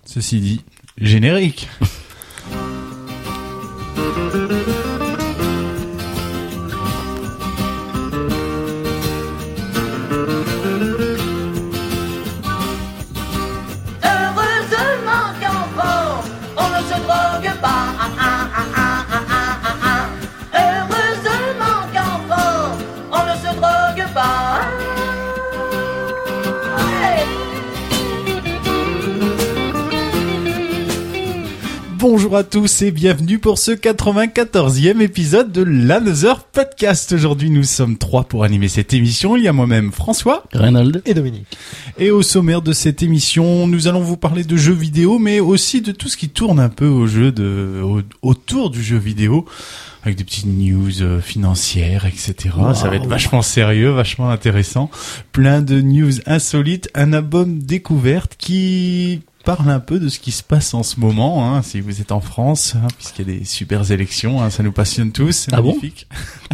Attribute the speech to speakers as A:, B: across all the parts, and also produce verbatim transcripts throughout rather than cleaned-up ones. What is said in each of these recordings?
A: Ceci dit, générique. Bonjour à tous et bienvenue pour ce quatre-vingt-quatorzième épisode de l'Another Podcast. Aujourd'hui, nous sommes trois pour animer cette émission. Il y a moi-même François,
B: Reynald
C: et Dominique.
A: Et au sommaire de cette émission, nous allons vous parler de jeux vidéo, mais aussi de tout ce qui tourne un peu au jeu de, au, autour du jeu vidéo, avec des petites news euh, financières, et cetera. Wow. Ça va être vachement sérieux, vachement intéressant. Plein de news insolites, un album découverte qui parle un peu de ce qui se passe en ce moment, hein, si vous êtes en France, hein, puisqu'il y a des super élections, hein, ça nous passionne tous, c'est
B: ah
A: magnifique. Bon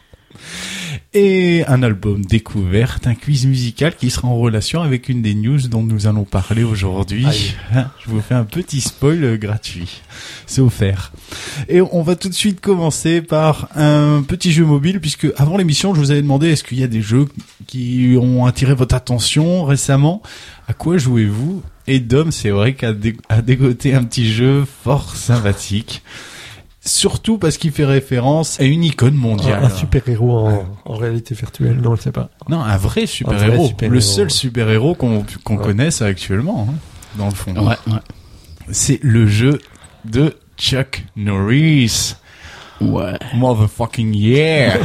A: Et un album découverte, un quiz musical qui sera en relation avec une des news dont nous allons parler aujourd'hui. Hein, je vous fais un petit spoil gratuit, c'est offert. Et on va tout de suite commencer par un petit jeu mobile, puisque avant l'émission, je vous avais demandé est-ce qu'il y a des jeux qui ont attiré votre attention récemment. À quoi jouez-vous? Et Dom, c'est vrai qu'a dé- a dégoté un petit jeu fort sympathique. Surtout parce qu'il fait référence à une icône mondiale.
C: Un, un super-héros en, en réalité virtuelle, non, je sais pas.
A: Non, un vrai super-héros. Un vrai super-héros. Le seul super-héros qu'on, qu'on ouais. connaisse actuellement, hein, dans le fond.
B: Ouais, ouais.
A: C'est le jeu de Chuck Norris.
B: Ouais.
A: Motherfucking yeah.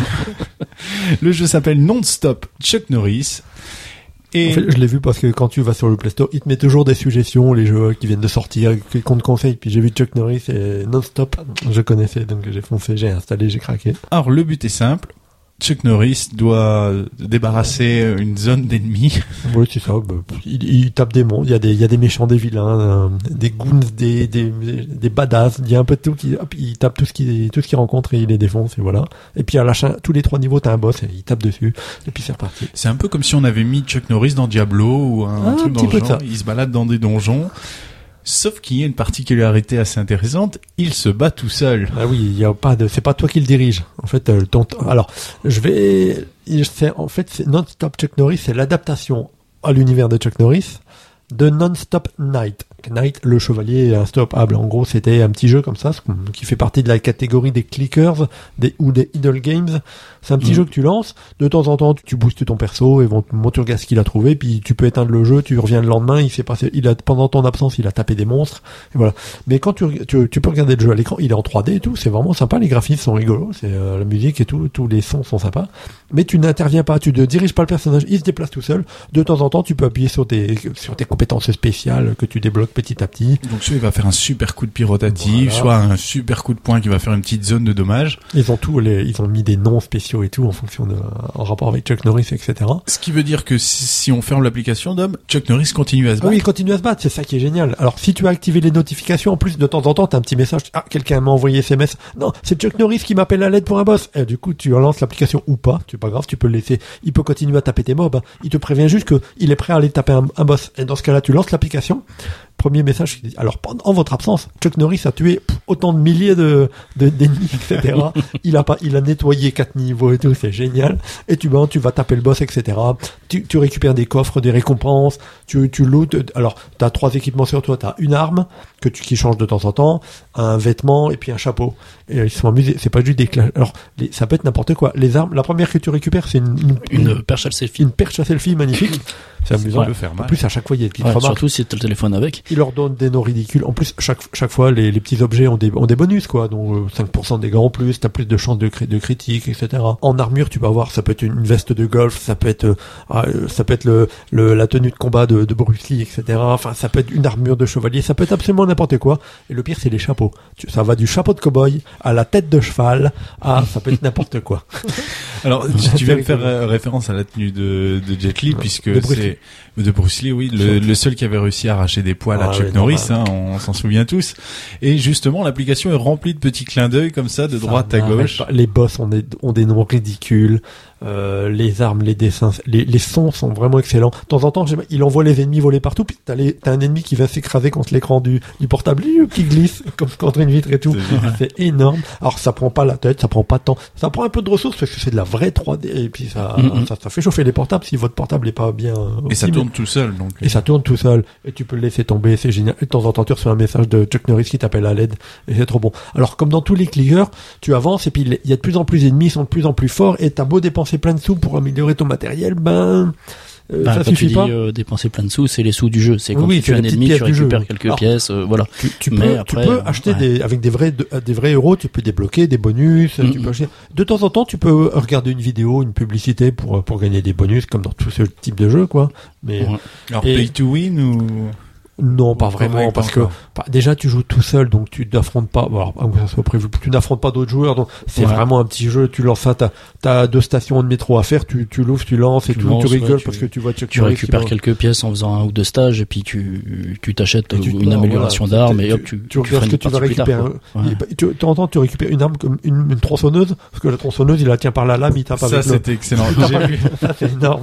A: Le jeu s'appelle Non-Stop Chuck Norris.
C: Et en fait, je l'ai vu parce que quand tu vas sur le Play Store, il te met toujours des suggestions, les jeux qui viennent de sortir, qu'on te conseille. Puis j'ai vu Chuck Norris et Non-Stop, je connaissais, donc j'ai foncé, j'ai installé, j'ai craqué.
A: Alors le but est simple. Chuck Norris doit débarrasser une zone d'ennemis.
C: Oui, c'est ça. Bah, il, il tape des monstres. Il y a des, il y a des méchants, des vilains, euh, des goons, des, des, des badass. Il y a un peu de tout. Qui, hop, il tape tout ce qu'il, tout ce qu'il rencontre et il les défonce et voilà. Et puis à la fin, tous les trois niveaux, t'as un boss et il tape dessus. Et puis c'est reparti.
A: C'est un peu comme si on avait mis Chuck Norris dans Diablo ou un,
C: ah,
A: truc
C: un
A: dans le genre. Il se balade dans des donjons. Sauf qu'il y a une particularité assez intéressante, il se bat tout seul.
C: Ah oui, il y a pas de, c'est pas toi qui le dirige. En fait, euh, ton, alors, je vais, c'est, en fait, c'est Non-Stop Chuck Norris, c'est l'adaptation à l'univers de Chuck Norris de Non-Stop Knight. Knight, le chevalier instoppable. En gros, c'était un petit jeu comme ça, qui fait partie de la catégorie des clickers, des, ou des idle games. C'est un petit mmh. jeu que tu lances. De temps en temps, tu boostes ton perso, et bon, tu regardes ce qu'il a trouvé, puis tu peux éteindre le jeu, tu reviens le lendemain, il s'est passé, il a, pendant ton absence, il a tapé des monstres, et voilà. Mais quand tu, tu, tu peux regarder le jeu à l'écran, il est en trois D et tout, c'est vraiment sympa, les graphismes sont rigolos, c'est, euh, la musique et tout, tous les sons sont sympas. Mais tu n'interviens pas, tu ne diriges pas le personnage, il se déplace tout seul. De temps en temps, tu peux appuyer sur tes, sur tes compétences spéciales que tu débloques petit à petit.
A: Donc soit il va faire un super coup de pied rotatif, voilà. Soit un super coup de poing qui va faire une petite zone de dommage.
C: Ils ont tout, les, ils ont mis des noms spéciaux et tout en fonction de, en rapport avec Chuck Norris, et cetera.
A: Ce qui veut dire que si, si on ferme l'application, Dom, Chuck Norris continue à se battre.
C: Ah oui, il continue à se battre, c'est ça qui est génial. Alors si tu as activé les notifications, en plus de temps en temps, t'as un petit message, ah, quelqu'un m'a envoyé S M S. Non, c'est Chuck Norris qui m'appelle à l'aide pour un boss. Et du coup, tu relances l'application ou pas, c'est pas grave, tu peux le laisser. Il peut continuer à taper tes mobs. Il te prévient juste que il est prêt à aller taper un, un boss. Et dans ce cas-là, tu lances l'application. Premier message qui dit, alors en votre absence, Chuck Norris a tué autant de milliers de, de d'ennemis, et cetera. il a pas, il a nettoyé quatre niveaux et tout, c'est génial. Et tu vas, tu vas taper le boss, et cetera. Tu, tu récupères des coffres, des récompenses, tu, tu lootes. Alors, t'as trois équipements sur toi, t'as une arme que tu qui change de temps en temps, un vêtement et puis un chapeau. Et ils sont amusés. C'est pas juste des cla- alors les, ça peut être n'importe quoi. Les armes, la première que tu récupères, c'est une une,
B: une,
C: une
B: perche à selfie,
C: une perche à selfie magnifique. C'est amusant.
A: Ouais. Faire mal.
C: En plus, à chaque fois, il y a des petites
B: ouais,
C: remarques.
B: Surtout si tu as le téléphone avec.
C: Il leur donne des noms ridicules. En plus, chaque, chaque fois, les, les petits objets ont des, ont des bonus, quoi. Donc, euh, cinq pour cent des dégâts en plus, t'as plus de chances de, cri- de critique, et cetera. En armure, tu vas voir, ça peut être une veste de golf, ça peut être, euh, ça peut être le, le, la tenue de combat de, de Bruce Lee, et cetera. Enfin, ça peut être une armure de chevalier, ça peut être absolument n'importe quoi. Et le pire, c'est les chapeaux. Tu, ça va du chapeau de cow-boy à la tête de cheval à, ça peut être n'importe quoi.
A: Alors, tu, tu viens de faire euh, référence à la tenue de, de Jet Li, puisque
C: de
A: c'est, de Bruce Lee, oui, le, le seul qui avait réussi à arracher des poils ah, à Chuck oui, Norris, hein, on, on s'en souvient tous. Et justement, l'application est remplie de petits clins d'œil comme ça, de ça droite à gauche.
C: Les boss ont des, ont des noms ridicules. Euh, les armes, les dessins, les, les sons sont vraiment excellents. De temps en temps, j'aime- il envoie les ennemis voler partout, puis t'as, les, t'as un ennemi qui va s'écraser contre l'écran du, du portable, qui glisse comme contre une vitre et tout. C'est énorme. Alors ça prend pas la tête, ça prend pas de temps, ça prend un peu de ressources parce que c'est de la vraie trois D et puis ça,
B: Mm-hmm.
C: ça, ça fait chauffer les portables si votre portable est pas bien.
A: Et ça
C: optimé.
A: tourne tout seul, donc.
C: Et ça tourne tout seul. Et tu peux le laisser tomber, c'est génial. Et de temps en temps, tu reçois un message de Chuck Norris qui t'appelle à l'aide. Et c'est trop bon. Alors, comme dans tous les clickers, tu avances et puis il y a de plus en plus d'ennemis, ils sont de plus en plus forts. Et t'as beau dépenser plein de sous pour améliorer ton matériel, ben, euh,
B: Bah,
C: ça
B: quand
C: suffit
B: tu
C: pas.
B: dis euh, dépenser plein de sous, c'est les sous du jeu. C'est quand
C: Oui,
B: tu
C: c'est
B: tues un
C: les petites
B: ennemi,
C: pièces
B: tu
C: du jeu.
B: récupères quelques
C: Alors,
B: pièces, euh, voilà.
C: Tu, tu
B: Mais
C: peux,
B: après,
C: tu peux
B: euh,
C: acheter
B: ouais.
C: des, avec des vrais, de- des vrais euros, tu peux débloquer des bonus,
B: Mm-hmm.
C: tu peux acheter. De temps en temps, tu peux regarder une vidéo, une publicité pour, pour gagner des bonus, comme dans tout ce type de jeu, quoi. Mais,
B: Ouais.
A: Alors,
C: Et-
A: pay to win ou.
C: non, pas
A: Ou
C: vraiment,
A: pas
C: parce que
A: encore.
C: bah, déjà tu joues tout seul, donc tu n'affrontes pas. Bon, alors, à moins que ça soit prévu, tu n'affrontes pas d'autres joueurs, donc c'est
B: Ouais.
C: vraiment un petit jeu. Tu lances ça, t'as, t'as deux stations de métro à faire, tu, tu l'ouvres, tu lances et
B: Tu
C: tout,
B: lances,
C: tu rigoles
B: ouais, tu-
C: parce que tu vois Chuck
B: Tu
C: Norris
B: récupères
C: qui va-
B: quelques pièces en faisant un ou deux stages et puis tu, tu t'achètes
C: et tu te
B: une
C: barres,
B: amélioration
C: voilà.
B: d'armes
C: Tu-
B: et hop,
C: tu,
B: tu,
C: tu
B: feras
C: regardes ce
B: une
C: que tu vas
B: partie plus tard,
C: récupérer.
B: quoi. Ouais.
C: Il- tu, de temps en temps, tu récupères une arme comme une, une tronçonneuse, parce que la tronçonneuse, il la tient par la lame, il tape
A: Ça,
C: avec le...
A: c'était excellent.
C: T'as
A: J'ai
C: pas
A: vu.
C: vu Ça, c'est énorme.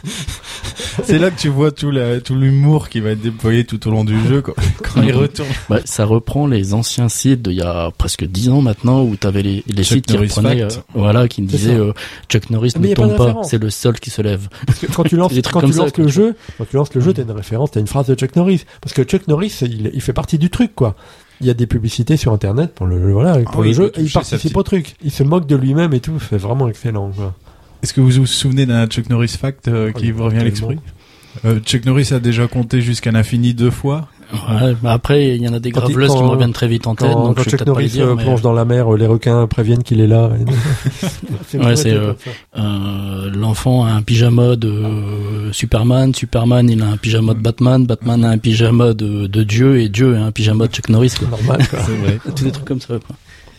A: C'est là que tu vois tout, la, tout l'humour qui va être déployé tout au long du jeu, quoi. Quand il retourne.
B: Bah, ça reprend les anciens sites d'il y a presque dix ans maintenant où t'avais les, les
A: Chuck
B: sites qui
A: Norris
B: reprenaient, euh,
A: Fact.
B: voilà, qui me
C: C'est
B: disaient
C: ça.
B: euh, Chuck Norris
C: Mais y
B: ne
C: a pas de
B: tombe pas,
C: référence.
B: c'est le sol qui se lève.
C: Parce que quand tu lances,
B: Des trucs
C: quand
B: comme
C: tu
B: ça,
C: lances
B: quoi,
C: le
B: tu
C: jeu, quand tu lances le jeu, t'as une référence, t'as une phrase de Chuck Norris. Parce que Chuck Norris, il, il fait partie du truc, quoi. Il y a des publicités sur Internet pour le, voilà, pour
A: Ah oui,
C: le
A: il
C: jeu,
A: peut
C: et il
A: toucher sa
C: participe
A: petite-
C: au truc. Il se moque de lui-même et tout, c'est vraiment excellent, quoi.
A: Est-ce que vous vous souvenez d'un Chuck Norris fact euh,
C: Oh,
A: qui
C: il
A: vous revient à
C: tellement.
A: l'esprit? Euh, Chuck Norris a déjà compté jusqu'à l'infini deux fois.
B: Ouais, bah après, il y en a des
C: Quand il-
B: graveleuses qui
C: quand-
B: me reviennent très vite en tête,
C: Quand,
B: donc
C: quand
B: je vais
C: Chuck
B: peut-être pas les
C: Norris
B: dire,
C: euh,
B: mais,
C: plonge dans la mer, euh, les requins préviennent qu'il est là. c'est
B: Ouais,
C: vrai,
B: c'est,
C: comme
B: euh,
C: ça.
B: euh, l'enfant a un pyjama de euh, Superman, Superman il a un pyjama de Batman, Batman a un pyjama de, de Dieu et Dieu a un pyjama de Chuck Norris, quoi.
C: Normal, quoi.
A: C'est vrai.
B: Tous des trucs comme ça, quoi.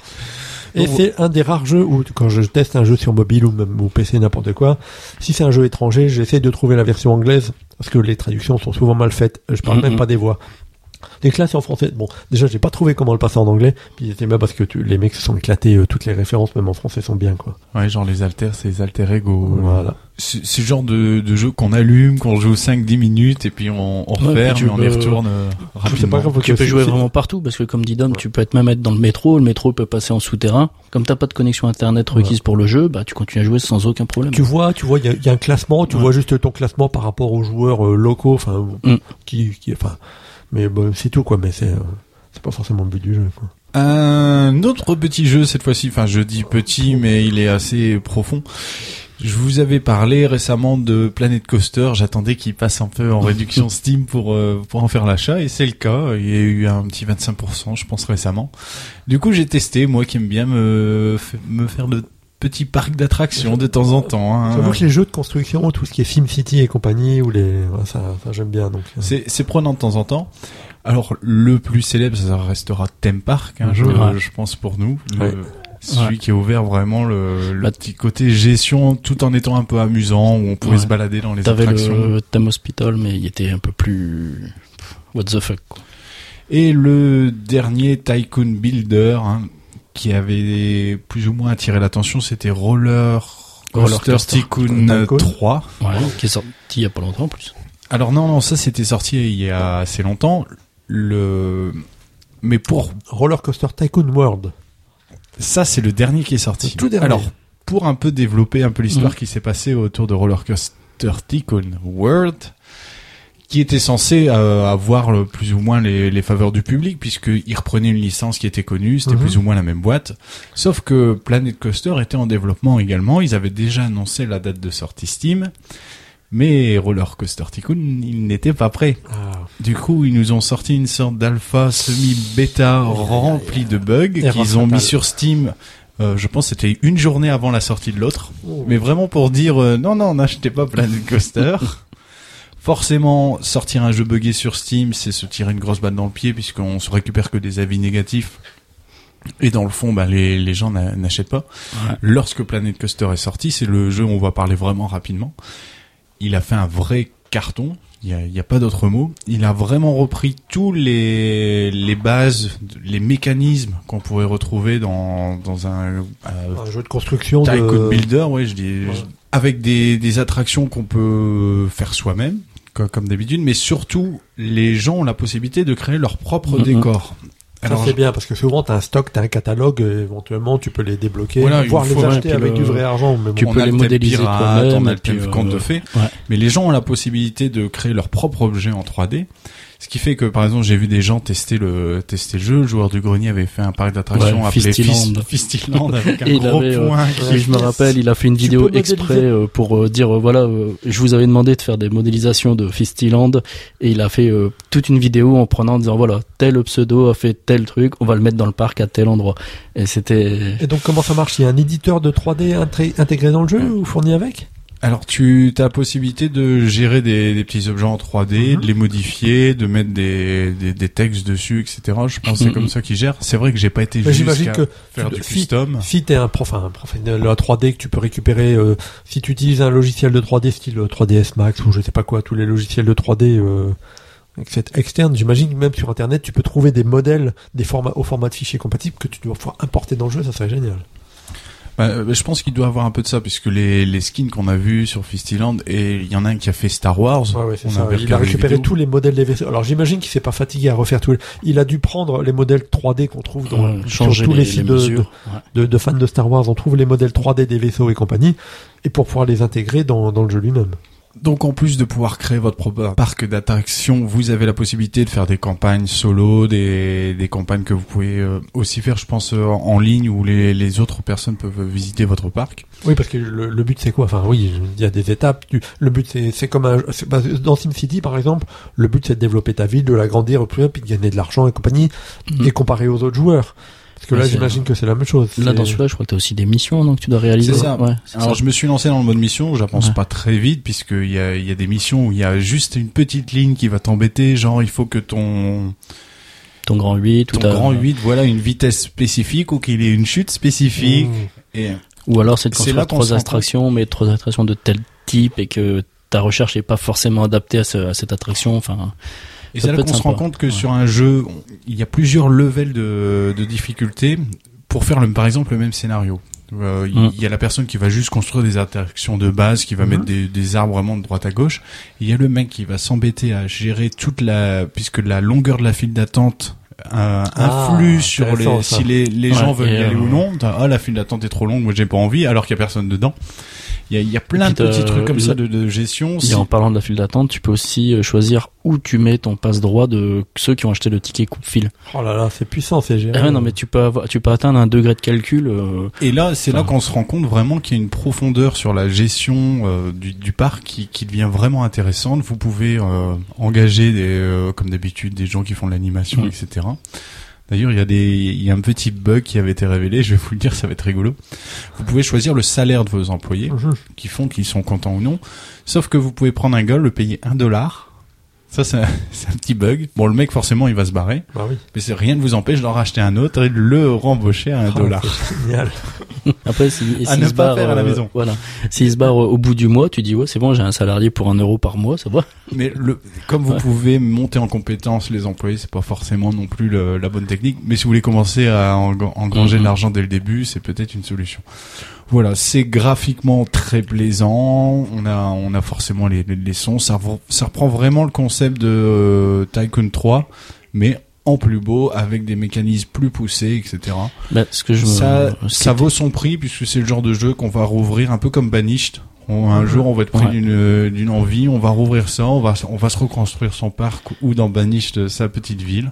C: Et c'est un des rares jeux où, quand je teste un jeu sur mobile ou même au P C, n'importe quoi, si c'est un jeu étranger, j'essaie de trouver la version anglaise, parce que les traductions sont souvent mal faites. Je parle
B: Mhm.
C: même pas des voix. Dès que là, c'est en français. Bon, déjà, j'ai pas trouvé comment le passer en anglais, puis c'est bien parce que tu, les mecs se sont éclatés, euh, toutes les références, même en français, sont bien, quoi.
A: Ouais, genre les alters, c'est les alter ego.
C: Voilà.
A: C'est c'est le genre de, de jeu qu'on allume, qu'on joue cinq dix minutes et puis on, on
B: Ouais,
A: referme
B: puis tu
A: et on y
B: peux-
A: retourne euh,
C: C'est
A: rapidement.
C: pas grave, parce
B: Tu
C: que
B: peux
C: c'est-
B: jouer
C: c'est-
B: vraiment partout, parce que comme dit Dom, tu peux être même être dans le métro, le métro peut passer en souterrain. Comme t'as pas de connexion internet requise pour le jeu, bah tu continues à jouer sans aucun problème.
C: Tu vois, tu vois, il y a, il y a un classement, tu
B: Ouais.
C: vois juste ton classement par rapport aux joueurs euh, locaux, enfin,
B: Mm.
C: qui, qui, enfin, mais bon, c'est tout, quoi, mais c'est, euh, c'est pas forcément le but du jeu, quoi.
A: Un autre petit jeu cette fois-ci, enfin je dis petit mais il est assez profond. Je vous avais parlé récemment de Planet Coaster, j'attendais qu'il passe un peu en réduction Steam pour euh, pour en faire l'achat et c'est le cas, il y a eu un petit vingt-cinq pour cent je pense récemment. Du coup j'ai testé, moi qui aime bien me, f- me faire de petits parcs d'attractions de temps en temps. Hein.
C: J'avoue que les jeux de construction, tout ce qui est SimCity et compagnie, ou les, ouais, ça, ça j'aime bien, donc. euh.
A: C'est, c'est prenant de temps en temps. Alors, le plus célèbre, ça restera Theme Park, hein, je,
B: Ouais.
A: je pense pour nous. Le-
C: Ouais.
A: Celui
B: Ouais.
A: qui a ouvert vraiment le, le
B: Bah,
A: petit côté gestion, tout en étant un peu amusant, où on pouvait
B: Ouais.
A: se balader dans les
B: T'avais
A: attractions.
B: le Theme Hospital, mais il était un peu plus what the fuck, quoi.
A: Et le dernier Tycoon Builder, hein, qui avait plus ou moins attiré l'attention, c'était Roller
B: Roller
A: Coaster
B: Coaster
A: Tycoon
C: Tycoon.
A: trois.
B: Ouais, qui est sorti il y a pas longtemps en plus.
A: Alors non, non, ça c'était sorti il y a assez longtemps. Le, mais pour
C: Roller Coaster Tycoon World.
A: ça, c'est le dernier qui est sorti.
C: Le tout dernier.
A: Alors, pour un peu développer un peu l'histoire
B: Mhm.
A: qui s'est passée autour de Roller Coaster Tycoon World, qui était censé euh, avoir le- plus ou moins les, les faveurs du public, puisqu'il reprenait une licence qui était connue, c'était
C: Mhm.
A: plus ou moins la même boîte. Sauf que Planet Coaster était en développement également, ils avaient déjà annoncé la date de sortie Steam, mais Roller Coaster Tycoon, il n'était pas prêt.
C: Ah.
A: Du coup, ils nous ont sorti une sorte d'alpha semi-bêta rempli de bugs
C: Erreur
A: qu'ils ont mis
C: fatale.
A: sur Steam. Euh, je pense que c'était une journée avant la sortie de l'autre.
C: Oh.
A: Mais vraiment pour dire euh, non, non, n'achetez pas Planet Coaster. Forcément, sortir un jeu buggé sur Steam, c'est se tirer une grosse balle dans le pied puisqu'on se récupère que des avis négatifs. Et dans le fond, bah, les, les gens n'a- n'achètent pas.
B: Ouais.
A: Lorsque Planet Coaster est sorti, c'est le jeu où on va parler vraiment rapidement. Il a fait un vrai carton. Il y a, il y a pas d'autre mot. Il a vraiment repris tous les, les bases, les mécanismes qu'on pourrait retrouver dans, dans un, euh,
C: Un jeu de construction
A: Tycoon
C: de...
A: Builder, ouais, je dis,
C: Ouais.
A: je- avec des, des attractions qu'on peut faire soi-même, comme, comme d'habitude, mais surtout, les gens ont la possibilité de créer leur propre
B: Mm-hmm.
A: décor.
C: Alors, ça c'est bien parce que souvent t'as un stock, t'as un catalogue, euh, éventuellement tu peux les débloquer,
A: voilà,
C: voire les
A: fois,
C: acheter avec
B: le...
C: du vrai argent. Mais bon,
B: tu
A: on
B: peux
A: a
B: les
A: le
B: modéliser
A: pirate,
B: toi-même,
A: on a le
B: puis,
A: tel
B: euh,
A: compte de fait,
B: ouais.
A: mais les gens ont la possibilité de créer leur propre objet en trois D. Ce qui fait que, par exemple, j'ai vu des gens tester le tester le jeu. Le joueur du grenier avait fait un parc d'attractions
B: ouais,
A: appelé
B: Fistyland.
A: Fistyland avec un
B: Et
A: gros
B: il avait,
A: point.
B: Euh, et je me rappelle, il a fait une
C: Tu
B: vidéo
C: peux modéliser.
B: exprès euh, pour euh, dire euh, voilà, euh, je vous avais demandé de faire des modélisations de Fistyland et il a fait euh, toute une vidéo en prenant en disant voilà, tel pseudo a fait tel truc, on va le mettre dans le parc à tel endroit. Et c'était.
C: Et donc comment ça marche? Il y a un éditeur de trois D intré- intégré dans le jeu ou fourni avec?
A: Alors, tu as la possibilité de gérer des, des petits objets en trois D,
C: Mhm.
A: de les modifier, de mettre des, des, des textes dessus, et cetera. Je pense que c'est
B: Mhm.
A: comme ça qu'ils gèrent. C'est vrai que j'ai pas été
C: Mais j'imagine
A: jusqu'à
C: que
A: faire
C: tu-
A: du
C: si-
A: custom.
C: Si t'es un prof, un prof de la trois D que tu peux récupérer, euh, si tu utilises un logiciel de trois D style trois D S Max ou je sais pas quoi, tous les logiciels de trois D euh, externes, j'imagine que même sur internet tu peux trouver des modèles, des formats au format de fichier compatible que tu dois pouvoir importer dans le jeu, ça serait génial.
A: Bah, je pense qu'il doit avoir un peu de ça, puisque les, les skins qu'on a vus sur Fistyland, et il y en a un qui a fait Star Wars.
C: Ouais, ouais, c'est
A: On
C: ça.
A: avait
C: Il a
A: regardé les
C: récupéré
A: vidéos.
C: tous les modèles des vaisseaux. Alors j'imagine qu'il s'est pas fatigué à refaire tous les... Il a dû prendre les modèles trois D qu'on trouve dans
B: Ouais,
C: sur
B: changer
C: tous les,
B: les,
C: sites
B: les
C: de, de,
B: mesures. Ouais.
C: de, de fans de Star Wars. On trouve les modèles trois D des vaisseaux et compagnie, et pour pouvoir les intégrer dans, dans le jeu lui-même.
A: Donc en plus de pouvoir créer votre propre parc d'attractions, vous avez la possibilité de faire des campagnes solo, des, des campagnes que vous pouvez euh, aussi faire, je pense, euh, en ligne où les, les autres personnes peuvent visiter votre parc.
C: Oui, parce que le, le but c'est quoi? Enfin oui, il y a des étapes. Tu, le but c'est, c'est comme un, c'est, bah, dans SimCity par exemple, le but c'est de développer ta ville, de l'agrandir, puis de gagner de l'argent et compagnie,
B: Mhm.
C: et comparer aux autres joueurs. Parce que
B: Ouais,
C: là,
B: c'est-
C: j'imagine que c'est la même chose.
B: Là,
C: C'est-
B: dans celui-là, je crois que t'as aussi des missions, donc tu dois réaliser.
A: C'est ça.
B: Ouais, c'est
A: Alors
B: ça.
A: je me suis lancé dans le mode mission, j'avance
B: Ouais.
A: pas très vite puisqu'il y a, il y a des missions où il y a juste une petite ligne qui va t'embêter, genre il faut que ton,
B: Ton grand huit,
A: ton
B: tout à...
A: grand huit, voilà, une vitesse spécifique ou qu'il ait une chute spécifique.
C: Mmh.
A: Et
B: Ou alors c'est de
A: C'est là
B: construire
A: qu'on se
B: trois
A: rend
B: attractions, mais trois attractions de tel type et que ta recherche est pas forcément adaptée à, ce, à cette attraction. Enfin,
A: Et
B: Ça
A: c'est là
B: peut
A: qu'on
B: être
A: se rend
B: sympa.
A: compte que
B: Ouais.
A: sur un jeu, on- il y a plusieurs levels de, de difficulté pour faire le, par exemple le même scénario. Euh, il
B: Mm.
A: y a la personne qui va juste construire des attractions de base, qui va
C: Mhm.
A: mettre des, des arbres vraiment de droite à gauche. Il y a le mec qui va s'embêter à gérer toute la, puisque la longueur de la file d'attente euh,
C: Ah,
A: influe sur
C: intéressant,
A: les,
C: ça.
A: si les, les
B: Ouais,
A: gens veulent y
B: et,
A: aller
B: euh,
A: ou non. T'as, ah, la file d'attente est trop longue, moi j'ai pas envie, alors qu'il y a personne dedans. Il y a, il y a plein de
B: puis
A: petits
B: t'as-
A: trucs comme
B: là-
A: ça de, de gestion.
B: et
A: Si-
B: en parlant de la file d'attente, tu peux aussi euh, choisir où tu mets ton passe droit de ceux qui ont acheté le ticket coupe-fil.
C: Oh là là, c'est puissant, c'est géré.
B: Ah ouais, non, mais tu peux avoir, tu peux atteindre un degré de calcul. Euh,
A: Et là, c'est là
B: Enfin.
A: qu'on se rend compte vraiment qu'il y a une profondeur sur la gestion euh, du, du parc qui, qui devient vraiment intéressante. Vous pouvez euh, engager, des, euh, comme d'habitude, des gens qui font de l'animation,
B: Mm.
A: et cetera. D'ailleurs, il y a des, il y a un petit bug qui avait été révélé. Je vais vous le dire, ça va être rigolo. Vous pouvez choisir le salaire de vos employés,
C: Mhm.
A: qui font qu'ils sont contents ou non. Sauf que vous pouvez prendre un gars, le payer un dollar. Ça, c'est un, c'est un petit bug. Bon, le mec, forcément, il va se barrer.
C: Bah oui.
A: Mais c'est rien ne vous empêche d'en racheter un autre et de le rembaucher à un
C: Oh,
A: dollar.
C: c'est génial.
B: Après, si, et
A: À
B: s'il
A: ne
B: se
A: pas
B: barre,
A: faire à la
B: euh,
A: maison.
B: Voilà. S'il se barre euh, au bout du mois, tu dis ouais, c'est bon, j'ai un salarié pour un euro par mois, ça va.
A: Mais le, comme vous
B: Ouais.
A: pouvez monter en compétence les employés, c'est pas forcément non plus le- la bonne technique. Mais si vous voulez commencer à eng- engranger
B: Mhm.
A: de l'argent dès le début, c'est peut-être une solution. Voilà, c'est graphiquement très plaisant. On a, on a forcément les, les, les sons. Ça, re- ça reprend vraiment le concept de euh, Tycoon trois, mais en plus beau, avec des mécanismes plus poussés, et cetera.
B: Bah, ce que je me-
A: Ça,
B: ce qui
A: ça
B: était-
A: vaut son prix puisque c'est le genre de jeu qu'on va rouvrir un peu comme Banished. On- un
C: Mhm.
A: jour, on va être pris
B: Ouais.
A: d'une d'une envie, on va rouvrir ça, on va on va se reconstruire son parc ou dans Banished sa petite ville.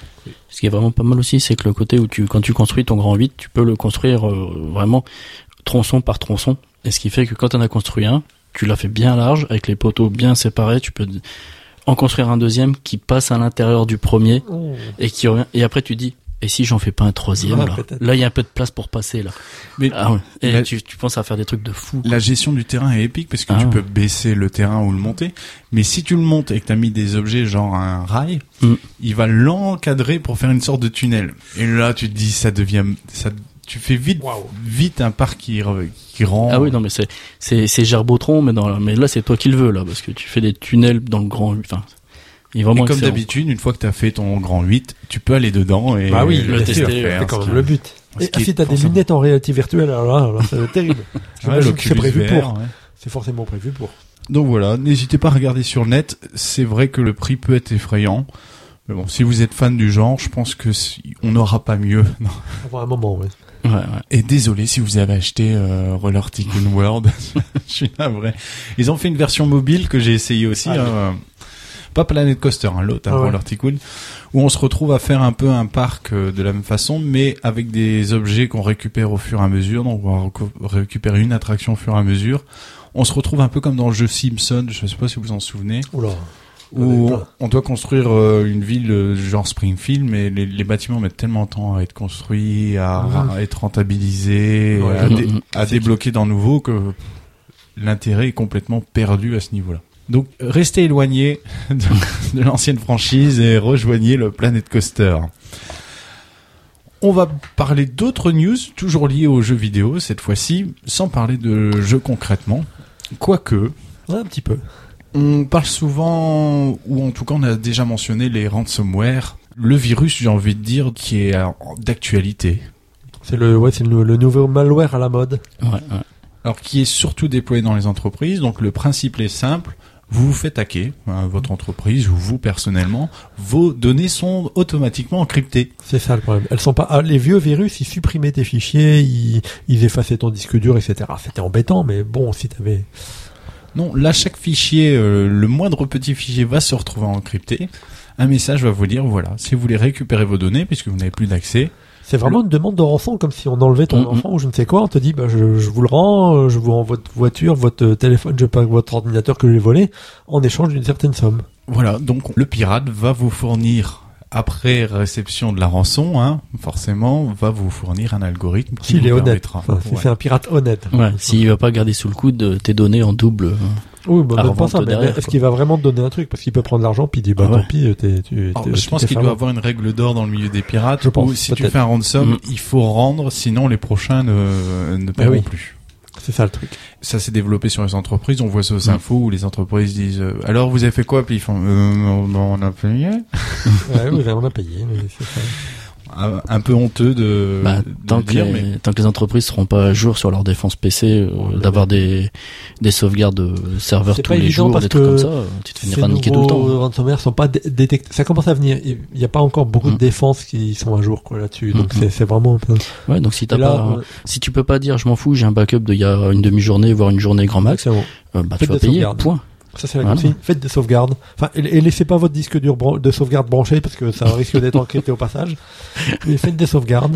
B: Ce qui est vraiment pas mal aussi, c'est que le côté où tu, quand tu construis ton grand huit, tu peux le construire euh, vraiment tronçon par tronçon. Et ce qui fait que quand tu en as construit un, tu l'as fait bien large, avec les poteaux bien séparés, tu peux en construire un deuxième qui passe à l'intérieur du premier
C: Oh.
B: et qui revient. Et après tu dis, et si j'en fais pas un troisième
C: Ah,
B: là
C: peut-être.
B: Là, il y a un peu de place pour passer là.
A: Mais
B: Ah ouais. Et
A: la-
B: tu, tu penses à faire des trucs de fou.
A: la gestion du terrain est épique parce que
B: Ah
A: tu
B: ouais.
A: peux baisser le terrain ou le monter. Mais si tu le montes et que tu as mis des objets genre un rail,
B: Mm.
A: il va l'encadrer pour faire une sorte de tunnel. Et là, tu te dis, ça devient, ça, tu fais vite,
C: Waouh.
A: vite un parc qui, re- qui rend.
B: Ah oui, non, mais c'est, c'est, c'est Gerbotron, mais dans, mais là, c'est toi qui le veux, là, parce que tu fais des tunnels dans le grand, enfin, il est
A: Et
B: vraiment
A: comme
B: excellent.
A: d'habitude, une fois que tu as fait ton grand huit, tu peux aller dedans et
C: Bah oui,
B: le
C: bien
B: tester,
C: sûr,
B: faire,
C: c'est quand
A: ce
C: même
A: qui-
C: le but.
A: ce
C: Et
A: qui est
C: si t'as des
A: forcément-
C: lunettes en réalité virtuelle, alors là, alors ça va être terrible.
A: Ouais,
C: J'imagine que c'est
A: l'Oculus
C: prévu
A: V R,
C: pour.
A: ouais.
C: c'est forcément prévu pour.
A: Donc voilà, n'hésitez pas à regarder sur le net. C'est vrai que le prix peut être effrayant. Mais bon, si vous êtes fan du genre, je pense que si, on n'aura pas mieux. Non.
C: Avoir un moment, ouais.
B: Ouais, ouais.
A: Et désolé si vous avez acheté euh, Roller Tycoon World. Je suis navré. Ils ont fait une version mobile que j'ai essayé aussi. Ah, euh, pas Planet Coaster, hein, l'autre, hein, ah, Roller ouais. Tycoon, où on se retrouve à faire un peu un parc euh, de la même façon, mais avec des objets qu'on récupère au fur et à mesure. Donc on va rec- récupérer une attraction au fur et à mesure. On se retrouve un peu comme dans le jeu Simpson, je sais pas si vous vous en souvenez.
C: Oula.
A: Où on, on doit construire euh, une ville euh, genre Springfield, mais les, les bâtiments mettent tellement de temps à être construits, à, mmh. à être rentabilisés, ouais. à, dé, à débloquer d'un nouveau que l'intérêt est complètement perdu à ce niveau-là. Donc restez éloignés de, de l'ancienne franchise et rejoignez le Planet Coaster. On va parler d'autres news, toujours liées aux jeux vidéo cette fois-ci, sans parler de jeux concrètement. Quoique,
C: ouais, un petit peu.
A: On parle souvent, ou en tout cas on a déjà mentionné les ransomware, le virus, j'ai envie de dire, qui est d'actualité.
C: C'est le, ouais, c'est le, le nouveau malware à la mode.
B: Ouais, ouais.
A: Alors qui est surtout déployé dans les entreprises. Donc le principe est simple. Vous vous faites hacker, hein, votre entreprise ou vous personnellement, vos données sont automatiquement encryptées.
C: C'est ça le problème. Elles sont pas, ah, les vieux virus, ils supprimaient tes fichiers, ils, ils effaçaient ton disque dur, et cetera. C'était embêtant, mais bon, si t'avais...
A: Non, là, chaque fichier, euh, le moindre petit fichier va se retrouver encrypté. Un message va vous dire, voilà, si vous voulez récupérer vos données, puisque vous n'avez plus d'accès.
C: C'est vraiment le... une demande de rançon, comme si on enlevait ton mmh, enfant ou je ne sais quoi. On te dit, bah, je, je vous le rends, je vous rends votre voiture, votre téléphone, je sais pas, votre ordinateur que j'ai volé, en échange d'une certaine somme.
A: Voilà, donc le pirate va vous fournir, après réception de la rançon, hein, forcément, va vous fournir un algorithme qui
C: S'il
A: vous
C: est honnête.
A: permettra.
C: Enfin,
A: ouais.
C: C'est un pirate honnête.
B: Ouais, s'il va pas garder sous le coude tes données en double.
C: Oui, bah, même pas ça, mais derrière, est-ce qu'il va vraiment te donner un truc? Parce qu'il peut prendre l'argent, puis il dit, bah, ah ouais. tant pis, t'es, tu,
A: Alors,
C: t'es,
A: je pense qu'il doit avoir une règle d'or dans le milieu des pirates.
C: Je pense,
A: où si
C: peut-être.
A: tu fais un ransom,
B: mmh.
A: il faut rendre, sinon les prochains ne, ne paieront oui. plus.
C: C'est ça le truc.
A: Ça s'est développé sur les entreprises. On voit ça aux mmh. infos où les entreprises disent euh, alors vous avez fait quoi? Puis ils font euh, on a payé.
C: Ouais, oui, on a payé. Mais c'est ça.
A: Un, un peu honteux de,
B: bah,
A: de
B: tant
A: dire,
B: que les,
A: mais
B: tant que les entreprises seront pas à jour sur leur défense P C, euh, ouais, d'avoir des des sauvegardes de serveurs tous les jours, des trucs comme ça, tu te finiras niquer tout le temps.
C: Ces nouveaux ransomware sont pas dé- détectés. Ça commence à venir. Il y a pas encore beaucoup mmh. de défenses qui sont à jour quoi là-dessus. Donc mmh. c'est c'est vraiment un peu.
B: Ouais, donc si t'as
C: là,
B: pas,
C: euh...
B: si tu peux pas dire je m'en fous, j'ai un backup de il y a une demi-journée voire une journée grand max,
C: bon.
B: euh, bah Faites tu vas payer. Sauvegardes. Point.
C: Ça c'est la voilà. consigne. Faites des sauvegardes. Enfin, et, et laissez pas votre disque dur bran- de sauvegarde branché parce que ça risque d'être encrypté au passage. Mais faites des sauvegardes.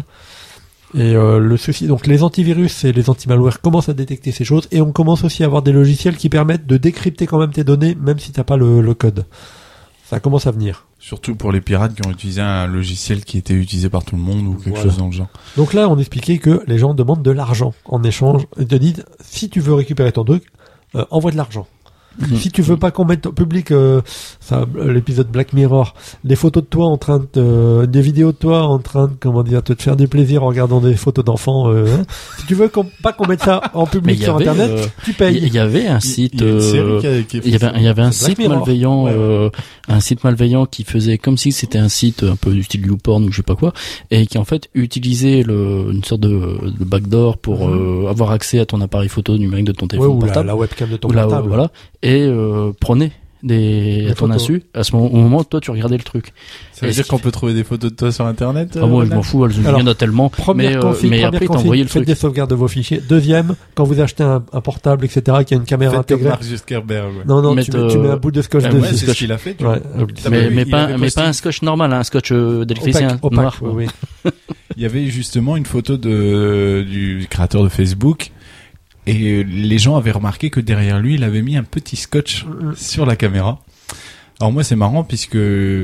C: Et euh, le souci, donc les antivirus et les anti-malware commencent à détecter ces choses et on commence aussi à avoir des logiciels qui permettent de décrypter quand même tes données, même si t'as pas le, le code. Ça commence à venir.
A: Surtout pour les pirates qui ont utilisé un logiciel qui était utilisé par tout le monde ou quelque voilà. chose dans le genre.
C: Donc là, on expliquait que les gens demandent de l'argent en échange. Ils te disent, si tu veux récupérer ton truc, euh, envoie de l'argent. Mmh. Si tu veux pas qu'on mette au public euh, ça, l'épisode Black Mirror, des photos de toi en train de euh, des vidéos de toi en train de comment dire te faire du plaisir en regardant des photos d'enfants euh, hein. Si tu veux qu'on, pas qu'on mette ça en public sur avait, internet, euh, tu payes.
B: Il y avait un site il y, y avait il y avait un site Mirror. malveillant ouais. euh, un site malveillant qui faisait comme si c'était un site un peu du style YouPorn ou je sais pas quoi et qui en fait utilisait le une sorte de, de backdoor pour mmh. euh, avoir accès à ton appareil photo numérique de ton téléphone
C: ouais, ou
B: portable
C: la, la webcam de ton
B: la,
C: portable
B: voilà et euh, prenez des, à ton insu, à ce moment, au moment où toi tu regardais le truc.
A: Ça veut dire qu'on peut trouver des photos de toi sur internet?
B: Ah, moi, je m'en fous, il y en a tellement.
C: Première
B: mais,
C: config,
B: euh, mais
C: première
B: après,
C: config,
B: t'envoyais le
C: faites
B: truc.
C: des sauvegardes de vos fichiers. Deuxième, quand vous achetez un, un portable, et cetera, qui a une caméra
A: Faites
C: intégrée.
A: Comme Mark Zuckerberg, ouais.
C: Non, non,
B: Mettre,
C: tu, mets, tu mets un bout de scotch
A: euh,
C: dessus.
A: Ouais, c'est ce qu'il a fait, tu
C: ouais.
A: vois.
B: Mais, mais pas, mais pas un scotch normal, hein, un scotch euh, d'électricien
C: opaque,
B: noir.
C: opaque, oui, oui.
A: Il y avait justement une photo de, du créateur de Facebook. Et les gens avaient remarqué que derrière lui, il avait mis un petit scotch sur la caméra. Alors moi, c'est marrant puisque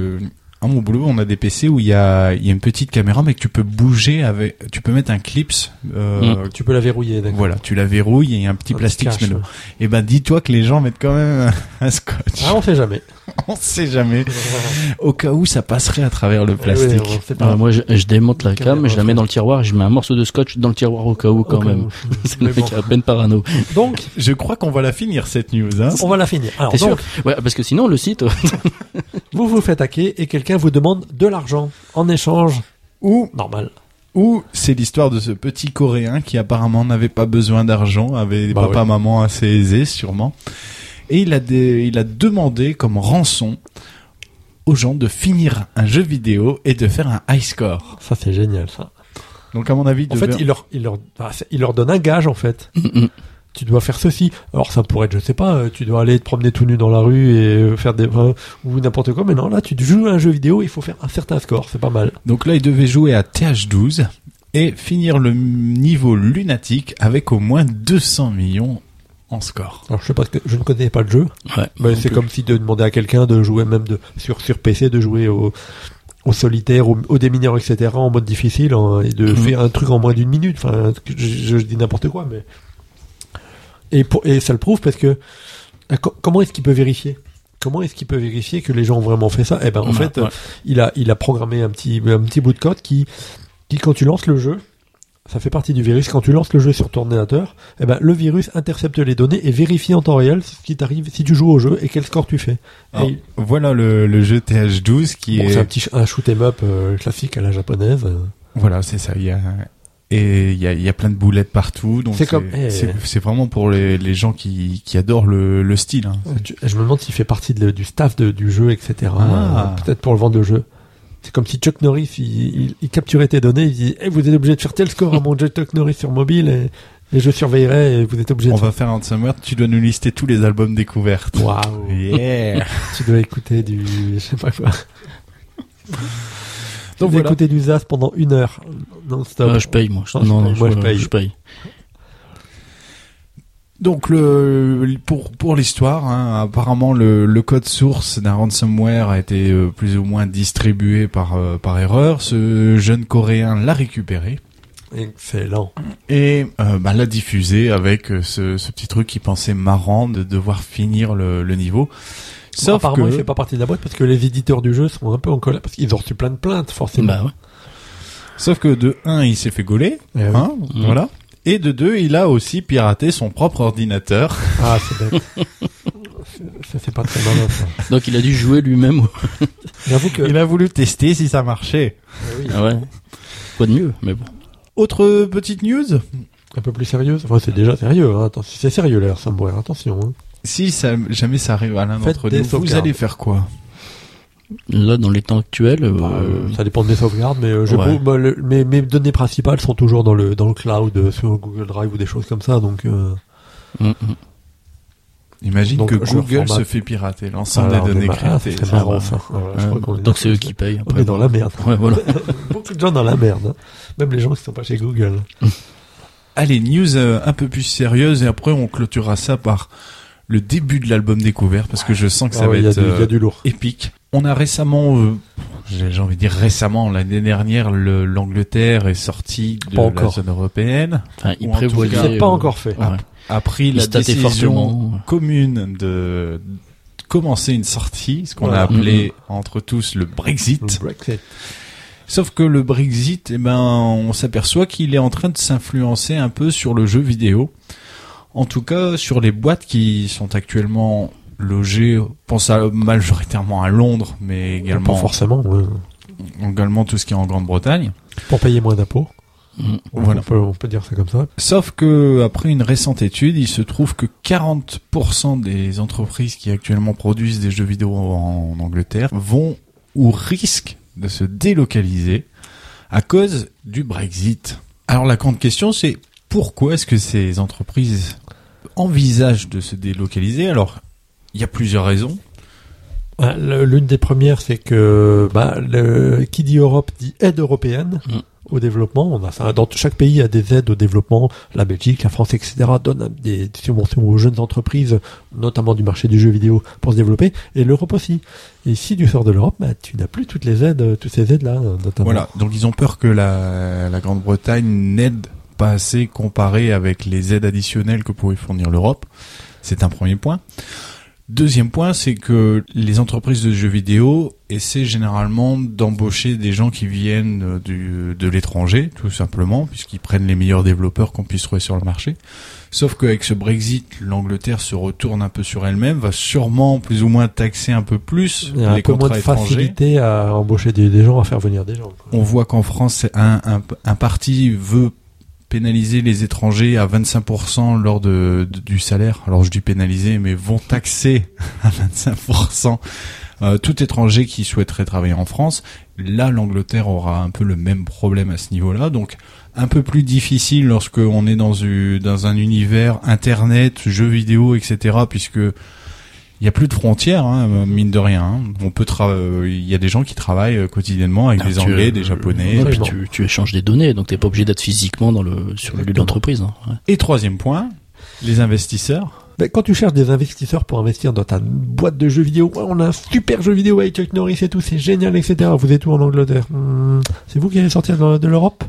A: à mon boulot, on a des P C où il y a, il y a une petite caméra, mais que tu peux bouger avec, tu peux mettre un clips. Euh,
C: mmh. Tu peux la verrouiller, d'accord.
A: Voilà, tu la verrouilles et il y a un petit un plastique.
C: Petit cache, ouais.
A: Et ben, dis-toi que les gens mettent quand même un, un scotch.
C: Ah, on sait jamais.
A: On sait jamais. Au cas où ça passerait à travers le plastique.
C: Oui, oui,
B: ah, moi, je, je démonte la cam, je la mets dans le tiroir, et je mets un morceau de scotch dans le tiroir au cas où quand au même. C'est le mec bon. à peine parano.
C: Donc,
A: je crois qu'on va la finir cette news. Hein.
C: On va la finir. Alors,
B: T'es
C: donc,
B: sûr ouais, parce que sinon le site.
C: vous vous faites hacker et quelqu'un vous demande de l'argent en échange ou normal.
A: Ou c'est l'histoire de ce petit Coréen qui apparemment n'avait pas besoin d'argent, avait des
C: bah
A: papa
C: oui.
A: maman assez aisés sûrement, et il a des, il a demandé comme rançon aux gens de finir un jeu vidéo et de faire un high score.
C: Ça, c'est génial, ça.
A: Donc à mon avis,
C: En fait, il leur, il leur, bah, c'est- il leur donne un gage, en fait.
B: Mm, mm.
C: Tu dois faire ceci. Alors, ça pourrait être, je sais pas, euh, tu dois aller te promener tout nu dans la rue et euh, faire des, enfin, ou n'importe quoi. Mais non, là, tu joues à un jeu vidéo, il faut faire un certain score. C'est pas mal.
A: Donc là, il devait jouer à T H douze et finir le niveau lunatique avec au moins deux cents millions en score.
C: Alors, je sais pas, ce que- je ne connais pas le jeu.
B: Ouais.
C: Mais c'est
B: Donc,
C: comme si de demander à quelqu'un de jouer même de, sur, sur P C, de jouer au, au solitaire, au, au démineur, et cetera, en mode difficile, hein, et de
B: Mhm.
C: faire un truc en moins d'une minute. Enfin, je, je, je dis n'importe quoi, mais. Et, pour, et ça le prouve parce que. euh, co- Comment est-ce qu'il peut vérifier? Comment est-ce qu'il peut vérifier que les gens ont vraiment fait ça? Eh ben, en
B: Ouais,
C: fait,
B: ouais.
C: il a, il a programmé un petit, un petit bout de code qui, qui, quand tu lances le jeu, ça fait partie du virus. Quand tu lances le jeu sur ton ordinateur, eh ben, le virus intercepte les données et vérifie en temps réel ce qui t'arrive si tu joues au jeu et quel score tu fais.
A: Alors,
C: Et-
A: voilà le, le jeu T H douze qui
C: bon,
A: est...
C: c'est un petit ch- un shoot 'em up euh, classique à la japonaise. euh.
A: Voilà, c'est ça. Il y a et il y a, il y a plein de boulettes partout. Donc
C: C'est comme- eh.
A: c'est, c'est vraiment pour les, les gens qui, qui adorent le, le style. Hein.
C: Euh, tu- Je me demande s'il fait partie de- du staff de- du jeu, et cetera.
A: Ah.
C: Euh, peut-être pour le vendre le jeu. C'est comme si Chuck Norris, il, il, il capturait tes données, il dit, Eh, vous êtes obligé de faire tel score à mon jet Chuck Norris sur mobile et, et je surveillerai et vous êtes obligé
A: On
C: de
A: va faire un Summer. Tu dois nous lister tous les albums découvertes.
C: faire. Waouh.
A: Yeah.
C: Tu dois écouter du, je sais pas quoi.
A: Donc
C: Tu dois
A: voilà.
C: écouter du Zaz pendant une heure. Non, stop.
B: Ah, je paye, moi. Je-
C: Ah,
B: non, non,
C: moi,
B: je,
C: je paye.
B: je paye.
A: Donc le pour pour l'histoire, hein, apparemment le, le code source d'un ransomware a été euh, plus ou moins distribué par euh, par erreur. Ce jeune Coréen l'a récupéré
C: Excellent.
A: et euh, bah, l'a diffusé avec euh, ce, ce petit truc qu'il pensait marrant de devoir finir le, le niveau.
C: Bon,
A: Sauf
C: apparemment,
A: que
C: il fait pas partie de la boîte parce que les éditeurs du jeu sont un peu en colère parce qu'ils ont reçu plein de plaintes, forcément.
B: Bah ouais.
A: sauf que de un il s'est fait gauler,
C: Eh oui.
A: hein,
B: Mhm.
A: voilà. Et de deux, il a aussi piraté son propre ordinateur.
C: Ah, c'est bête. Ça, c'est pas très malin, ça.
B: Donc il a dû jouer lui-même.
C: J'avoue que.
A: Il a voulu tester si ça marchait.
C: Ah oui.
B: Ah ouais. Quoi de mieux, mais bon.
A: Autre petite news.
C: Un peu plus sérieuse. Enfin, c'est déjà sérieux. Hein. Attends, c'est sérieux l'air, ça me pourrait. Attention. Hein.
A: Si ça, jamais ça arrive à l'un
C: Faites
A: d'entre
C: des
A: nous, vous
C: sauvegardes.
A: allez faire quoi?
B: Là, dans les temps actuels, euh,
C: Bah, euh, ça dépend des sauvegardes, mais euh, j'ai
B: ouais.
C: beau- bah, le- mes, mes données principales sont toujours dans le dans le cloud, euh, sur Google Drive ou des choses comme ça. Donc, euh,
B: mm, mm.
A: Imagine
C: Donc,
A: que
C: je
A: Google
C: reformate.
A: se fait pirater l'ensemble
C: voilà,
A: des
C: on
A: données
C: est mar- ah,
A: cryptées.
C: c'est
A: Ça
C: marrant
A: va.
C: ça. Voilà, je
B: Ouais,
C: crois qu'on est
B: donc
C: dans-
B: c'est eux qui payent.
C: On
B: Après,
C: est dans la merde.
B: Ouais, voilà.
C: Beaucoup de gens dans la merde. hein. Même les gens qui sont pas chez Google.
A: Allez, news euh, un peu plus sérieuse et après on clôturera ça par le début de l'album découvert parce que je sens que ça
C: Ah
A: va
C: ouais, il y, a
A: être
C: du- il y
A: euh,
C: a du lourd.
A: épique. On a récemment, euh, j'ai j'ai envie de dire récemment, l'année dernière, le- l'Angleterre est sortie de
C: Pas
A: la
C: encore.
A: zone européenne,
B: Enfin, ils
A: Ou en tout
B: prévoyaient.
A: cas,
C: C'est pas
B: euh,
C: encore fait.
B: ouais.
A: a pris
B: Ils
A: la
B: stataient
A: décision
B: fortement.
A: commune de commencer une sortie, ce qu'on
C: Voilà.
A: a appelé entre tous le Brexit.
C: Le Brexit.
A: Sauf que le Brexit, eh ben, on s'aperçoit qu'il est en train de s'influencer un peu sur le jeu vidéo. En tout cas, sur les boîtes qui sont actuellement logées, on pense à, majoritairement à Londres, mais
C: Pas
A: également,
C: forcément. ouais.
A: également tout ce qui est en Grande-Bretagne.
C: Pour payer moins d'impôts.
B: Mm.
A: Voilà.
C: On peut, on peut dire ça comme ça.
A: Sauf que, après une récente étude, il se trouve que quarante pour cent des entreprises qui actuellement produisent des jeux vidéo en Angleterre vont ou risquent de se délocaliser à cause du Brexit. Alors la grande question c'est pourquoi est-ce que ces entreprises envisagent de se délocaliser? Alors, il y a plusieurs raisons.
C: Ah, le- L'une des premières, c'est que bah, le, qui dit Europe dit aide européenne
B: Mm.
C: au développement. On a ça, dans chaque pays a des aides au développement. La Belgique, la France, et cetera donnent des subventions aux jeunes entreprises, notamment du marché du jeu vidéo, pour se développer. Et l'Europe aussi. Et si tu sors de l'Europe, bah, tu n'as plus toutes les aides, toutes ces aides-là, notamment.
A: Voilà, donc ils ont peur que la, la Grande-Bretagne n'aide pas assez comparé avec les aides additionnelles que pourrait fournir l'Europe. C'est un premier point. Deuxième point, c'est que les entreprises de jeux vidéo essaient généralement d'embaucher des gens qui viennent du, de l'étranger, tout simplement, puisqu'ils prennent les meilleurs développeurs qu'on puisse trouver sur le marché. Sauf qu'avec ce Brexit, l'Angleterre se retourne un peu sur elle-même, va sûrement plus ou moins taxer un peu plus
C: Il y a
A: les
C: un peu moins
A: contrats
C: de
A: étrangers.
C: facilité à embaucher des, des gens, à faire venir des gens. Quoi.
A: On voit qu'en France, un, un, un parti veut pénaliser les étrangers à vingt-cinq pour cent lors de, de du salaire. Alors je dis pénaliser, mais vont taxer à vingt-cinq pour cent euh, tout étranger qui souhaiterait travailler en France. Là, l'Angleterre aura un peu le même problème à ce niveau-là. Donc un peu plus difficile lorsque on est dans, une, dans un univers internet, jeux vidéo, et cetera. Puisque il y a plus de frontières, hein, mine de rien. Hein. On peut tra- il y a des gens qui travaillent quotidiennement avec
B: Ah,
A: des
B: tu,
A: Anglais,
B: euh,
A: des Japonais.
B: Et puis
C: bon.
B: tu, tu échanges des données, donc t'es pas obligé d'être physiquement dans le sur le lieu d'entreprise. Hein. Ouais.
A: Et troisième point, les investisseurs.
C: Ben, quand tu cherches des investisseurs pour investir dans ta boîte de jeux vidéo, ouais, on a un super jeu vidéo avec Chuck Norris et tout, c'est génial, et cetera. Vous êtes où en Angleterre? Hmm, c'est vous qui allez sortir de, de l'Europe?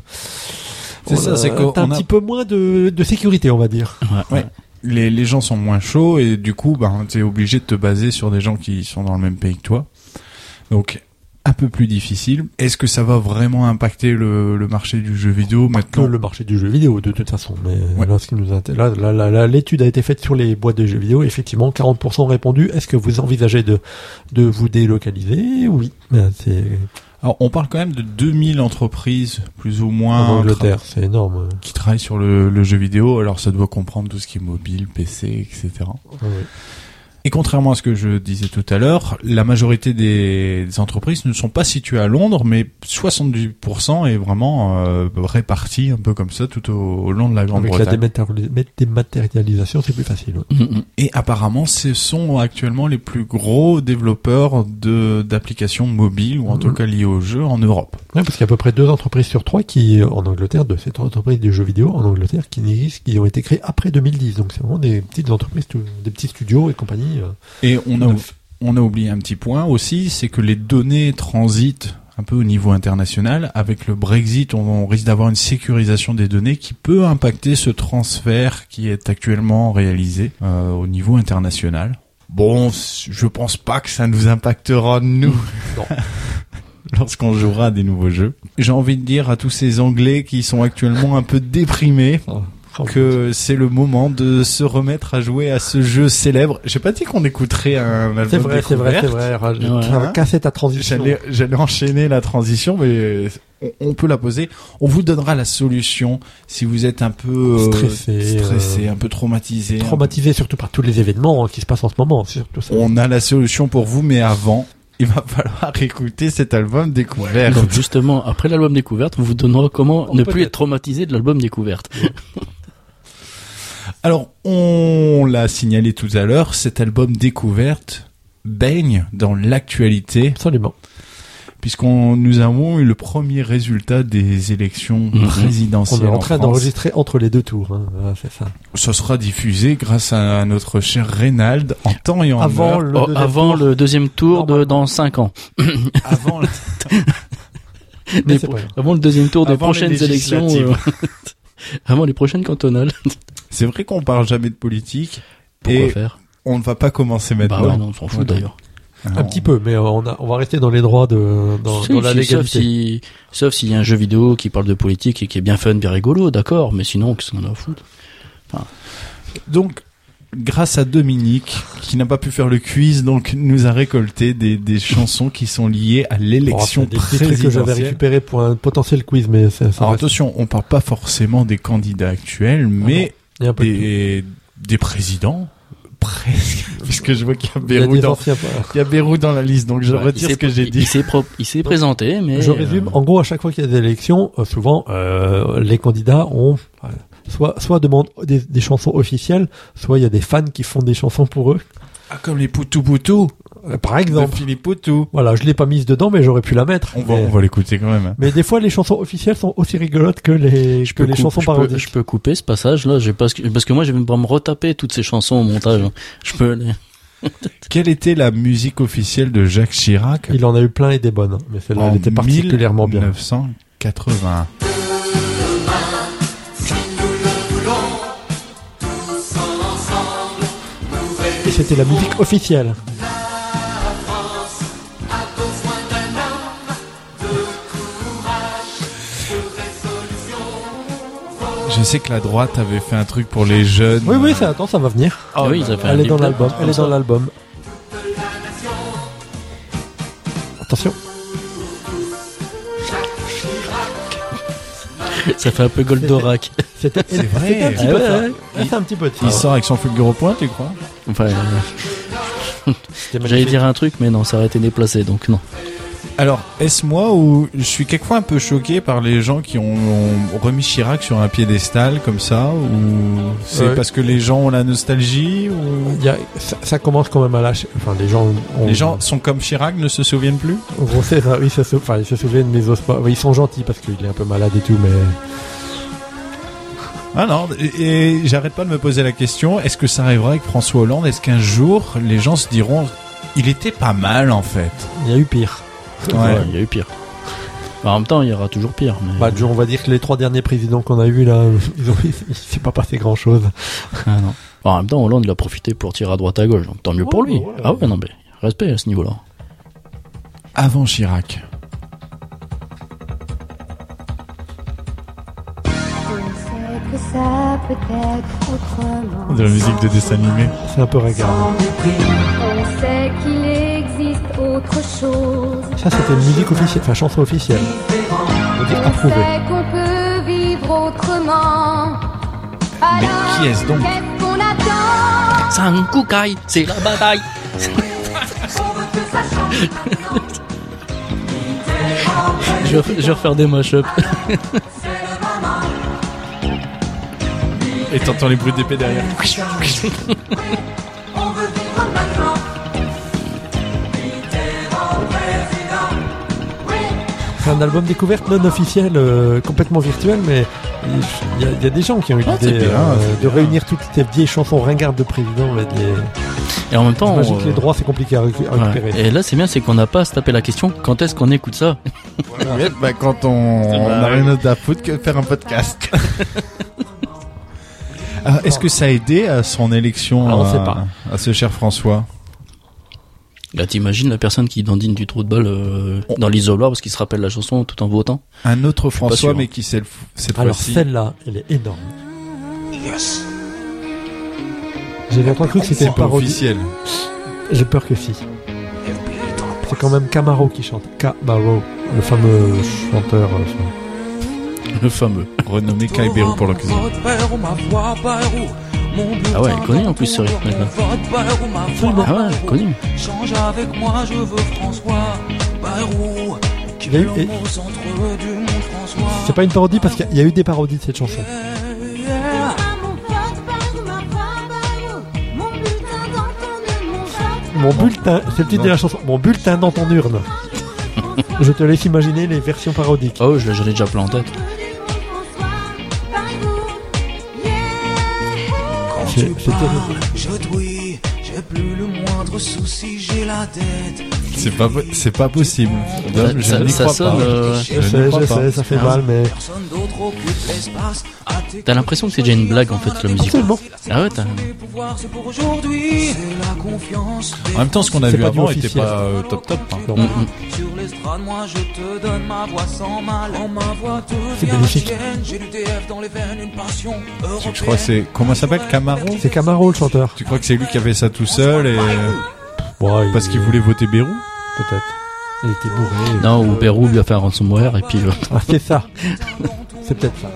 A: C'est
C: On
A: ça,
C: a-
A: c'est qu'on
C: t'as un
A: a-
C: petit peu moins de, de sécurité, on va dire.
B: Ouais,
A: Ouais. Les, les gens sont moins chauds et du coup, ben, t'es obligé de te baser sur des gens qui sont dans le même pays que toi. Donc, un peu plus difficile. Est-ce que ça va vraiment impacter le, le marché du jeu vidéo
C: Que
A: maintenant?
C: le marché du jeu vidéo, de toute façon. Mais
A: Ouais.
C: là, ce qui nous inté- là, là, là, là, l'étude a été faite sur les boîtes de jeux vidéo. Effectivement, quarante pour cent ont répondu. Est-ce que vous envisagez de, de vous délocaliser? Oui. Ben, c'est,
A: Alors, on parle quand même de deux mille entreprises, plus ou moins,
C: en Angleterre,
A: tra-
C: c'est énorme.
A: qui travaillent sur le, le jeu vidéo. Alors, ça doit comprendre tout ce qui est mobile, P C, et cetera.
C: Ouais.
A: Et contrairement à ce que je disais tout à l'heure, la majorité des, des entreprises ne sont pas situées à Londres, mais soixante-dix pour cent est vraiment euh, réparti un peu comme ça tout au, au long de la
C: Avec la
A: Grande-Bretagne.
C: dématéri- dématérialisation, c'est plus facile. Ouais.
B: Mm, mm.
A: Et apparemment, ce sont actuellement les plus gros développeurs de d'applications mobiles, ou en
C: Mhm.
A: tout cas liées au jeu, en Europe.
C: Ouais, parce qu'il y a à peu près deux entreprises sur trois qui, en Angleterre, de ces trois entreprises de jeux vidéo en Angleterre, qui n'existent, qui ont été créées après deux mille dix. Donc c'est vraiment des petites entreprises, tout- des petits studios et compagnie. euh.
A: Et on a,
C: Neuf.
A: on a oublié un petit point aussi, c'est que les données transitent un peu au niveau international. Avec le Brexit, on, on risque d'avoir une sécurisation des données qui peut impacter ce transfert qui est actuellement réalisé euh, au niveau international. Bon, je pense pas que ça nous impactera nous.
C: Non.
A: Lorsqu'on jouera à des nouveaux jeux. J'ai envie de dire à tous ces Anglais qui sont actuellement un peu déprimés
C: Oh,
A: que c'est le moment de se remettre à jouer à ce jeu célèbre. J'ai pas dit qu'on écouterait un album
C: c'est vrai, c'est vrai, c'est
A: découverte.
C: vrai. Raj-
B: Ouais.
C: Tu vas casser ta transition.
A: J'allais, j'allais enchaîner la transition, mais on, on peut la poser. On vous donnera la solution si vous êtes un peu euh,
C: Stressé,
A: stressé,
C: euh,
A: un peu traumatisé.
C: Traumatisé surtout par tous les événements hein, qui se passent en ce moment. C'est surtout ça.
A: On a la solution pour vous, mais avant, il va falloir écouter cet album découvert.
B: Donc justement, après l'album découverte, on vous donnera comment
C: On
B: ne
C: peut
B: plus
C: être-
B: être traumatisé de l'album découverte.
A: Alors, on l'a signalé tout à l'heure, cet album découverte baigne dans l'actualité,
C: Absolument.
A: puisqu'on nous avons eu le premier résultat des élections
B: Mhm.
C: On
A: présidentielles
C: est en
A: en
C: train
A: France.
C: d'enregistrer entre les deux tours. Hein. Voilà, c'est ça.
A: Ça sera diffusé grâce à notre cher Reynald en temps et en
C: Avant
A: heure.
C: le
B: Oh,
C: deuxième
B: avant
C: tour.
B: le deuxième tour de
C: Normalement.
B: dans cinq ans.
A: Avant le-
C: Mais
B: Des
C: c'est
B: pro-
C: pas grave.
B: avant le deuxième tour des
A: Avant les
B: prochaines élections.
A: législatives.
B: euh, avant les prochaines cantonales.
A: C'est vrai qu'on parle jamais de politique
B: Pourquoi
A: et
B: faire?
A: on ne va pas commencer
B: Bah
A: maintenant.
B: ouais, non, on s'en fout
A: Voilà.
B: d'ailleurs.
C: Un petit peu, mais euh, on, a, on va rester dans les droits de dans,
B: Si,
C: dans la
B: si,
C: légalité.
B: sauf si, sauf s'il y a un jeu vidéo qui parle de politique et qui est bien fun, bien rigolo, d'accord, mais sinon, qu'est-ce qu'on a à foutre?
A: Donc, grâce à Dominique, qui n'a pas pu faire le quiz, donc nous a récolté des, des chansons qui sont liées à
C: Bon,
A: l'élection
C: c'est des petits trucs que j'avais
A: présidentielle.
C: récupérés pour un potentiel quiz, mais ça, ça
A: Alors
C: reste-
A: attention, on parle pas forcément des candidats actuels, mais
C: il y a un peu de tout.
A: des, des présidents, presque, puisque je vois qu'il y a
C: Il y a
A: Bérou
C: des
A: dans,
C: anciens-
A: il y a Bérou dans la liste, donc je
B: Ouais, il
A: retire
B: s'est
A: ce que
B: pr-
A: j'ai
B: il-
A: dit.
B: Il s'est, pro- il s'est présenté, mais.
C: Je résume.
B: euh,
C: En gros, à chaque fois qu'il y a des élections, euh, souvent, euh, les candidats ont euh, soit soit demandent des, des chansons officielles, soit il y a des fans qui font des chansons pour eux.
A: Ah, comme les Poutou Poutou
C: Euh, par
A: de
C: exemple.
A: Philippe Poutou.
C: Voilà, je l'ai pas mise dedans, mais j'aurais pu la mettre.
A: On va,
C: mais,
A: on va l'écouter quand même.
C: mais des fois, les chansons officielles sont aussi rigolotes que les
B: Je
C: que
B: peux,
C: les
B: coup-
C: chansons
B: je, peux,
C: parodiques.
B: je peux couper ce passage-là, j'ai pas, parce que moi, je vais pas me retaper toutes ces chansons au montage. hein. Je peux les...
A: Quelle était la musique officielle de Jacques Chirac
C: Il en a eu plein et des bonnes, mais celle-là,
A: en
C: elle était particulièrement bien.
A: mille neuf cent quatre-vingt-un?
C: Et c'était la musique officielle.
A: Je sais que la droite avait fait un truc pour les jeunes.
C: Oui, oui, ça, attends, ça va venir.
B: Ah oui, ils avaient
C: Elle
B: un
C: est dans
B: clip
C: l'album.
B: comme
C: Elle est
B: ça.
C: dans l'album. Attention.
B: Ça fait un peu Goldorak.
C: C'était
A: C'est vrai.
C: c'était un petit
B: Ah
C: peu
B: ouais,
C: ça.
B: ouais.
C: Ouais, c'est un petit peu de ça.
A: Il sort avec son fulgure au point, tu crois?
B: Enfin, euh,
C: C'était
B: j'allais
C: magnifique.
B: dire un truc, mais non, ça aurait été déplacé, donc non.
A: Alors, est-ce moi ou je suis quelquefois un peu choqué par les gens qui ont, ont remis Chirac sur un piédestal comme ça, ou c'est
C: Ouais.
A: parce que les gens ont la nostalgie, ou
C: Il y a- ça, ça commence quand même à lâcher. Enfin, les gens. Ont,
A: les gens sont comme Chirac, ne se souviennent plus?
C: En gros, c'est ça. Oui, ça se, enfin, ils se souviennent, mais ils osent pas. Oui, ils sont gentils parce qu'il est un peu malade et tout, mais.
A: Ah non, et, et j'arrête pas de me poser la question, est-ce que ça arrivera avec François Hollande? Est-ce qu'un jour, les gens se diront, il était pas mal en fait?
C: Il y a eu pire.
A: Ouais.
B: Ouais, il y a eu pire. Bah, en même temps, il y aura toujours pire. Mais...
C: Bah, on va dire que les trois derniers présidents qu'on a eu là, ils ont, il s'est pas passé grand chose.
B: Ah, non. Bah, en même temps, Hollande, il a profité pour tirer à droite à gauche, donc tant mieux
C: Ouais,
B: pour lui.
C: ouais, ouais.
B: Ah ouais, non, mais respect à ce niveau-là.
A: Avant Chirac.
D: Que ça peut être autrement.
A: De la musique de dessin animé.
C: C'est un peu regard.
D: On sait qu'il existe autre chose.
C: Ça, c'était une musique officielle, enfin, chanson officielle. On dit
D: On
C: approuvée.
D: sait qu'on peut vivre autrement.
A: Mais
D: Alors,
A: qui est-ce donc?
D: qu'est-ce qu'on attend?
B: Sankukai, c'est la bataille. je, vais, je vais refaire des mash-ups.
A: Et t'entends les bruits d'épée derrière.
C: C'est un album découverte non officiel, euh, complètement virtuel, mais il y, a- il y a des gens qui ont eu
A: Ah,
C: l'idée
A: c'est bien,
C: euh,
A: c'est
C: de
A: bien.
C: réunir toutes ces vieilles chansons ringardes de président. Là, des...
B: Et en même temps,
C: J'imagine
B: on,
C: que les droits, c'est compliqué à, récu- à
B: ouais.
C: récupérer.
B: Et là, c'est bien, c'est qu'on n'a pas à se taper la question quand est-ce qu'on écoute ça.
A: Ouais, bah, quand on
B: Bah,
A: on a
B: oui.
A: rien d'autre à foutre que de faire un podcast. Ah, est-ce que ça a aidé à son élection,
C: Ah, on
A: à,
C: sait pas.
A: à ce cher François?
B: Là, t'imagines la personne qui dandine du trou de balle euh,
A: Oh.
B: dans l'isoloir parce qu'il se rappelle la chanson tout en votant.
A: Un autre
B: suis pas
A: François,
B: sûr.
A: mais qui c'est le f- cette
C: Alors
A: fois-ci.
C: celle-là, elle est énorme. J'avais encore cru que c'était
A: C'est
C: une
A: pas
C: parodie.
A: officiel.
C: J'ai peur que si. C'est quand même Camaro qui chante. Camaro, le fameux chanteur. euh, enfin,
B: Le fameux.
A: Renommé Kaibéru pour l'occasion.
B: Ah ouais, il est connu en plus ce rythme là. Ah ouais, connu.
E: Change avec moi, je veux François Bayrou. Qui
C: Il y a eu-
E: est
C: et-
E: au centre du monde, François.
C: C'est pas une parodie parce qu'il y a- il y a eu des parodies de cette chanson.
E: Yeah.
C: Mon bulletin, c'est le titre de la chanson. Mon bulletin dans ton urne. Je te laisse imaginer les versions parodiques.
B: Oh, je l'ai j'en ai déjà plein en tête.
C: C'est c'est terrible.
E: Je douille, j'ai plus le moindre souci, j'ai la tête.
A: C'est pas, po- c'est pas possible.
B: Ça,
A: je
B: ça-
A: n'y
B: ça
A: crois
B: sonne.
A: pas.
B: euh,
C: Je
A: Je
C: sais,
A: n'y crois
C: je
A: pas.
C: sais, ça fait
B: Ah.
C: mal, mais.
E: Personne d'autre occupe l'espace. À tes
B: T'as l'impression que c'est déjà une blague en fait la musique.
C: Absolument.
B: Ah ouais, t'as.
E: Les pouvoirs, c'est pour aujourd'hui. C'est la confiance.
A: En même temps, ce qu'on a
C: C'est
A: vu
C: pas du
A: avant était
C: officiel.
A: pas euh, top top. hein.
C: Non.
B: Mm, mm.
E: Sur l'estrade, moi je te donne ma voix sans mal. En ma voix
C: C'est
E: devient
C: magnifique.
E: tienne. J'ai du T F dans les veines, une passion européenne.
A: Je crois que c'est comment ça s'appelle, Camaro.
C: C'est Camaro le chanteur.
A: Tu crois que c'est lui qui avait ça tout seul et
C: Ouais, il-
A: parce qu'il voulait voter Bérou?
C: Peut-être. Il était bourré.
B: Non, ou Pérou lui a fait un ransomware et puis. euh,
C: Ah, c'est ça. C'est peut-être ça.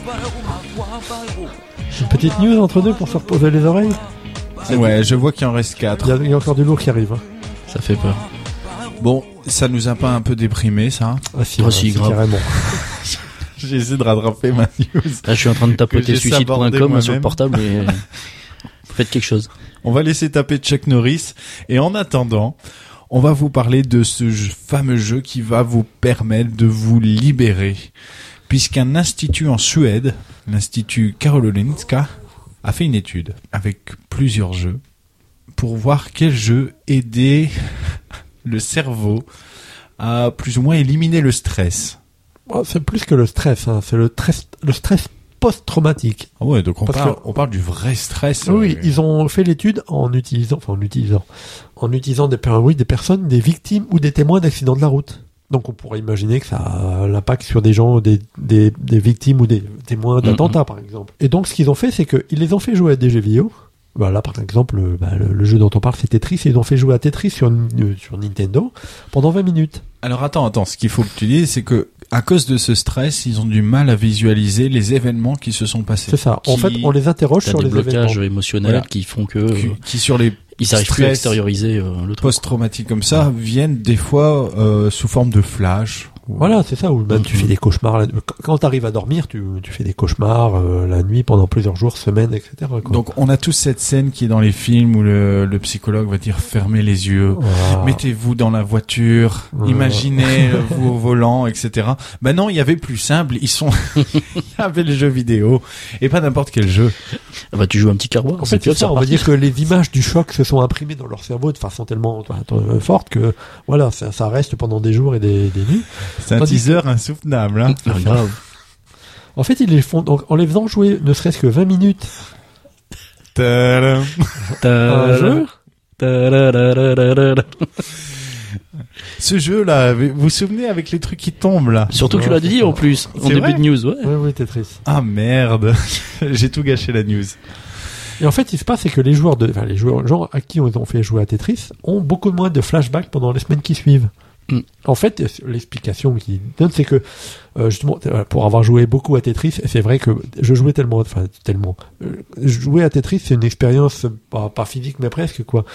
C: Une petite news entre deux pour se reposer les oreilles.
A: Ouais, je vois qu'il en reste
C: Il
A: quatre.
C: y, a, il y a encore du lourd qui arrive. Hein.
B: Ça fait peur.
A: Bon, ça nous a pas un peu déprimé, ça?
C: Ah si,
B: Oh,
C: ouais,
B: si,
C: c'est
B: grave.
C: carrément.
A: J'ai essayé de rattraper ma news.
B: Là, je suis en train de tapoter
A: j'ai
B: suicide point
A: sabordé
B: com
A: moi-même.
B: sur le portable et. euh, Faites quelque chose.
A: On va laisser taper Chuck Norris. Et en attendant, on va vous parler de ce jeu- fameux jeu qui va vous permettre de vous libérer. Puisqu'un institut en Suède, l'Institut Karolinska, a fait une étude avec plusieurs jeux pour voir quel jeu aidait le cerveau à plus ou moins éliminer le stress.
C: Oh, c'est plus que le stress. Hein. C'est le, stress- le stress post-traumatique.
A: Ah ouais, donc on
C: Parce
A: parle,
C: que-
A: on parle du vrai stress.
C: Oui,
A: euh,
C: ils ont fait l'étude en utilisant, enfin en utilisant, en utilisant des, per- oui, des personnes, des victimes ou des témoins d'accidents de la route. Donc on pourrait imaginer que ça a l'impact sur des gens, des, des, des victimes ou des témoins d'attentats
B: Mhm.
C: par exemple. Et donc ce qu'ils ont fait, c'est qu'ils les ont fait jouer à des jeux vidéo. Voilà, par exemple, euh, bah, le, le jeu dont on parle, c'est Tetris, et ils ont fait jouer à Tetris sur, euh, sur Nintendo pendant vingt minutes.
A: Alors attends, attends, ce qu'il faut que tu dises, c'est que à cause de ce stress, ils ont du mal à visualiser les événements qui se sont passés.
C: C'est ça. En
A: Qui-
C: fait, on les interroge
B: T'as
C: sur
B: des
C: les
B: blocages
C: événements.
B: émotionnels
A: Voilà.
B: qui font que euh,
A: qui, qui sur les
B: ils n'arrivent plus à
A: stress
B: extérioriser euh, le truc.
A: post-traumatiques comme ça viennent des fois euh, sous forme de flash. ou-
C: Voilà, c'est ça, où même tu
B: Mhm.
C: fais des cauchemars. la- Quand tu arrives à dormir, tu, tu fais des cauchemars euh, la nuit pendant plusieurs jours, semaines, et cetera. Quoi.
A: Donc on a tous cette scène qui est dans les films où le, le psychologue va dire fermez les yeux.
C: Voilà.
A: Mettez-vous dans la voiture,
C: Ouais.
A: imaginez euh, vous au volant, et cetera. Ben non, il y avait plus simple. Ils sont, il y avait le jeu vidéo et pas n'importe quel jeu.
B: Ah bah tu joues un petit carreau.
C: En fait, c'est ça, on va dire que les images du choc se sont imprimées dans leur cerveau de façon tellement euh, forte que voilà, ça, ça reste pendant des jours et des, des nuits.
A: C'est un
C: Tandis
A: teaser insoutenable. Hein.
B: Ah, grave.
C: En fait, ils les font donc en les faisant jouer ne serait-ce que vingt minutes
A: Tadam.
C: à un jeu.
B: Ta-da-da-da-da-da.
A: Ce jeu-là, vous vous souvenez avec les trucs qui tombent là?
B: Surtout que tu
C: Ouais,
B: l'as
C: c'est
B: dit
C: ça.
B: en plus en
A: C'est
B: début
A: vrai
B: de news, ouais.
C: Oui, oui, Tetris.
A: Ah merde, j'ai tout gâché la news.
C: Et en fait, ce qui se passe, c'est que les joueurs de, enfin, les joueurs, gens à qui ils ont fait jouer à Tetris ont beaucoup moins de flashbacks pendant les semaines qui suivent.
B: Mm.
C: En fait, l'explication qu'ils donnent, c'est que, euh, justement, euh, pour avoir joué beaucoup à Tetris, c'est vrai que je jouais tellement, enfin, tellement, euh, jouer à Tetris, c'est une expérience, pas, pas physique, mais presque, quoi.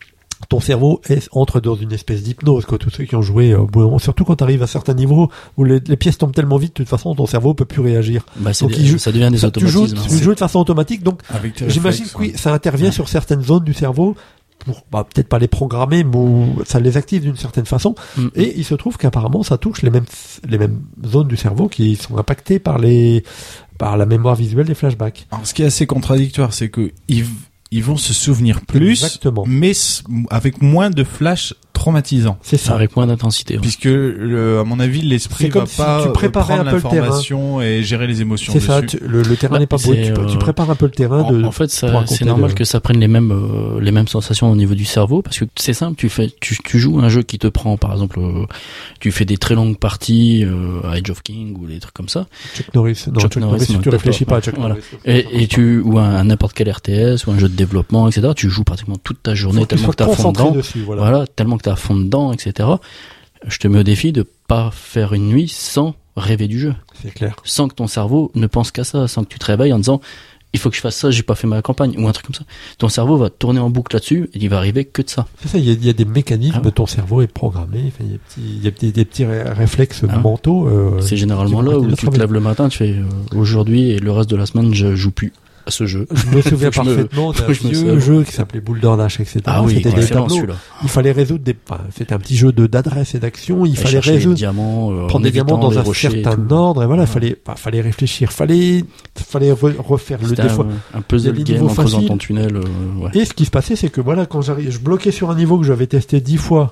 C: Ton cerveau est, entre dans une espèce d'hypnose, quoi. Tous ceux qui ont joué, euh, bon, surtout quand tu arrives à certains niveaux où les, les pièces tombent tellement vite, de toute façon, ton cerveau peut plus réagir.
B: Bah, c'est
C: Donc,
B: des-
C: il joue-
B: ça devient des
C: Ça, tu joues,
B: automatismes. hein.
C: tu joues de façon automatique, donc
A: Avec tes
C: j'imagine
A: réflexes,
C: que oui,
A: ouais.
C: ça intervient sur certaines zones du cerveau pour, bah, peut-être pas les programmer, mais où ça les active d'une certaine façon.
B: Mm.
C: Et il se trouve qu'apparemment, ça touche les mêmes, les mêmes zones du cerveau qui sont impactées par les, par la mémoire visuelle des flashbacks.
A: Alors, ce qui est assez contradictoire, c'est que ils, ils vont se souvenir plus,
C: Exactement.
A: mais s- avec moins de flash traumatisants.
C: C'est ça.
B: Avec moins d'intensité. ouais.
A: Puisque, le, à mon avis, l'esprit
C: C'est comme
A: va
C: si
A: pas
C: tu
A: euh,
C: préparais
A: prendre
C: un peu le terrain.
A: l'information et gérer les émotions
C: C'est ça.
A: dessus.
C: tu- le, le terrain
B: Bah,
C: n'est pas beau.
B: c'est,
C: Tu, peux- tu
B: euh,
C: prépares un peu le terrain
B: En,
C: de.
B: en fait,
C: pour
B: ça,
C: raconter
B: c'est normal
C: le-
B: que ça prenne les mêmes euh, les mêmes sensations au niveau du cerveau parce que c'est simple. Tu fais, tu, tu joues un jeu qui te prend, par exemple, euh, tu fais des très longues parties euh, à Age of King ou des trucs comme ça.
C: Chuck Norris. Non,
B: Chuck
C: Chuck,
B: Norris,
C: Norris,
B: non,
C: tu
B: peut-être
C: réfléchis
B: pas.
C: pas à Chuck
B: Voilà.
C: Norris.
B: Et, et tu ou un n'importe quel R T S ou un jeu de développement, et cetera. Tu joues pratiquement toute ta journée
C: Faut que tu
B: tellement
C: sois
B: que t'as à fond
C: concentré
B: dedans.
C: dessus, voilà.
B: Voilà, tellement que t'as à fond dedans, et cetera. Je te mets au défi de pas faire une nuit sans rêver du jeu,
C: C'est clair.
B: sans que ton cerveau ne pense qu'à ça, sans que tu te réveilles en disant il faut que je fasse ça, j'ai pas fait ma campagne ou un truc comme ça. Ton cerveau va tourner en boucle là-dessus et il va arriver que de ça.
C: C'est ça, il y a, il y a des mécanismes,
B: Ah ouais.
C: ton cerveau est programmé, enfin, il y a, petits- il y a des, des petits ré- réflexes
B: Ah ouais.
C: mentaux. euh,
B: C'est
C: qui
B: généralement
C: vont
B: là où
C: continuer à
B: tu te
C: travailler.
B: lèves le matin, tu fais euh, aujourd'hui et le reste de la semaine je joue plus à ce jeu.
C: Je me souviens
B: Faut que je me-
C: parfaitement
B: faut
C: d'un
B: que je me
C: vieux
B: sauve.
C: jeu qui s'appelait Boulder Dash, et cetera.
B: Ah oui,
C: C'était des
B: excellent
C: tableaux.
B: celui-là.
C: Il fallait résoudre des, enfin, c'était un petit jeu de d'adresse et d'action. Il
B: Aller
C: fallait
B: chercher les
C: résoudre,
B: diamants, euh, en
C: prendre des diamants
B: évitant
C: dans
B: les
C: un
B: rochers et
C: certain
B: tout.
C: ordre. Et voilà,
B: Ouais.
C: fallait, bah, fallait réfléchir, fallait, fallait re- refaire le
B: C'était
C: des fois.
B: un, un puzzle
C: il y a des
B: game
C: niveaux
B: en creusant
C: faciles.
B: ton tunnel. euh, ouais.
C: Et ce qui se passait, c'est que voilà, quand j'arrive, je bloquais sur un niveau que j'avais testé dix fois.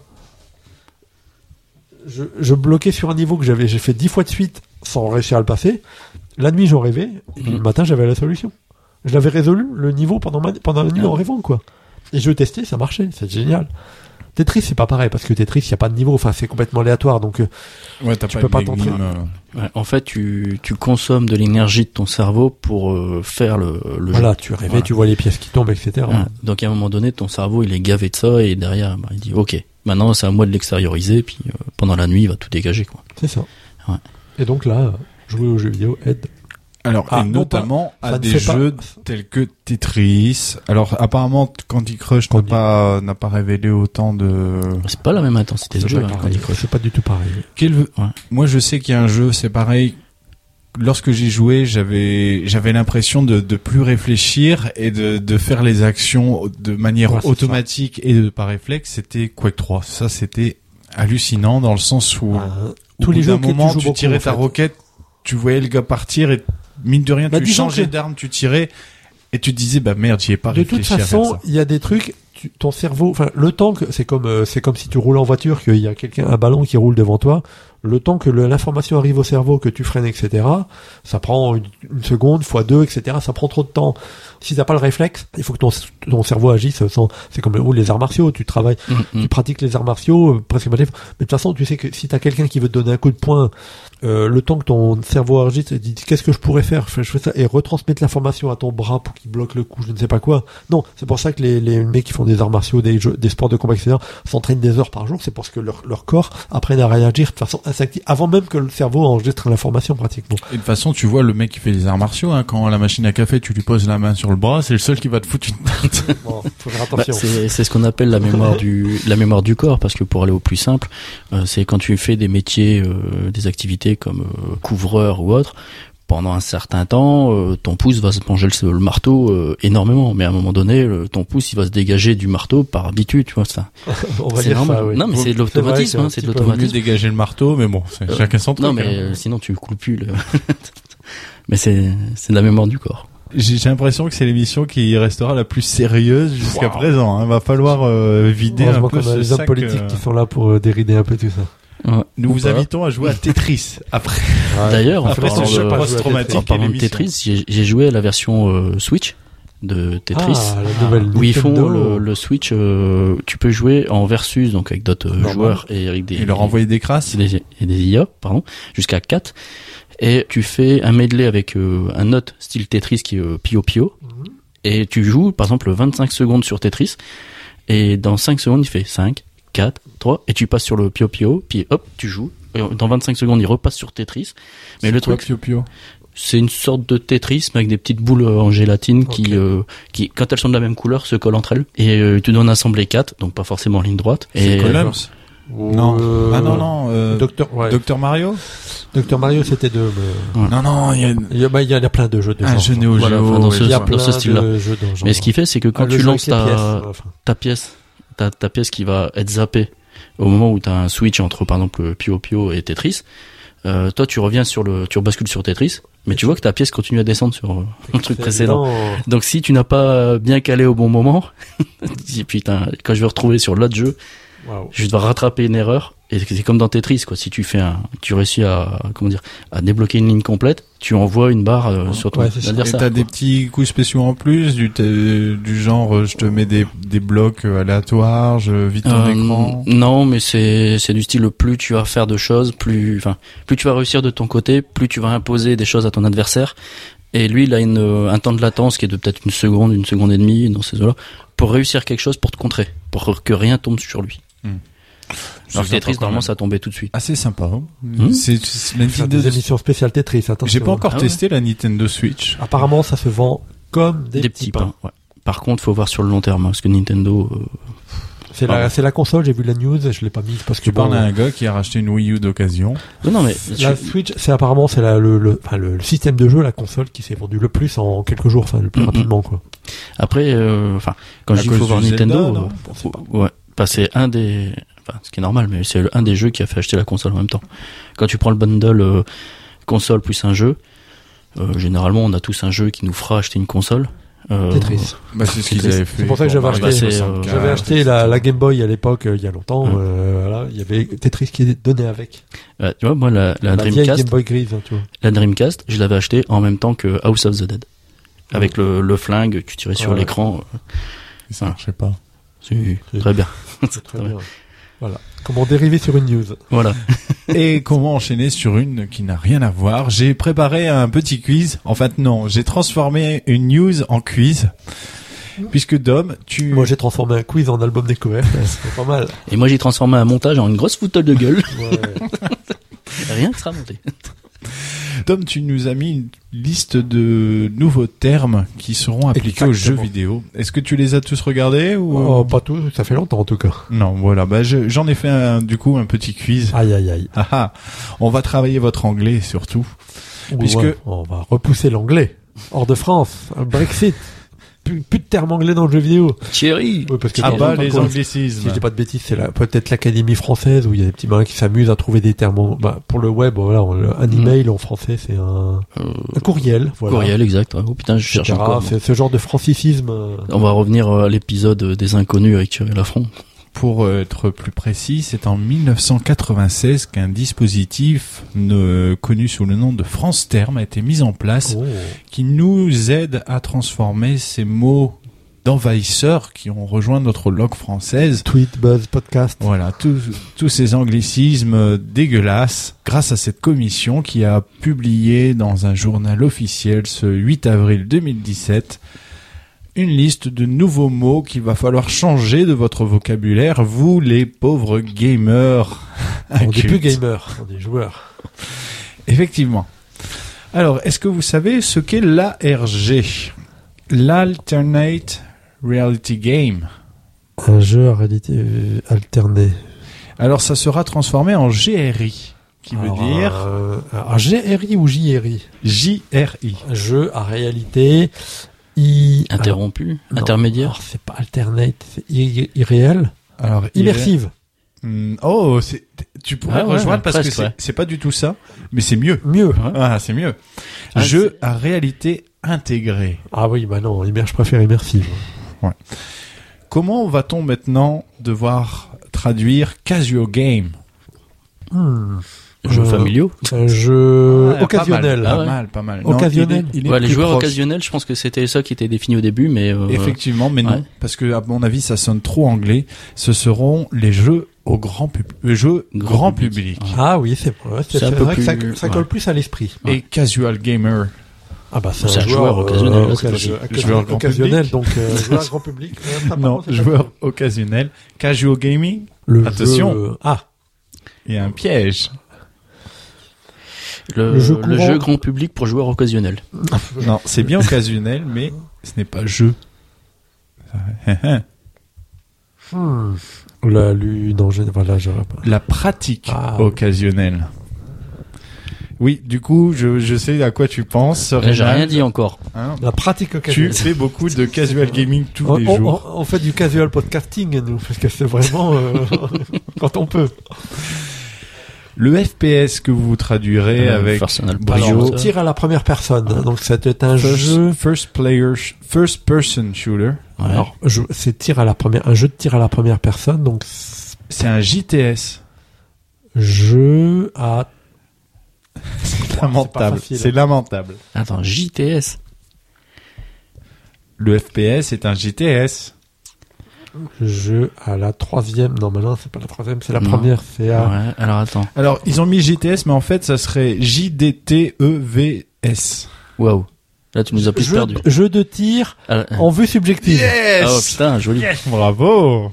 C: Je, je bloquais sur un niveau que j'avais, j'ai fait dix fois de suite sans réussir à le passer. La nuit, j'en rêvais. Et puis
B: Mhm.
C: le matin, j'avais la solution. Je l'avais résolu, le niveau, pendant, ma, pendant la nuit,
B: Ah.
C: en rêvant, quoi. Et je testais, ça marchait. C'est génial. Tetris, c'est pas pareil, parce que Tetris, il n'y a pas de niveau. Enfin, c'est complètement aléatoire. Donc, euh,
A: Ouais, t'as
C: Tu
A: pas
C: peux
A: une
C: pas t'entraîner.
A: énigme, euh,
B: Ouais, en fait, tu, tu consommes de l'énergie de ton cerveau pour euh, faire le, le
C: voilà,
B: jeu.
C: tu rêvais,
B: Voilà.
C: tu vois les pièces qui tombent, et cetera.
B: Ouais. Donc à un moment donné, ton cerveau il est gavé de ça et derrière, bah, il dit ok, maintenant c'est à moi de l'extérioriser. Puis euh, pendant la nuit, il va tout dégager quoi.
C: C'est ça.
B: Ouais.
C: Et donc là, euh, jouer aux jeux vidéo aide.
A: Alors,
C: Ah,
A: et
C: non
A: notamment
C: Ça
A: à
C: ne
A: des
C: fait pas-
A: jeux tels que Tetris. Alors, apparemment, Candy Crush n'a
C: Candy.
A: pas, n'a pas révélé autant de...
B: C'est pas la même intensité de
C: C'est
B: jeu.
C: pas
B: hein,
C: pareil.
B: Candy Crush.
C: C'est pas du tout pareil.
A: Quel...
B: Ouais.
A: Moi, je sais qu'il y a un jeu, c'est pareil. Lorsque j'y jouais, j'avais, j'avais l'impression de, de plus réfléchir et de, de faire les actions de manière
C: Ouais, c'est
A: automatique et de par réflexe. C'était Quake trois. Ça, c'était hallucinant dans le sens où,
C: Euh,
A: au
C: tous
A: bout
C: les jeux
A: d'un
C: auxquels tu
A: moment,
C: joues
A: tu
C: beaucoup,
A: tirais
C: en
A: ta
C: fait.
A: roquette, tu voyais le gars partir et mine de rien,
C: Bah,
A: tu
C: disons
A: changeais
C: que-
A: d'arme, tu tirais et tu te disais, bah merde, j'y ai pas
C: De toute
A: réfléchi à faire
C: façon,
A: ça.
C: il y a des trucs, tu- ton cerveau, enfin, le temps que, c'est comme, euh, c'est comme si tu roules en voiture, qu'il y a quelqu'un, un ballon qui roule devant toi. le temps que le, l'information arrive au cerveau, que tu freines, et cetera, ça prend une, une seconde, fois deux, et cetera. Ça prend trop de temps. Si t'as pas le réflexe, il faut que ton, ton cerveau agisse sans, c'est comme ou les arts martiaux, tu travailles, mmh, tu pratiques les arts martiaux, euh, presque pas. Mais de toute façon, tu sais que si t'as quelqu'un qui veut te donner un coup de poing, euh, le temps que ton cerveau agisse, et dit, qu'est-ce que je pourrais faire? Je fais ça, et retransmettre l'information à ton bras pour qu'il bloque le coup, je ne sais pas quoi. Non, c'est pour ça que les, les mecs qui font des arts martiaux, des jeux, des sports de combat, et cetera, s'entraînent des heures par jour, c'est parce que leur, leur corps apprenne à réagir de façon instinctive, avant même que le cerveau enregistre l'information pratiquement.
A: Et de toute façon, tu vois le mec qui fait des arts martiaux, hein, quand la machine à café, tu lui poses la main sur le bras, c'est le seul qui va te foutre une tarte.
C: Bon, faut faire attention.
B: Bah, c'est, c'est ce qu'on appelle la mémoire du, la mémoire du corps, parce que pour aller au plus simple, euh, c'est quand tu fais des métiers, euh, des activités comme euh, couvreur ou autre, pendant un certain temps, euh, ton pouce va se manger le, le marteau euh, énormément, mais à un moment donné, le, ton pouce il va se dégager du marteau par habitude, tu vois ça.
C: On va
B: c'est
C: dire
B: normal.
C: ça, oui.
B: Non, mais c'est de l'automatisme, hein, c'est de
A: Mieux
B: l'automatisme.
A: dégager le marteau, mais bon, c'est
B: Euh,
A: chacun son truc.
B: Non, mais
A: hein.
B: euh, sinon tu coules plus. Le... mais c'est c'est de la mémoire du corps.
A: J'ai, j'ai l'impression que c'est l'émission qui restera la plus sérieuse jusqu'à
C: Wow.
A: présent. Hein. Va falloir euh, vider un
C: Heureusement
A: peu
C: qu'on a
A: ce
C: les hommes
A: sac.
C: politiques
A: euh,
C: qui sont là pour euh, dérider un peu tout ça.
B: Ouais.
A: Nous
B: Ou
A: vous
B: pas.
A: invitons à jouer à Tetris après.
B: D'ailleurs, en
A: Après
B: parlant
A: ce choc
B: de-
A: post-traumatique
B: en
A: et
B: parlant de
A: l'émission.
B: Tetris, j'ai, j'ai joué à la version euh, Switch de Tetris.
C: Ah, la nouvelle
B: Où ils font
C: Nintendo.
B: le, le Switch, euh, tu peux jouer en versus, donc avec d'autres euh,
C: Normal.
B: joueurs et avec des,
A: Et leur envoyer des crasses.
B: et des, et des I A, pardon, jusqu'à quatre. Et tu fais un medley avec euh, un autre style Tetris qui est euh, Pio Pio.
C: Mhm.
B: Et tu joues, par exemple, vingt-cinq secondes sur Tetris. Et dans cinq secondes, il fait cinq, quatre, trois. Et tu passes sur le Pio Pio. Puis hop, tu joues. Et dans vingt-cinq secondes, il repasse sur Tetris. Mais
A: C'est
B: le
A: quoi,
B: truc,
A: Pio Pio.
B: c'est une sorte de Tetris mais avec des petites boules en gélatine
C: Ok.
B: qui, euh, qui, quand elles sont de la même couleur, se collent entre elles. Et euh, tu dois en assembler quatre, donc pas forcément en ligne droite.
A: C'est
B: Et
A: Columns. Non.
C: Euh,
A: Ah non, non. Euh,
C: Docteur, ouais.
A: Docteur Mario.
C: Docteur Mario, c'était deux. Mais...
A: Non, non, il y a
C: Il y a, bah, il y a plein de jeux de
A: un
C: genre.
A: jeu Neo
B: Voilà,
A: Geo.
B: enfin, dans
A: ouais,
B: ce-
C: Il y a
A: je
C: plein
B: dans ce style-là.
C: de jeux de genre.
B: mais ce qui fait, c'est que quand
C: Ah, le
B: tu
C: jeu
B: lances
C: avec les
B: ta,
C: pièces, enfin.
B: ta pièce, ta, ta pièce qui va être zappée au moment où tu as un switch entre par exemple Pio Pio et Tetris, euh, toi tu reviens sur le, tu rebascules sur Tetris, mais tu vois que ta pièce continue à descendre sur euh, le truc
C: C'est
B: précédent.
C: évident.
B: Donc si tu n'as pas bien calé au bon moment, tu dis putain, quand je vais retrouver sur l'autre jeu,
C: Waouh.
B: je dois rattraper une erreur. Et c'est comme dans Tetris, quoi. Si tu fais un, tu réussis à, comment dire, à débloquer une ligne complète, tu envoies une barre euh, sur ton
C: Ouais, c'est ça.
A: Et
B: adversaire.
A: t'as
B: quoi.
A: des petits coups spéciaux en plus, du, t- du genre, euh, je te mets des, des blocs euh, aléatoires, je vide ton
B: Euh,
A: écran.
B: non, mais c'est c'est du style plus tu vas faire de choses, plus enfin plus tu vas réussir de ton côté, plus tu vas imposer des choses à ton adversaire. Et lui, il a une un temps de latence qui est de peut-être une seconde, une seconde et demie dans ces eaux-là, pour réussir quelque chose, pour te contrer, pour que rien tombe sur lui.
A: C'est
B: Alors que
A: sympa
B: Tetris,
A: quand
B: normalement,
A: même.
B: ça tombait tout de suite.
A: Assez sympa. Hein.
B: Hmm.
A: C'est, c'est la
C: Faire
A: Nintendo-
C: des émissions spéciales Tetris, attention.
A: J'ai pas encore
B: Ah ouais.
A: testé la Nintendo Switch.
C: Apparemment, ça se vend comme des,
B: Des, petits pains. Ouais. Par contre, faut voir sur le long terme, hein, parce que Nintendo. euh,
C: C'est
B: Ah
C: la,
B: ouais.
C: c'est la console, j'ai vu la news, je l'ai pas mise parce que
A: Tu parles
C: bon,
A: à un gars qui a racheté une Wii U d'occasion.
B: Non, non, mais
C: la
B: je-
C: Switch, c'est apparemment c'est la, le, le, enfin, le, le système de jeu, la console qui s'est vendue le plus en quelques jours, enfin le plus
B: Mhm.
C: rapidement quoi.
B: après, euh, enfin, quand
A: À
B: je dis
A: cause
B: faut voir
A: du Zelda,
B: Nintendo,
A: non
B: euh,
C: On sait
B: faut-
C: pas.
B: ouais, bah, c'est un des, enfin, ce qui est normal, mais c'est le- un des jeux qui a fait acheter la console en même temps. Quand tu prends le bundle euh, console plus un jeu, euh, généralement on a tous un jeu qui nous fera acheter une console. Euh,
C: Tetris.
A: Bah, c'est ce qu'ils
B: Tetris.
A: avaient fait.
C: C'est pour ça que j'avais
A: Mario
C: acheté-
A: soixante-quatre,
B: Ah,
C: J'avais acheté la, la Game Boy à l'époque, euh, il y a longtemps.
B: Ouais.
C: Euh, voilà, il y avait Tetris qui est donné avec.
B: euh, tu vois, moi la, la,
C: La vieille
B: Dreamcast,
C: Game Boy grise, hein, tu vois.
B: la Dreamcast, je l'avais acheté en même temps que House of the Dead, avec le, le flingue, tu tirais sur
C: Ouais.
B: l'écran. euh,
A: Ça marchait pas.
B: C'est
C: C'est-
B: très bien.
C: C'est très bien. Voilà. Comment dériver sur une news.
B: Voilà.
A: Et comment enchaîner sur une qui n'a rien à voir. J'ai préparé un petit quiz. En fait, non, j'ai transformé une news en quiz. Puisque Dom, tu...
C: Moi, j'ai transformé un quiz en album découverte. C'est pas mal.
B: Et moi j'ai transformé un montage en une grosse foutole de gueule.
C: Ouais.
B: Rien que sera monté.
A: Dom, tu nous as mis une liste de nouveaux termes qui seront appliqués aux jeux
C: Exactement.
A: vidéo. Est-ce que tu les as tous regardés ou...
C: Oh, pas tout, ça fait longtemps en tout cas.
A: Non, voilà. Bah, je- j'en ai fait un, du coup, un petit quiz.
C: Aïe, aïe, aïe.
A: Ah ah. On va travailler votre anglais surtout. Puisque-
C: Ouais, on va repousser l'anglais. Hors de France. Un Brexit. Plus, plus de termes anglais dans le jeu vidéo.
B: Thierry.
C: Oui, parce que
A: Ah
C: dans-
A: bah,
C: dans-
A: les
C: dans-
A: anglicismes.
C: Si je dis pas de bêtises, c'est la, peut-être l'Académie française où il y a des petits marins qui s'amusent à trouver des termes. en- Bah, pour le web, voilà, on- un
B: Mhm.
C: email en français, c'est un,
B: Euh,
C: un courriel. Voilà.
B: Courriel, exact. Oh putain, je cherche
C: et cetera.
B: encore. moi.
C: C'est ce genre de francicisme. euh,
B: On va revenir à l'épisode des inconnus avec Thierry Lafronc.
A: pour être plus précis, c'est en mille neuf cent quatre-vingt-seize qu'un dispositif ne, connu sous le nom de France Term a été mis en place,
C: Oh.
A: qui nous aide à transformer ces mots d'envahisseurs qui ont rejoint notre langue française.
C: Tweet, buzz, podcast.
A: Voilà, tous, tous ces anglicismes dégueulasses, grâce à cette commission qui a publié dans un journal officiel ce huit avril deux mille dix-sept une liste de nouveaux mots qu'il va falloir changer de votre vocabulaire, vous les pauvres gamers.
C: On n'est plus
A: incultes.
C: gamer, on est joueur.
A: Effectivement. Alors, est-ce que vous savez ce qu'est l'A R G? L'Alternate Reality Game.
C: Un jeu à réalité euh, alternée.
A: Alors, ça sera transformé en G R I, qui veut
C: Alors,
A: dire
C: euh, alors, G R I ou J R I?
A: J R I.
C: Un jeu à réalité I...
B: Interrompu,
C: alors,
B: intermédiaire.
C: alors, c'est pas alternate, c'est i- irréel.
A: Alors,
C: Immersive.
A: Hmm, oh, c'est, tu pourrais
B: Ah ouais,
A: rejoindre parce
B: presque,
A: que c'est,
B: ouais.
A: c'est pas du tout ça, mais c'est mieux.
C: Mieux.
A: Ah, c'est mieux.
B: Ah,
A: Jeu à réalité intégrée.
C: Ah oui, bah non, immer- je préfère immersive.
A: Comment va-t-on maintenant devoir traduire casual game?
C: Hmm.
B: Jeux
C: Euh,
B: familiaux.
C: Un jeu
A: Ouais,
C: occasionnel.
A: Pas
B: Ah
A: mal,
B: ouais.
A: pas mal, pas mal.
C: Occasionnel.
A: Non, il est- il est
B: Ouais, les
A: plus
B: joueurs
A: proche.
B: occasionnels, je pense que c'était ça qui était défini au début, mais euh,
A: Effectivement, mais non,
B: ouais.
A: parce que à mon avis, ça sonne trop anglais. Ce seront les jeux au grand public, les jeux grand,
B: Grand
A: public.
B: public.
C: Ah oui, c'est vrai. C'est,
B: C'est un
C: c'est
B: peu
C: vrai que ça,
B: plus-
C: ça colle
B: ouais.
C: plus à l'esprit.
A: Et casual gamer.
C: Ah bah c'est,
B: C'est
C: un,
B: un
C: joueur,
B: joueur occasionnel,
C: euh,
B: là, cette
C: occasi-
B: fois-ci.
C: occasi-
A: Joueur grand
C: occasionnel,
A: public.
C: donc euh, joueur grand public. Ouais, ça, par
A: Non,
C: contre, c'est pas
A: joueur
C: cool.
A: occasionnel. Casual gaming,
C: Le
A: Attention.
C: jeu- Ah,
A: il y a un piège.
B: le,
C: Le jeu
B: le
C: courant.
B: jeu grand public pour joueurs occasionnels.
A: Non, c'est bien occasionnel, mais ce n'est pas jeu.
C: hmm. La lu, non, je, voilà, j'aurais pas.
A: La pratique
C: Ah.
A: occasionnelle. Oui, du coup, je, je sais à quoi tu penses.
B: Là, j'ai
A: Reynald.
B: rien dit encore.
A: Hein,
C: La pratique
A: tu
C: occasionnelle.
A: fais beaucoup de casual gaming tous
C: On,
A: les
C: on-
A: jours.
C: on- on fait du casual podcasting, nous, parce que c'est vraiment euh, quand on peut.
A: Le F P S que vous traduirez
B: Euh,
A: avec
B: Personal
A: brio.
C: Alors, on
B: ça.
C: tire à la première personne, donc c'était un
A: first,
C: jeu.
A: first player, sh- first person shooter.
B: Ouais.
C: Alors, je- c'est tir à la première, un jeu de tir à la première personne, donc
A: C'est un J T S.
C: jeu à.
A: C'est lamentable.
C: facile.
A: C'est lamentable.
B: Attends, J T S.
A: Le F P S est un J T S.
C: Jeu à la troisième. Non, mais non, c'est pas la troisième, c'est la
B: Non.
C: première. C'est à.
B: Ouais, alors attends.
A: Alors, ils ont mis J T S, mais en fait, ça serait J D T E V S.
B: Waouh. Là, tu nous as plus
C: jeu,
B: perdu.
C: jeu de tir
B: Ah,
C: en vue subjective.
A: Yes!
B: ah, oh putain, joli.
A: Bravo!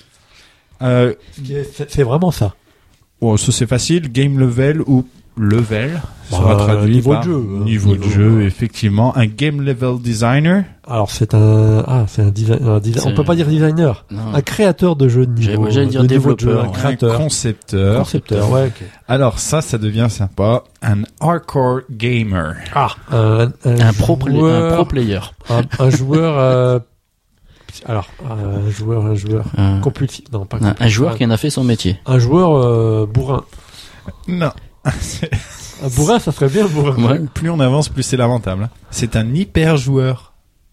A: Euh,
C: C'est, c'est vraiment ça.
A: bon, ça c'est facile. Game level ou level sera
C: Bah,
A: traduit
C: niveau
A: par
C: de jeu, hein.
A: niveau de
C: Niveau-
A: jeu, effectivement. Un game level designer.
C: Alors, c'est un. Ah, c'est un designer.
B: C'est-
C: On peut pas dire designer.
B: Non.
C: Un créateur de jeux de niveau.
B: J'allais- j'allais dire
C: de niveau de jeu,
B: développeur,
C: un
B: ouais.
A: Un
C: créateur.
A: concepteur.
C: Concepteur, ouais, ok.
A: Alors ça, ça devient sympa. Un hardcore gamer.
C: Ah, un, un,
B: Un pro, pla-
C: joueur,
B: un pro player.
C: un, un joueur, euh, alors, un joueur, un joueur
B: Un,
C: compulsif, non, pas
B: un,
C: compulsif,
B: un joueur qui en a fait son métier.
C: un joueur euh, bourrin.
A: Non. C'est-
C: Un bourrin, ça serait bien un bourrin.
B: Ouais.
A: Plus on avance, plus c'est lamentable. hein. C'est un hyper joueur.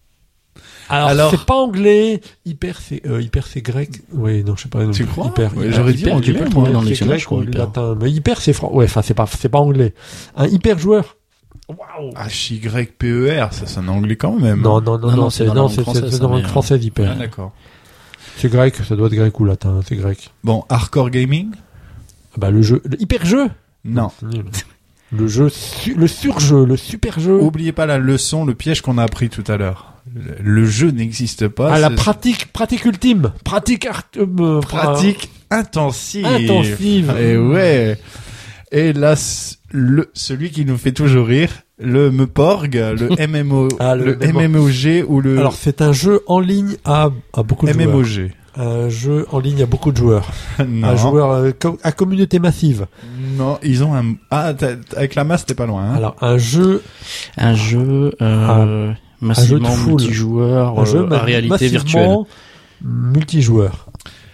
C: Alors,
A: Alors-
C: c'est pas anglais, hyper, c'est, euh, hyper, c'est grec. Oui, non, je sais pas. non
A: Tu
C: plus.
A: crois
C: Hyper,
A: Ouais,
C: hyper,
A: j'aurais dit
B: hyper,
A: anglais,
B: tu peux le
A: moi.
B: trouver dans le
C: c'est
B: dictionnaire,
C: grec
B: je crois.
C: ou
B: hyper.
C: latin. Mais hyper, c'est fran- ouais, enfin, c'est pas, c'est pas anglais. Un hyper joueur. Waouh.
A: H Y P E R, ça sonne anglais quand même.
C: Non, non, non,
B: Non,
C: non,
B: non,
C: c'est,
B: c'est dans la
C: non,
B: langue
C: c'est, c'est,
B: française,
C: c'est
B: ça,
C: dans la langue
B: mais, euh,
C: française,
A: Ah,
C: hyper.
A: d'accord.
C: C'est grec, ça doit être grec ou latin, c'est grec.
A: Bon, hardcore gaming.
C: Ah bah, le jeu, le hyper jeu.
A: Non.
C: C'est nul. Le jeu, su- le surjeu, le super jeu.
A: Oubliez pas la leçon, le piège qu'on a appris tout à l'heure. Le, le jeu n'existe pas.
C: Ah, la
A: c'est-
C: pratique, pratique ultime. Pratique art, euh,
A: pratique intensive.
C: intensive.
A: Et ouais. Et là, c- le, celui qui nous fait toujours rire, le Meporg, le M M O,
C: Ah, le
A: le
C: Meporg.
A: M M O G ou le
C: Alors, c'est un jeu en ligne à, à beaucoup de
A: M M O
C: joueurs.
A: G.
C: Un jeu en ligne à beaucoup de joueurs.
A: non.
C: Un joueur euh, co- à communauté massive.
A: Non, ils ont un, ah, t'as- avec la masse, t'es pas loin, hein.
C: Alors, un jeu,
B: Un jeu euh, massivement
C: jeu de foule.
B: multijoueur
C: un jeu
B: euh,
C: ma-
B: à réalité virtuelle.
C: massivement multijoueur.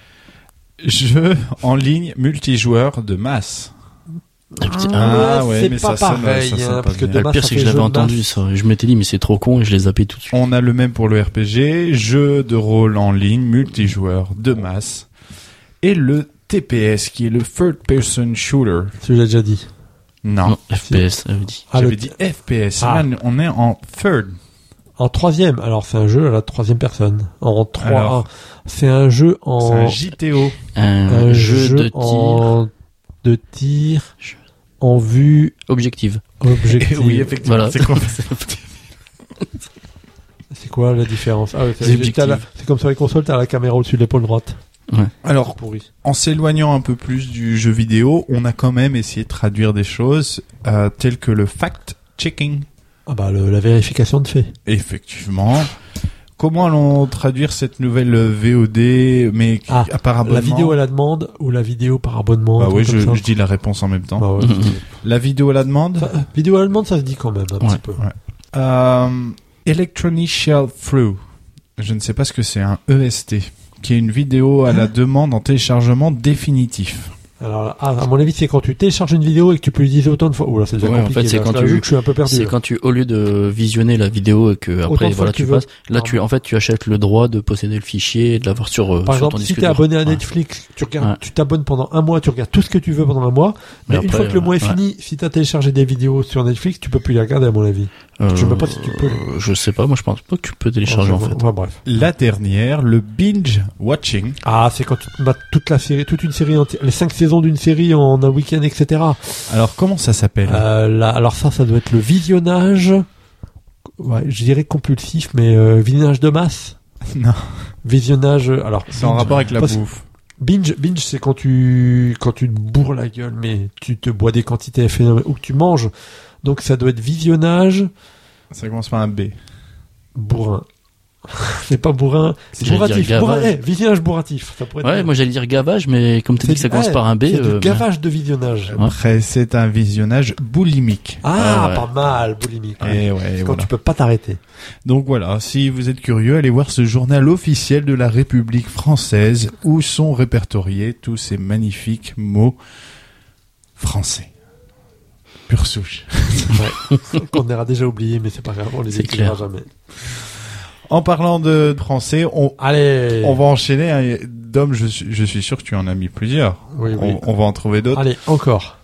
A: Jeu en ligne multijoueur de masse.
B: Ah, putain,
A: Ah,
C: Ah,
A: ouais,
C: c'est
A: mais
C: pas
A: ça sonne-
C: pareil,
A: ça sonne
C: hein,
A: pas
C: parce que
A: bien.
C: de
B: le
C: masse,
B: pire,
C: ça
B: c'est que
C: fait
B: je l'avais
C: jeu de
B: entendu
C: masse.
B: ça. Je m'étais dit, mais c'est trop con et je les zappé tout de suite.
A: On a le même pour le R P G, jeu de rôle en ligne multijoueur de masse. et le T P S, qui est le Third Person Shooter.
C: Tu l'as déjà dit.
A: Non,
B: Non, F P S, ça veut dire.
C: Ah,
A: j'avais
C: le-
A: dit F P S.
C: Ah.
A: Là, on est en third.
C: En troisième. Alors, c'est un jeu à la troisième personne. En trois.
A: Alors.
C: en- C'est un jeu en.
A: C'est un J T O.
B: Un,
C: un
B: jeu, de tir
C: en... de tir
B: Jeu.
C: en vue
B: objective.
C: objective.
A: Oui, effectivement.
B: Voilà.
A: C'est quoi
C: C'est quoi la différence? Ah, ouais,
B: C'est
C: c'est,
B: objective.
C: t'as la- c'est comme sur les consoles, t'as la caméra au-dessus de l'épaule droite.
A: Alors,
C: Pourri.
A: en s'éloignant un peu plus du jeu vidéo, on a quand même essayé de traduire des choses euh, telles que le fact-checking.
C: Ah bah, le- la vérification de fait.
A: Effectivement. Comment allons traduire cette nouvelle V O D, mais qui-
C: Ah,
A: par abonnement?
C: La vidéo à la demande ou la vidéo par abonnement.
A: Bah
C: un
A: oui,
C: truc
A: je,
C: comme ça.
A: je dis la réponse en même temps.
C: Bah ouais.
A: La vidéo à la demande.
C: Ça, vidéo à la demande, ça se dit quand même un
B: Ouais.
C: petit peu.
A: Euh, Electronic Shell Through. Je ne sais pas ce que c'est, un E S T, qui est une vidéo à la demande en téléchargement définitif.
C: Alors, ah, à mon avis, c'est quand tu télécharges une vidéo et que tu peux l'utiliser autant de fois. Oula, c'est déjà
B: Ouais, en
C: compliqué.
B: fait, c'est
C: là.
B: quand
C: Là,
B: tu-
C: vu que je suis un peu perdu.
B: C'est
C: là.
B: quand tu, au lieu de visionner la vidéo et que
C: Autant
B: après
C: de fois
B: voilà
C: que tu
B: tu
C: veux.
B: passes, là tu en fait tu achètes le droit de posséder le fichier et de l'avoir sur, euh,
C: Par
B: sur
C: exemple,
B: ton
C: si
B: disque
C: t'es
B: dur.
C: abonné à
B: Ouais.
C: Netflix, tu regardes,
B: Ouais.
C: tu t'abonnes pendant un mois, tu regardes tout ce que tu veux pendant un mois. Mais,
B: Mais
C: une
B: après,
C: fois que le mois est
B: ouais.
C: fini, si t'as téléchargé des vidéos sur Netflix, tu peux plus les regarder à mon avis. Je sais même pas si tu peux.
B: Euh, Je sais pas, moi je pense pas que tu peux télécharger en fait.
C: Enfin, bref.
A: La dernière, le binge watching.
C: Ah, c'est quand tu te mates toute la série, toute une série entière, les cinq saisons d'une série en un week-end, et cetera.
A: Alors, comment ça s'appelle?
C: Euh, là, alors ça, ça doit être le visionnage. Ouais, je dirais compulsif, mais euh, visionnage de masse.
A: Non.
C: Visionnage. euh, Alors.
A: C'est en
C: binge.
A: rapport avec la
C: Parce-
A: bouffe.
C: Binge, binge, c'est quand tu quand tu te bourres la gueule, mais tu te bois des quantités phénoménales ou que tu manges. Donc ça doit être visionnage
A: Ça commence par un B.
C: bourrin. C'est pas bourrin, c'est
B: J'allais
C: bourratif.
B: dire
C: Bourrin,
B: gavage.
C: eh, visionnage bourratif. Ça pourrait être
B: Ouais,
C: bien.
B: moi j'allais dire gavage, mais comme tu dis que ça commence
C: eh,
B: par un B.
C: C'est
B: euh,
C: du gavage de visionnage.
B: Ouais.
A: Après, c'est un visionnage boulimique.
C: Ah,
B: Ah, ouais.
C: pas mal, boulimique.
A: Et ouais,
C: C'est quand
A: voilà.
C: tu peux pas t'arrêter.
A: Donc voilà, si vous êtes curieux, allez voir ce journal officiel de la République française où sont répertoriés tous ces magnifiques mots français. Pure souche.
C: Ouais. Qu'on aura déjà oublié, mais c'est pas grave, on les
B: C'est
C: écrira
B: clair.
C: jamais.
A: En parlant de français, on,
C: Allez.
A: on va enchaîner. hein. Dom, je suis, je suis sûr que tu en as mis plusieurs.
C: Oui, oui.
A: On, on va en trouver d'autres.
C: Allez, encore.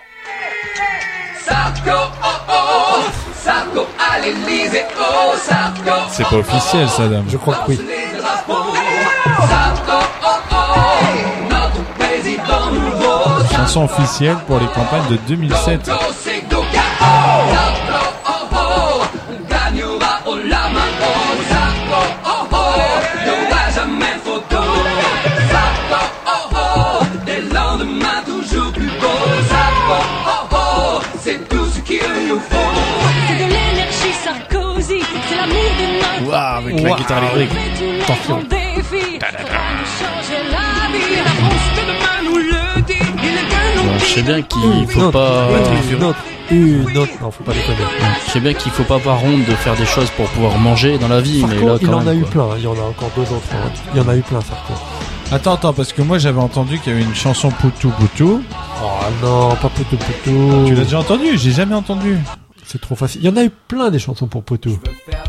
E: Sarko, oh oh, Sarko à l'Élysée, oh Sarko.
A: C'est pas officiel, ça, Dom.
C: Je crois que oui.
E: Les drapeaux, Sarko, oh oh, notre président nouveau.
A: Chanson officielle pour les campagnes de deux mille sept.
E: Sarko, c'est Goka, oh Sarko, oh oh, on gagnera au la main, oh Sarko, oh oh, y'aura jamais photo. Sarko, oh oh, des lendemains toujours plus beaux. Sarko, oh oh, c'est tout ce qu'il nous faut.
F: C'est de l'énergie Sarkozy, c'est l'amour de notre
A: Waouh, avec la
C: Waouh.
A: guitare électrique.
F: Attention. Défi, changer la vie. La France de demain nous le dit. Il est que nous
B: Bon, je sais bien qu'il
C: Une
B: faut
C: autre,
B: pas.
C: Une autre. Une autre. Non, faut pas déconner.
B: Je sais bien qu'il faut pas avoir honte de faire des choses pour pouvoir manger dans la vie, mais
C: Sarko,
B: là
C: il
B: quand
C: en
B: même.
C: a eu
B: quoi.
C: plein. hein. Il y en a encore deux autres. hein. Il y en a eu plein, Sarko.
A: Attends, attends, parce que moi j'avais entendu qu'il y avait une chanson Poutou Poutou.
C: Oh non, pas Poutou Poutou.
A: Tu l'as déjà entendu? J'ai jamais entendu.
C: C'est trop facile. Il y en a eu plein des chansons pour Poutou.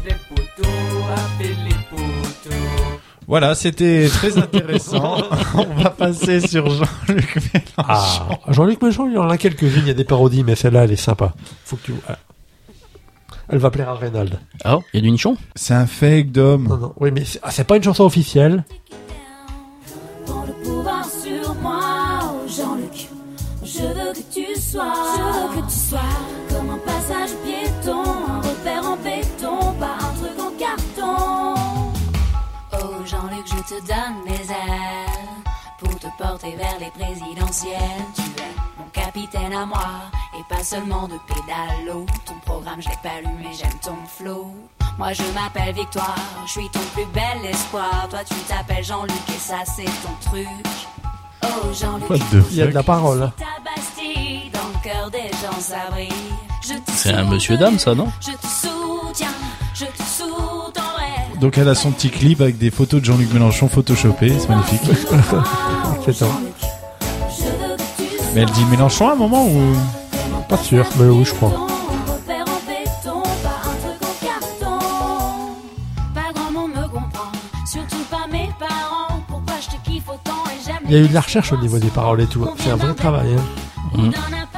A: Voilà, c'était très intéressant. On va passer sur Jean-Luc Mélenchon.
C: Ah, Jean-Luc Mélenchon, il y en a quelques-unes. Il y a des parodies, mais celle-là, elle est sympa. Faut que tu. ah. Elle va plaire à Reynald.
B: Ah, il y a du nichon.
A: C'est un fake d'homme.
C: Non, non. Oui, mais c'est, ah, c'est pas une chanson officielle.
G: Prends le pouvoir sur moi, oh Jean-Luc. Je veux que tu sois, je veux que tu sois comme un passage piéton, un repère en béton, pas un truc en carton. Oh Jean-Luc, je te donne mes ailes pour te porter vers les présidentielles. Tu es mon capitaine à moi et pas seulement de pédalo. Ton programme, je l'ai pas lu, mais j'aime ton flow. Moi je m'appelle Victoire, je suis ton plus bel espoir. Toi tu t'appelles Jean-Luc et ça c'est ton truc. Oh Jean-Luc,
A: What the
C: Il y a de la parole. hein.
G: ta Bastille, dans le cœur des gens ça brille. Je te
B: C'est un monsieur dame, ça, non?
G: Je te soutiens, je te soutiendrai.
A: Donc elle a son petit clip avec des photos de Jean-Luc Mélenchon photoshopées, c'est magnifique.
C: C'est ça.
A: Mais elle dit Mélenchon à un moment ou...
C: Pas sûr, mais oui, je crois.
G: Repère en béton, pas un truc en carton. Pas grand monde me comprend, surtout pas mes parents. Pourquoi je te kiffe autant et j'aime
C: Il y a eu de la recherche au niveau des paroles et tout. C'est un vrai travail. Hein.
B: Mm.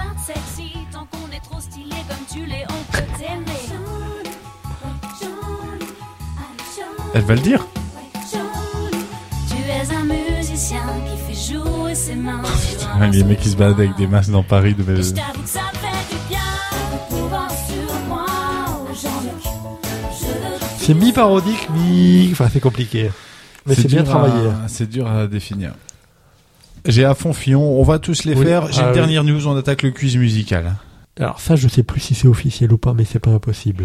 A: Elle va le dire.
G: Tu es un musicien qui fait jouer ses mains.
A: Ah, les mecs qui se baladent avec des masques dans Paris de
G: Et je t'avoue que ça fait du bien de pouvoir sur moi, oh Jean-Luc. Je veux que
C: C'est mi-parodique, mi... Enfin, c'est compliqué. Mais c'est, bien
A: dur
C: travaillé.
A: à- C'est dur à définir. J'ai à fond Fillon, on va tous les
C: Oui.
A: faire. J'ai
C: Ah
A: une
C: oui.
A: dernière news, on attaque le quiz musical.
C: Alors ça, je sais plus si c'est officiel ou pas, mais c'est pas impossible.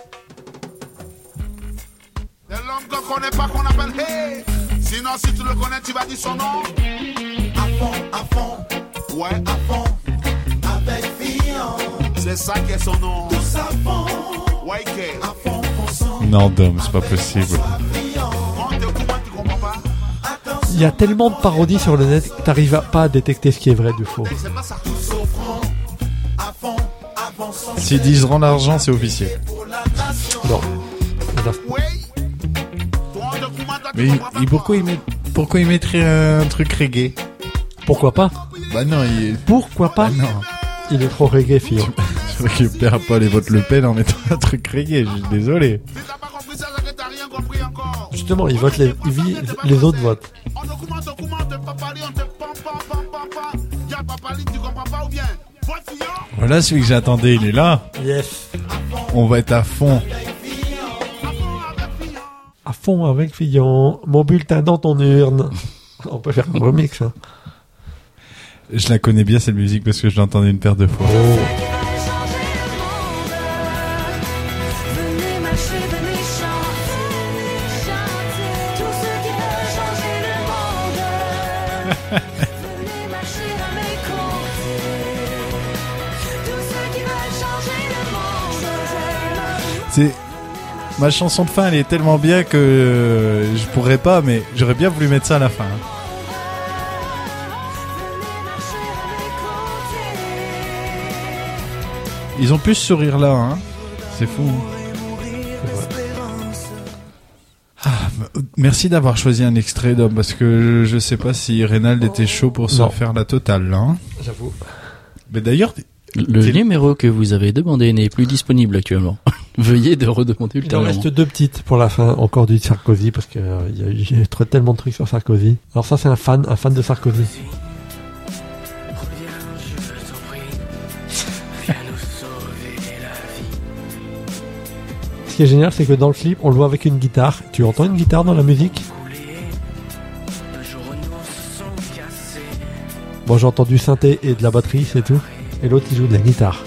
H: C'est l'homme qu'on connaît pas qu'on appelle Hey. Sinon, si tu le connais, tu vas dire son nom. À fond, à fond. Ouais, à fond. Avec Fillon. C'est ça qui est son nom. Tous à fond. Ouais, qu'est. À fond, fond,
A: Non, Dom, c'est pas possible.
H: Quand t'es au courant, tu comprends pas.
C: Il y a tellement de parodies sur le net que t'arrives à- pas à détecter ce qui est vrai du faux.
H: C'est pas ça. Tous au front. À fond, avant son.
A: S'ils disent rend l'argent, c'est officiel.
C: Non.
H: Ouais. Toi, de comment toi, tu
A: Mais
H: comprends pas.
A: il- pourquoi il met, pourquoi il mettrait un truc reggae?
C: Pourquoi pas?
A: Bah non, il,
C: Pourquoi pas?
A: bah non.
C: Il est trop reggae, Fillon.
A: Je récupère pas les votes Le Pen en mettant un truc reggae, je suis désolé.
H: Si t'as pas compris ça, c'est que t'as rien compris encore.
C: Justement, il vote les, il vit, les autres votent.
H: On te commente, on commente, on te parle, on te pam, pam, pam, pam, pam. Y'a pas parlé, tu comprends pas ou bien? Vote Fillon.
A: Voilà celui que j'attendais, il est là.
C: Yes.
A: On va être à fond.
C: À fond avec Fillon. Mon bulletin dans ton urne. On peut faire un remix, hein.
A: Je la connais bien cette musique parce que je l'entendais une paire de fois.
C: Oh.
G: venez marcher, venez chanter, chanter. Tous ceux qui veulent changer le monde. Venez marcher à mes côtés. Tous ceux qui veulent changer le monde.
A: C'est ma chanson de fin, elle est tellement bien que euh, je pourrais pas, mais j'aurais bien voulu mettre ça à la fin. hein. Ils ont plus ce sourire là, hein. C'est fou. Ah, bah, merci d'avoir choisi un extrait d'homme parce que je, je sais pas si Reynald était chaud pour se
C: Non.
A: faire la totale là. hein.
C: J'avoue.
A: Mais d'ailleurs,
B: Le
A: C'est-
B: numéro que vous avez demandé n'est plus disponible actuellement. Veuillez de redemander
C: Il en
B: ultérieurement.
C: reste deux petites pour la fin, encore du Sarkozy, parce que euh, il y a eu j'ai trop- tellement de trucs sur Sarkozy. Alors ça, c'est un fan, un fan de Sarkozy. Ce qui est génial, c'est que dans le clip, on le voit avec une guitare. Tu entends une guitare dans la musique? Bon, j'ai entendu synthé et de la batterie, c'est tout. Et l'autre, il joue de la guitare.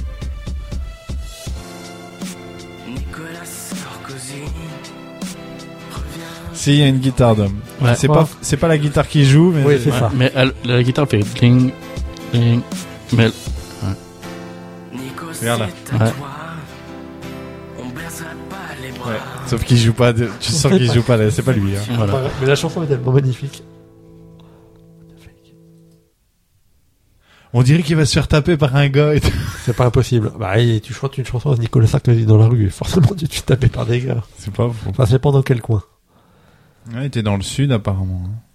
A: si il y a une guitare d'homme.
B: Ouais.
A: c'est
C: Ouais.
A: pas c'est pas la guitare qui joue, mais
C: Oui, c'est
B: Ouais,
C: ça.
B: mais elle- la guitare fait cling, cling, mais elle-
A: Regarde là.
B: ouais.
A: Ouais. Sauf qu'il joue pas. De... Tu sens qu'il joue pas. Là. C'est pas lui. Hein.
B: Voilà.
C: Mais la chanson est tellement magnifique.
A: On dirait qu'il va se faire taper par un gars. Et tout.
C: C'est pas impossible. Bah, et tu chantes une chanson à Nicolas Sarkozy dans la rue. Forcément, tu te fais taper par des gars.
A: C'est pas fou.
C: Enfin, c'est pas dans quel coin.
A: Ouais, il était dans le sud apparemment. hein.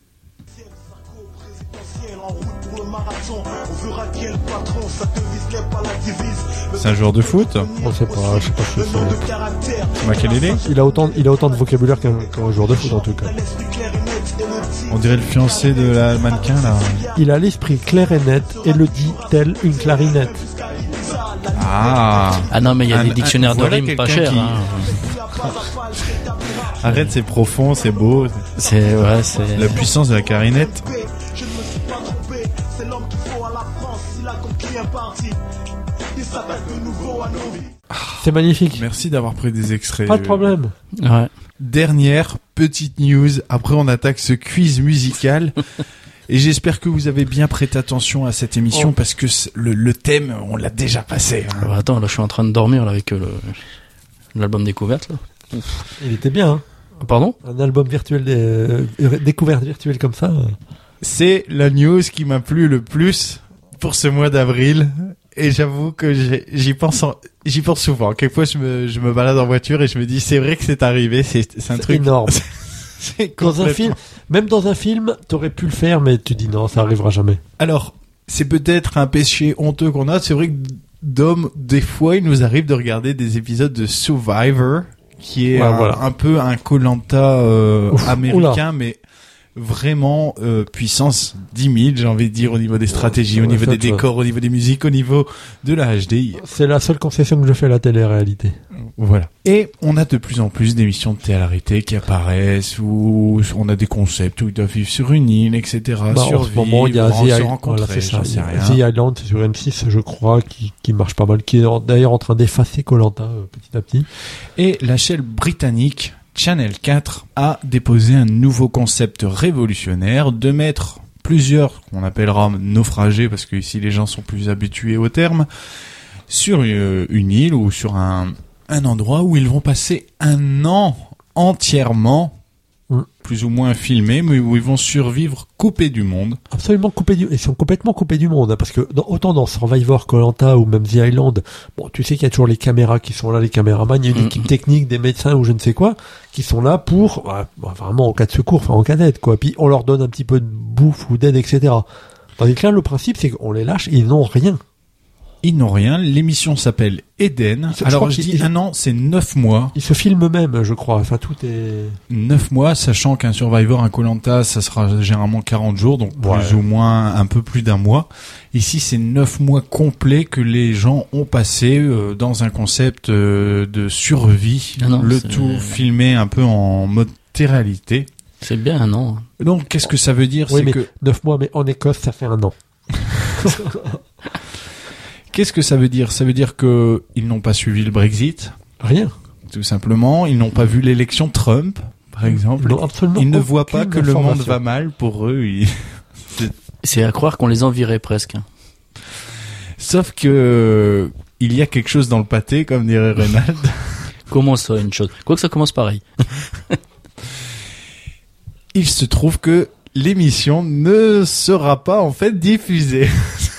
A: C'est un joueur de foot.
C: On sait pas, je sais pas ce que c'est.
A: C'est Makelele.
C: Il a autant, il a autant de vocabulaire qu'un, qu'un joueur de foot, en tout cas.
A: On dirait le fiancé de la mannequin là.
C: Il a l'esprit clair et net et le dit tel une clarinette.
A: Ah.
B: Ah non, mais il y a
A: Un-
B: des dictionnaires
A: un-
B: de
A: voilà
B: rimes pas
A: quelqu'un
B: chers.
A: qui-
B: Hein.
A: Arrête, c'est profond, c'est beau.
B: C'est ouais, c'est.
A: La puissance de la clarinette.
C: C'est magnifique.
A: Merci d'avoir pris des extraits.
C: Pas de problème.
B: Ouais.
A: Dernière petite news. Après, on attaque ce quiz musical. Et j'espère que vous avez bien prêté attention à cette émission
C: Oh.
A: parce que c- le, le thème, on l'a déjà passé. hein.
B: Bah, attends, là, je suis en train de dormir là, avec euh, le... l'album découverte. Là.
C: Il était bien, hein.
B: Pardon?
C: Un album virtuel, des, euh, découverte virtuelle comme ça. euh.
A: C'est la news qui m'a plu le plus pour ce mois d'avril. Et j'avoue que j'ai- j'y pense, en- j'y pense souvent. Quelquefois, je me, je me balade en voiture et je me dis, c'est vrai que c'est arrivé. C'est, c'est un
C: C'est
A: truc.
C: énorme.
A: C'est
C: Dans un
A: complètement-
C: film, même dans un film, t'aurais pu le faire, mais tu dis non, ça arrivera jamais.
A: Alors, c'est peut-être un péché honteux qu'on a. C'est vrai que Dom, des fois, il nous arrive de regarder des épisodes de Survivor, qui est
C: Ouais,
A: un,
C: voilà.
A: un peu un Koh-Lanta euh,
C: Ouf,
A: américain, mais vraiment euh, puissance dix mille, j'ai envie de dire, au niveau des stratégies,
C: Ouais,
A: au niveau
C: ça,
A: des
C: tu vois.
A: décors, au niveau des musiques, au niveau de la H D I.
C: C'est la seule concession que je fais à la télé-réalité.
A: Voilà. Et on a de plus en plus d'émissions de télé-réalité qui apparaissent, où on a des concepts où ils doivent vivre sur une île, et cetera.
C: Bah, en ce
A: survivre,
C: moment, il y a
A: se
C: The Island,
A: rencontrer,
C: voilà, c'est ça.
A: j'en sais rien.
C: The Island, c'est sur M six, je crois, qui, qui marche pas mal, qui est en- d'ailleurs en train d'effacer Koh-Lanta euh, petit à petit.
A: Et la chaîne britannique Channel quatre a déposé un nouveau concept révolutionnaire de mettre plusieurs, qu'on appellera naufragés, parce que ici les gens sont plus habitués au terme, sur euh, une île ou sur un, un endroit où ils vont passer un an entièrement,
C: Mm.
A: plus ou moins filmé, mais où ils vont survivre coupés du monde.
C: Absolument coupés du, ils sont complètement coupés du monde, hein, parce que dans, autant dans Survivor, Koh-Lanta ou même The Island, bon, tu sais qu'il y a toujours les caméras qui sont là, les caméramans, il y a une
B: Mm.
C: équipe technique, des médecins ou je ne sais quoi, qui sont là pour, ouais, bah, vraiment en cas de secours, enfin en cas d'aide, quoi. Puis on leur donne un petit peu de bouffe ou d'aide, et cetera. Tandis que là, le principe, c'est qu'on les lâche, et ils n'ont rien.
A: Ils n'ont rien. L'émission s'appelle Eden.
C: Je
A: Alors
C: crois
A: je
C: qu'ils-
A: dis un an, c'est neuf mois.
C: Ils se filment eux-mêmes, je crois. Enfin, tout est...
A: Neuf mois, sachant qu'un Survivor, un Koh-Lanta, ça sera généralement quarante jours, donc
C: Ouais.
A: plus ou moins un peu plus d'un mois. Ici, c'est neuf mois complets que les gens ont passé euh, dans un concept euh, de survie.
B: Ah non,
A: le
B: c'est-
A: tout filmé un peu en mode télé-réalité.
B: C'est bien un an.
A: Donc, qu'est-ce que ça veut dire?
C: Oui,
A: C'est
C: mais
A: que
C: neuf mois, mais en Écosse, ça fait un an.
A: Qu'est-ce que ça veut dire? Ça veut dire que ils n'ont pas suivi le Brexit,
C: Rien.
A: tout simplement. Ils n'ont pas vu l'élection Trump, par exemple.
C: Non, absolument
A: Ils ne voient pas
C: aucune
A: que le monde
C: information.
A: va mal pour eux. Ils-
B: C'est à croire qu'on les envirait presque.
A: Sauf que il y a quelque chose dans le pâté, comme dirait Reynald.
B: Comment ça, une chose? Quoi que ça commence pareil.
A: Il se trouve que l'émission ne sera pas en fait diffusée.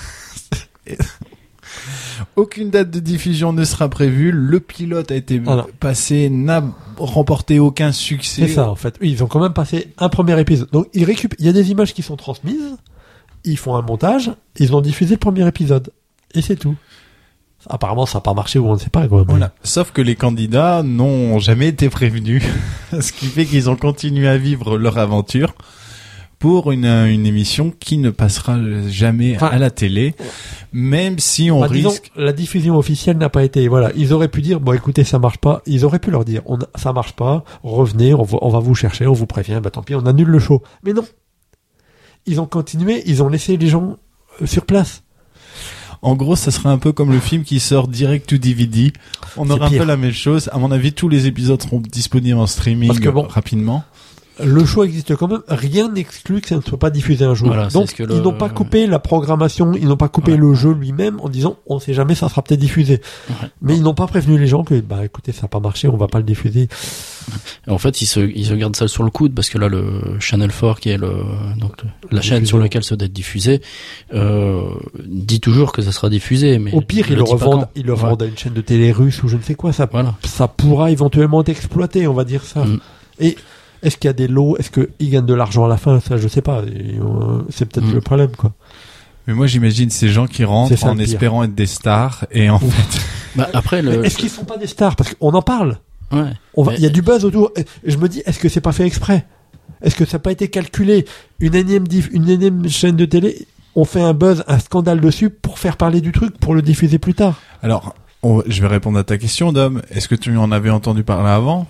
A: Aucune date de diffusion ne sera prévue. Le pilote a été
C: Voilà.
A: passé, n'a remporté aucun succès.
C: C'est ça, en fait. Oui, ils ont quand même passé un premier épisode. Donc, ils récupèrent, il y a des images qui sont transmises, ils font un montage, ils ont diffusé le premier épisode. Et c'est tout. Apparemment, ça n'a pas marché ou on ne sait pas, quoi. Mais-
A: Voilà. Sauf que les candidats n'ont jamais été prévenus. Ce qui fait qu'ils ont continué à vivre leur aventure pour une, une émission qui ne passera jamais
C: Enfin,
A: à la télé. Même si on
C: Bah, disons,
A: risque...
C: la diffusion officielle n'a pas été, voilà. Ils auraient pu dire, bon, écoutez, ça marche pas. Ils auraient pu leur dire, on, ça marche pas, revenez, on va, on va vous chercher, on vous prévient, bah tant pis, on annule le show. Mais non. Ils ont continué, ils ont laissé les gens euh, sur place.
A: En gros, ça serait un peu comme le film qui sort direct to D V D. On
C: C'est
A: aura un
C: pire.
A: peu la même chose. À mon avis, tous les épisodes seront disponibles en streaming
C: Parce que bon,
A: rapidement.
C: Le show existe quand même, rien n'exclut que ça ne soit pas diffusé un jour.
B: Voilà, c'est
C: Donc,
B: ce que le-
C: ils n'ont pas coupé la programmation, ils n'ont pas coupé
B: Ouais.
C: le jeu lui-même en disant, on sait jamais, ça sera peut-être diffusé.
B: Ouais.
C: Mais ils n'ont pas prévenu les gens que, bah, écoutez, ça n'a pas marché, on va pas le diffuser.
B: Et en fait, ils se, ils se gardent ça sur le coude parce que là, le Channel quatre, qui est le, donc, la chaîne sur laquelle ça doit être diffusé, euh, dit toujours que ça sera diffusé. Mais
C: Au pire,
B: il
C: ils le
B: dit pas
C: revendent,
B: quand.
C: ils le
B: Ouais.
C: revendent à une chaîne de télé russe ou je ne sais quoi, ça,
B: Voilà.
C: ça pourra éventuellement être exploité, on va dire ça.
B: Mm.
C: Et, est-ce qu'il y a des lots, est-ce qu'ils gagnent de l'argent à la fin, ça, je sais pas, et, euh, c'est peut-être
B: Mm.
C: le problème, quoi.
A: Mais moi, j'imagine ces gens qui
C: C'est
A: rentrent
C: ça,
A: en
C: le pire.
A: espérant être des stars et en fait,
B: Bah, après, le,
C: Mais est-ce qu'ils sont pas des stars? Parce qu'on en parle.
B: ouais.
C: On va,
B: Mais-
C: il y a du buzz autour. Et je me dis, est-ce que c'est pas fait exprès? Est-ce que ça n'a pas été calculé? Une énième diff, une énième chaîne de télé, on fait un buzz, un scandale dessus pour faire parler du truc, pour le diffuser plus tard.
A: alors, on- je vais répondre à ta question, Dom. Est-ce que tu en avais entendu parler avant?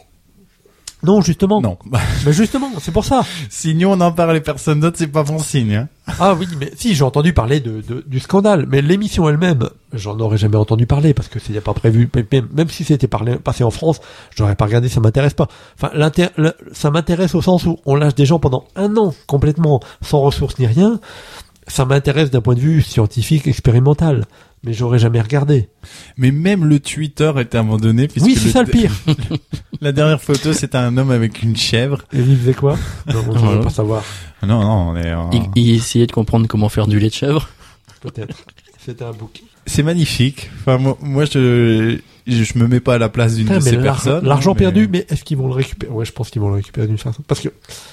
C: Non, justement.
A: Non.
C: Mais justement, c'est pour ça.
A: Si nous on en parle et personne d'autre, c'est pas bon signe. Hein.
C: Ah oui, mais si, j'ai entendu parler de, de- du scandale. Mais l'émission elle-même, j'en aurais jamais entendu parler parce que c'est pas prévu. Même, même si c'était parlé, passé en France, je n'aurais pas regardé, ça m'intéresse pas. Enfin, l'inter, le- ça m'intéresse au sens où on lâche des gens pendant un an complètement sans ressources ni rien. Ça m'intéresse d'un point de vue scientifique, expérimental. Mais j'aurais jamais regardé.
A: Mais même le Twitter était abandonné. puisque
C: Oui, c'est ça le pire.
A: La dernière photo, c'était un homme avec une chèvre.
C: Et il faisait quoi? Non, je veux
B: Voilà.
C: pas savoir.
A: Non, non, on est. en-
B: Il, il essayait de comprendre comment faire du lait de chèvre.
C: Peut-être. C'était un bouc.
A: C'est magnifique. Enfin, moi, moi, je, je, je me mets pas à la place d'une
C: Putain,
A: de
C: mais
A: ces
C: l'ar-
A: personnes.
C: L'argent
A: mais-
C: perdu, mais est-ce qu'ils vont le récupérer? Ouais, je pense qu'ils vont le récupérer d'une façon. Parce que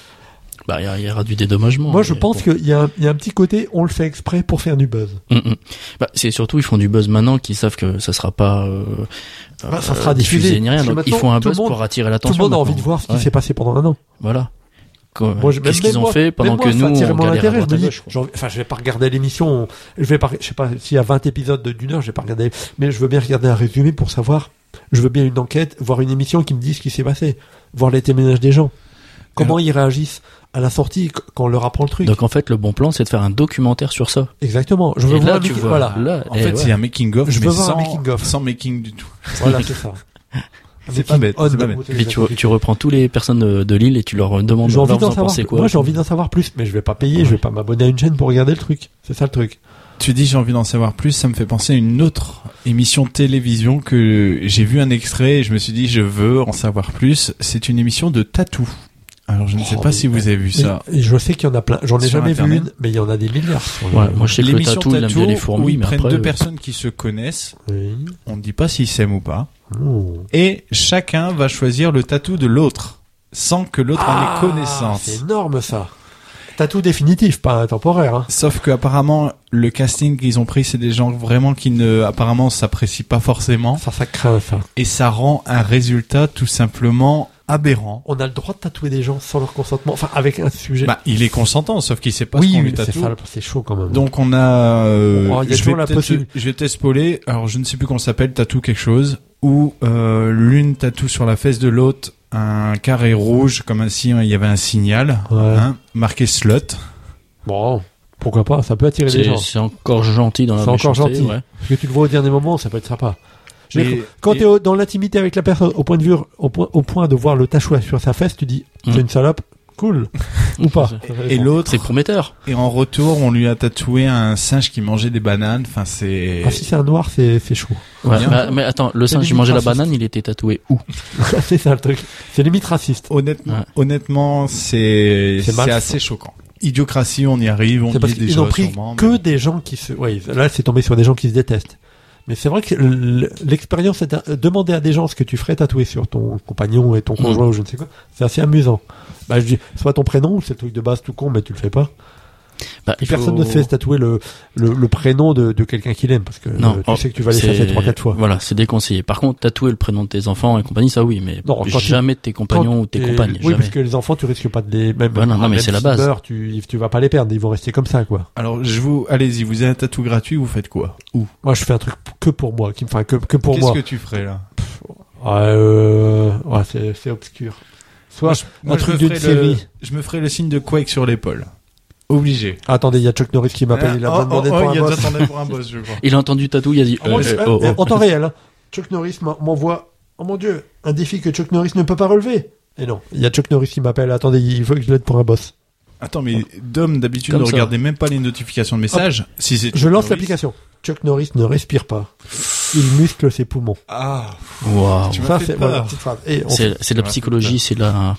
B: Bah, il y, a- il y aura du dédommagement.
C: moi, je
B: mais
C: pense
B: bon.
C: qu'il y, a un- il y a un petit côté, on le fait exprès pour faire du buzz.
B: Mm, mm. Bah, c'est surtout, ils font du buzz maintenant, qu'ils savent que ça sera pas, euh,
C: Bah, ça
B: euh,
C: sera diffusé.
B: ni rien.
C: Parce que
B: Donc, ils
C: maintenant,
B: font un
C: tout le
B: buzz
C: monde-
B: pour attirer
C: Tout
B: l'attention.
C: le monde a envie de
B: maintenant.
C: voir ce qui
B: Ouais.
C: s'est passé pendant un an.
B: Voilà. Quoi-
C: Moi, je-
B: Qu'est-ce
C: même
B: qu'ils ont
C: moi-
B: fait pendant
C: même
B: que
C: moi,
B: nous,
C: ça
B: on
C: attirait mon
B: galère à
C: intérêt. Je
B: droite
C: me
B: à
C: dis,
B: gauche, quoi.
C: j'ai envie- enfin, je vais pas regarder l'émission. Je vais pas, je sais pas s'il y a vingt épisodes de- d'une heure, je vais pas regarder. Mais je veux bien regarder un résumé pour savoir. Je veux bien une enquête, voir une émission qui me dise ce qui s'est passé, voir les témoignages des gens, comment ils réagissent à la sortie qu- quand on leur apprend le truc.
B: Donc en fait, le bon plan, c'est de faire un documentaire sur ça.
C: Exactement. Je veux
B: Et
C: voir
B: là,
C: un
B: tu
C: making-
B: vois,
C: voilà.
B: là,
A: En
B: eh
A: fait,
B: ouais.
A: c'est un making of,
C: Je
A: mais
C: veux voir un
A: sans,
C: making of.
A: sans making du tout.
C: Voilà, c'est ça.
A: C'est pas bête, c'est pas bête.
B: Et tu, tu reprends tous les personnes de, de l'île et tu leur demandes
C: J'ai envie
B: leur
C: d'en
B: en
C: savoir.
B: penser quoi.
C: Moi, j'ai envie d'en savoir plus, mais je vais pas payer, je vais pas m'abonner à une chaîne pour regarder le truc. C'est ça le truc.
A: Tu dis j'ai envie d'en savoir plus, ça me fait penser à une autre émission de télévision que j'ai vu un extrait et je me suis dit je veux en savoir plus. C'est une émission de tatou. Alors je ne sais
C: Oh,
A: pas
C: mais-
A: si vous avez vu ça.
C: Et je sais qu'il y en a plein. J'en ai
A: Sur
C: jamais
A: Internet.
C: vu une, mais il y en a des milliards. sur le-
B: Ouais, moi je sais que le
A: L'émission
B: tatou, il aime bien les
A: où
B: fourmis,
A: ils
B: mais
A: prennent
B: après,
A: deux
B: euh,
A: personnes qui se connaissent,
C: Oui.
A: on ne dit pas s'ils s'aiment ou pas,
C: Oh.
A: et chacun va choisir le tatou de l'autre, sans que l'autre en
C: Ah,
A: ait connaissance.
C: c'est énorme ça. Tatou définitif, pas temporaire. Hein.
A: Sauf que apparemment le casting qu'ils ont pris, c'est des gens vraiment qui ne, apparemment, s'apprécient pas forcément,
C: Ça, ça craint ça.
A: et ça rend un résultat tout simplement aberrant.
C: On a le droit de tatouer des gens sans leur consentement, enfin avec un sujet.
A: Bah, il est consentant, sauf qu'il sait pas
C: oui,
A: ce qu'on
C: oui,
A: lui
C: c'est
A: tatoue.
C: ça, c'est chaud quand même.
A: Donc on a, euh,
C: Oh, il y a
A: je,
C: toujours
A: vais
C: la
A: peut-être-
C: possibilité.
A: je vais peut-être spoiler, alors je ne sais plus comment ça s'appelle, tatou quelque chose, où euh, l'une tatoue sur la fesse de l'autre un carré rouge, comme un si il y avait un signal,
C: Ouais.
A: hein, marqué slut.
C: Bon, pourquoi pas, ça peut attirer des
B: c'est
C: gens.
B: c'est encore gentil dans la
C: C'est encore
B: méchanceté,
C: gentil.
B: ouais.
C: Parce que tu le vois au dernier moment, ça peut être sympa. Je veux
A: Mais-
C: dire, quand
A: et-
C: t'es au- dans l'intimité avec la personne, au point de vue, au point, au point de voir le tatouage sur sa fesse, tu dis,
B: Mm.
C: c'est une salope, cool, ou pas.
A: Et l'autre,
B: C'est prometteur.
A: et en retour, on lui a tatoué un singe qui mangeait des bananes. Enfin, c'est.
C: Ah, si c'est un noir, c'est, c'est chaud.
B: Ouais,
A: Bien.
B: bah, mais attends, le
C: C'est
B: singe qui
C: limite
B: mangeait la
C: raciste.
B: banane, il était tatoué où?
C: c'est ça le truc. C'est limite raciste.
A: Honnêtement,
B: Ouais.
A: honnêtement, c'est
C: C'est
A: c'est
C: mal.
A: assez choquant. Idiocratie, on y arrive, on
C: C'est parce
A: dit des
C: qu'ils n'ont
A: choses
C: pris
A: sûrement,
C: que
A: mais-
C: des gens qui se, ouais, là, c'est tombé sur des gens qui se détestent. Mais c'est vrai que l- l'expérience, c'est un- demander à des gens ce que tu ferais tatouer sur ton compagnon et ton conjoint ou je ne sais quoi, c'est assez amusant. Bah, je dis, soit ton prénom, c'est le truc de base tout con, mais tu le fais pas.
B: Bah,
C: Et
B: il faut-
C: personne ne se fait tatouer le, le, le prénom de, de quelqu'un qu'il aime, parce que
B: Non,
C: euh, tu
B: oh,
C: sais que tu vas les
B: c'est-
C: chasser trois, quatre fois.
B: Voilà, c'est déconseillé. Par contre, tatouer le prénom de tes enfants et compagnie, ça oui, mais
C: Non, quand tu-
B: jamais de tes compagnons
C: Quand-
B: ou tes
C: et-
B: compagnes.
C: Oui,
B: jamais.
C: parce que les enfants, tu risques pas de les, même,
B: Bah non, non, mais
C: même
B: c'est la
C: s'ils
B: base.
C: meurent, tu, tu vas pas les perdre, ils vont rester comme ça, quoi.
A: Alors, je vous, allez-y, vous avez un tatou gratuit, vous faites quoi? Où?
C: Moi, je fais un truc que pour moi, qui me, enfin, que, que pour
A: Qu'est-ce
C: moi.
A: que tu ferais, là?
C: Ouais, euh, ouais, c'est, c'est obscur. Soit
A: Moi, je- moi,
C: un
A: je
C: truc
A: me
C: d'une
A: ferais le-
C: série.
A: Je me ferais le signe de Quake sur l'épaule. Obligé.
C: Ah, attendez, il y a Chuck Norris qui m'appelle, il a
A: Ah,
C: besoin de demander
A: oh,
C: pour
A: oh,
C: un
A: il a
C: boss.
A: déjà demandé pour un boss, je crois.
B: Il a entendu tatou, il a dit,
C: Oh, mon
B: euh,
C: Dieu,
B: oh,
C: euh,
B: oh.
C: en temps réel, hein. Chuck Norris m'a- m'envoie, oh mon dieu, un défi que Chuck Norris ne peut pas relever. Et non, il y a Chuck Norris qui m'appelle, attendez, il faut que je l'aide pour un boss.
A: Attends, mais Dom, d'habitude,
B: Comme
A: ne
B: ça.
A: regardez même pas les notifications de messages. Si c'est
C: Je lance
A: Norris-
C: l'application. Chuck Norris ne respire pas. Il muscle ses poumons.
A: Ah,
B: Waouh.
A: tu m'as
C: Ça,
A: fait
C: c'est,
A: peur.
C: voilà, petite phrase. Et on
B: C'est
C: fait-
B: c'est de la
A: Ouais,
B: psychologie, c'est de la...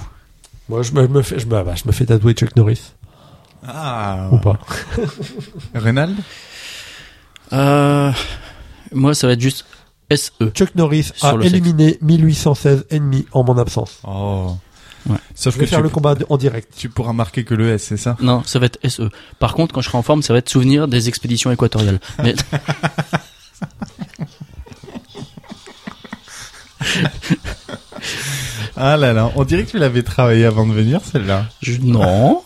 C: moi, je me, me fais, je me, bah, je me fais tatouer Chuck Norris.
A: Ah,
C: Ou pas.
A: Reynald?
B: Euh, moi, ça va être juste S E.
C: Chuck Norris
B: Sur
C: a
B: le sexe.
C: éliminé mille huit cent seize ennemis en mon absence.
A: Oh.
B: Ouais.
A: Sauf
C: Je
A: que
C: vais faire
A: tu,
C: le combat en direct.
A: tu pourras marquer que le S, c'est ça?
B: Non, ça va être S E. Par contre, quand je serai en forme, ça va être souvenir des expéditions équatoriales. Mais
A: Ah là là, on dirait que tu l'avais travaillé avant de venir, celle-là.
B: je... non.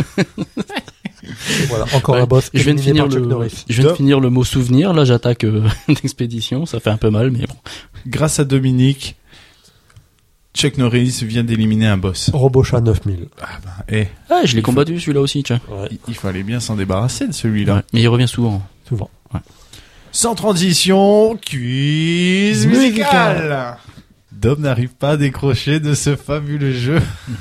C: Et voilà, encore
B: Ouais,
C: un boss
B: je viens de
C: éliminé
B: finir
C: par Chuck
B: le,
C: Norris.
B: je viens de
A: Dom.
B: finir le mot souvenir. Là, j'attaque euh, l'expédition. Ça fait un peu mal, mais bon.
A: Grâce à Dominique, Chuck Norris vient d'éliminer un boss.
C: Robochat neuf mille.
A: Ah bah, eh,
B: Ah, je l'ai
A: Il faut-
B: combattu celui-là aussi, tiens.
A: il, il fallait bien s'en débarrasser de celui-là.
B: Ouais, mais il revient souvent.
C: Souvent.
A: Sans transition, quiz
C: Musical.
A: musical. Dom n'arrive pas à décrocher de ce fabuleux jeu.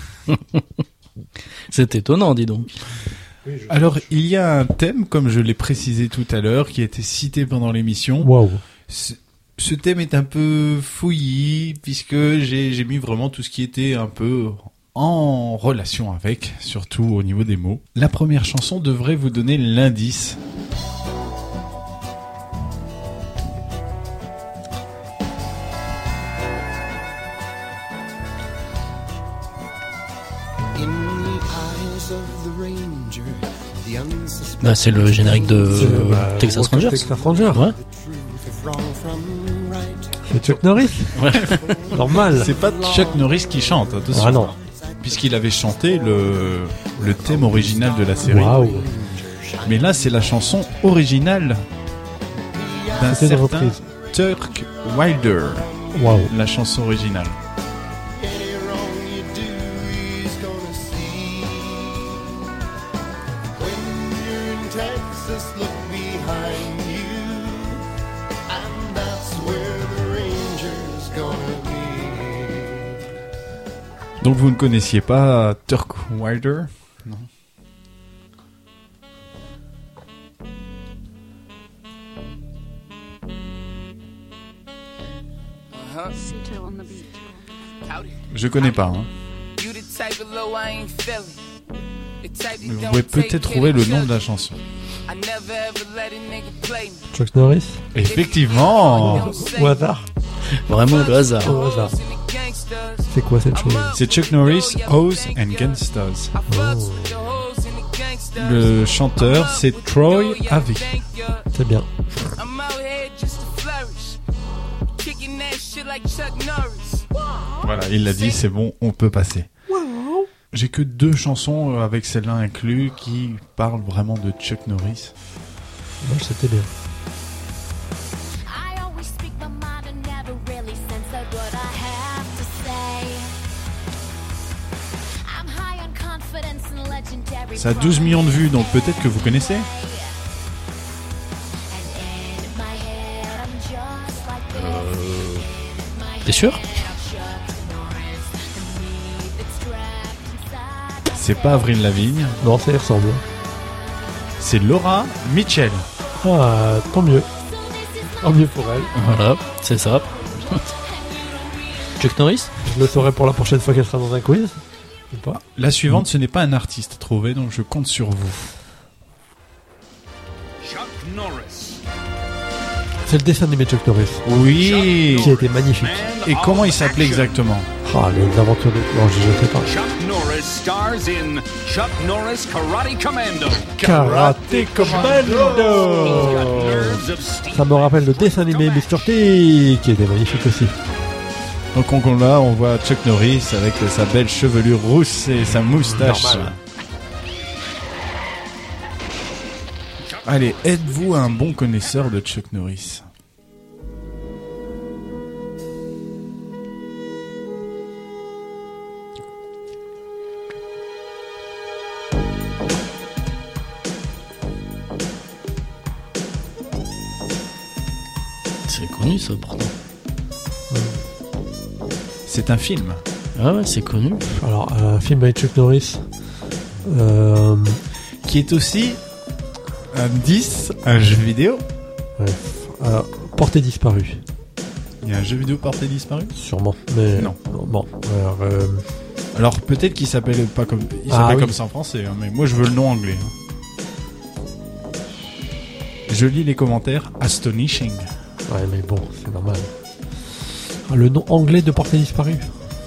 B: C'est étonnant, dis donc.
A: Alors, il y a un thème, comme je l'ai précisé tout à l'heure, qui a été cité pendant l'émission.
C: Waouh.
A: Ce, ce thème est un peu fouillis, puisque j'ai j'ai mis vraiment tout ce qui était un peu en relation avec, surtout au niveau des mots. La première chanson devrait vous donner l'indice.
B: Bah, c'est le générique de
C: C'est, bah,
B: Texas
C: Rocket
B: Rangers.
C: Texas Rangers.
B: Ouais.
C: C'est Chuck Norris.
B: Ouais.
C: Normal.
A: C'est pas Chuck Norris qui chante, attention.
C: Ah non.
A: Puisqu'il avait chanté le, le thème original de la série.
C: Waouh.
A: Mais là, c'est la chanson originale d'un
C: C'était une
A: certain
C: reprise.
A: Turk Wilder.
C: Waouh.
A: La chanson originale. Donc vous ne connaissiez pas Turk Wilder? Non. Je connais pas. Hein. Mais vous pouvez peut-être trouver le nom de la chanson.
C: Chuck Norris.
A: Effectivement.
C: Au hasard.
B: Vraiment le hasard.
C: Au hasard. C'est quoi cette chose?
A: C'est Chuck Norris, Hoes and Gangsters.
C: Oh.
A: Le chanteur, c'est Troy Avey.
C: C'est bien.
A: Voilà, il l'a dit, c'est bon, on peut passer. J'ai que deux chansons avec celle-là inclus qui parlent vraiment de Chuck Norris.
C: Moi, c'était bien.
A: Ça a douze millions de vues, donc peut-être que vous connaissez.
B: T'es sûr?
A: C'est pas Avril Lavigne,
C: Non, ça y ressemble.
A: c'est Laura Mitchell.
C: Ah, tant mieux. Tant mieux pour elle.
B: Voilà, c'est ça. Chuck Norris?
C: Je le saurai pour la prochaine fois qu'elle sera dans un quiz. Ou pas.
A: La suivante, ce n'est pas un artiste trouvé, donc je compte sur vous.
I: Chuck Norris.
C: C'est le dessin animé de Chuck Norris.
A: Oui.
C: Qui a été magnifique.
A: Et comment il s'appelait exactement?
C: Ah, les aventures de... Non, je ne sais pas.
I: Chuck Norris stars in Chuck Norris Karate Commando.
C: Karate Commando.
I: Nerves of steel.
C: Ça me rappelle le dessin animé mister T, qui était magnifique aussi.
A: Donc on, là, on voit Chuck Norris avec sa belle chevelure rousse et sa moustache.
C: Normal.
A: Allez, êtes-vous un bon connaisseur de Chuck Norris?
B: C'est connu ça pourtant.
A: C'est un film.
B: Ah ouais, c'est connu.
C: Alors, un film avec Chuck Norris. Euh...
A: Qui est aussi un dix, un jeu vidéo.
C: Ouais. Euh, Portée disparue.
A: Il y a un jeu vidéo porté disparu?
C: Sûrement. Mais...
A: Non.
C: Bon. Alors, euh...
A: Alors peut-être qu'il s'appelle pas comme il
C: Ah,
A: s'appelle
C: oui.
A: comme ça en français, hein, mais moi je veux le nom anglais. hein. Je lis les commentaires. Astonishing.
C: Ouais, mais bon, c'est normal. Ah, le nom anglais de Portée disparue.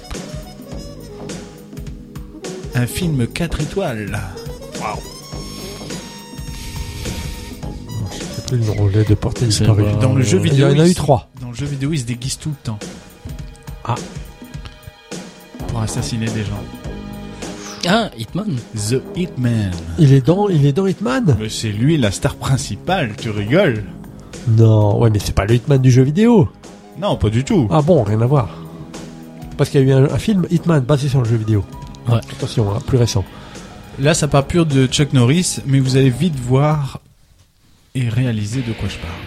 A: Un film quatre étoiles.
C: Je sais plus le nom anglais de Portée
B: C'est
C: disparue.
B: pas-
A: Dans le jeu
B: Euh,
A: vidéo,
C: il y en a
A: il
C: eu
A: se-
C: trois.
A: Dans le jeu vidéo, il se déguise tout le temps.
C: Ah.
A: Pour assassiner des gens.
B: Ah, Hitman.
A: The Hitman.
C: Il est dans, il est dans Hitman.
A: Mais c'est lui la star principale, tu rigoles?
C: Non, ouais, mais c'est pas le Hitman du jeu vidéo.
A: Non, pas du tout.
C: Ah bon, rien à voir. Parce qu'il y a eu un, un film Hitman basé sur le jeu vidéo.
B: Ouais.
C: Attention, hein, plus récent.
A: Là, ça part pur de Chuck Norris, mais vous allez vite voir et réaliser de quoi je parle.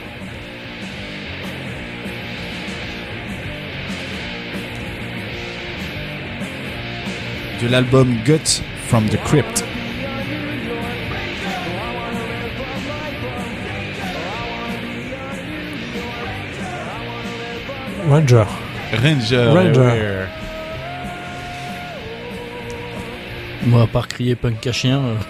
A: De l'album Guts from the Crypt.
C: Ranger.
A: Ranger.
C: Ranger.
A: ouais.
B: Moi, à part crier punk à chien. euh,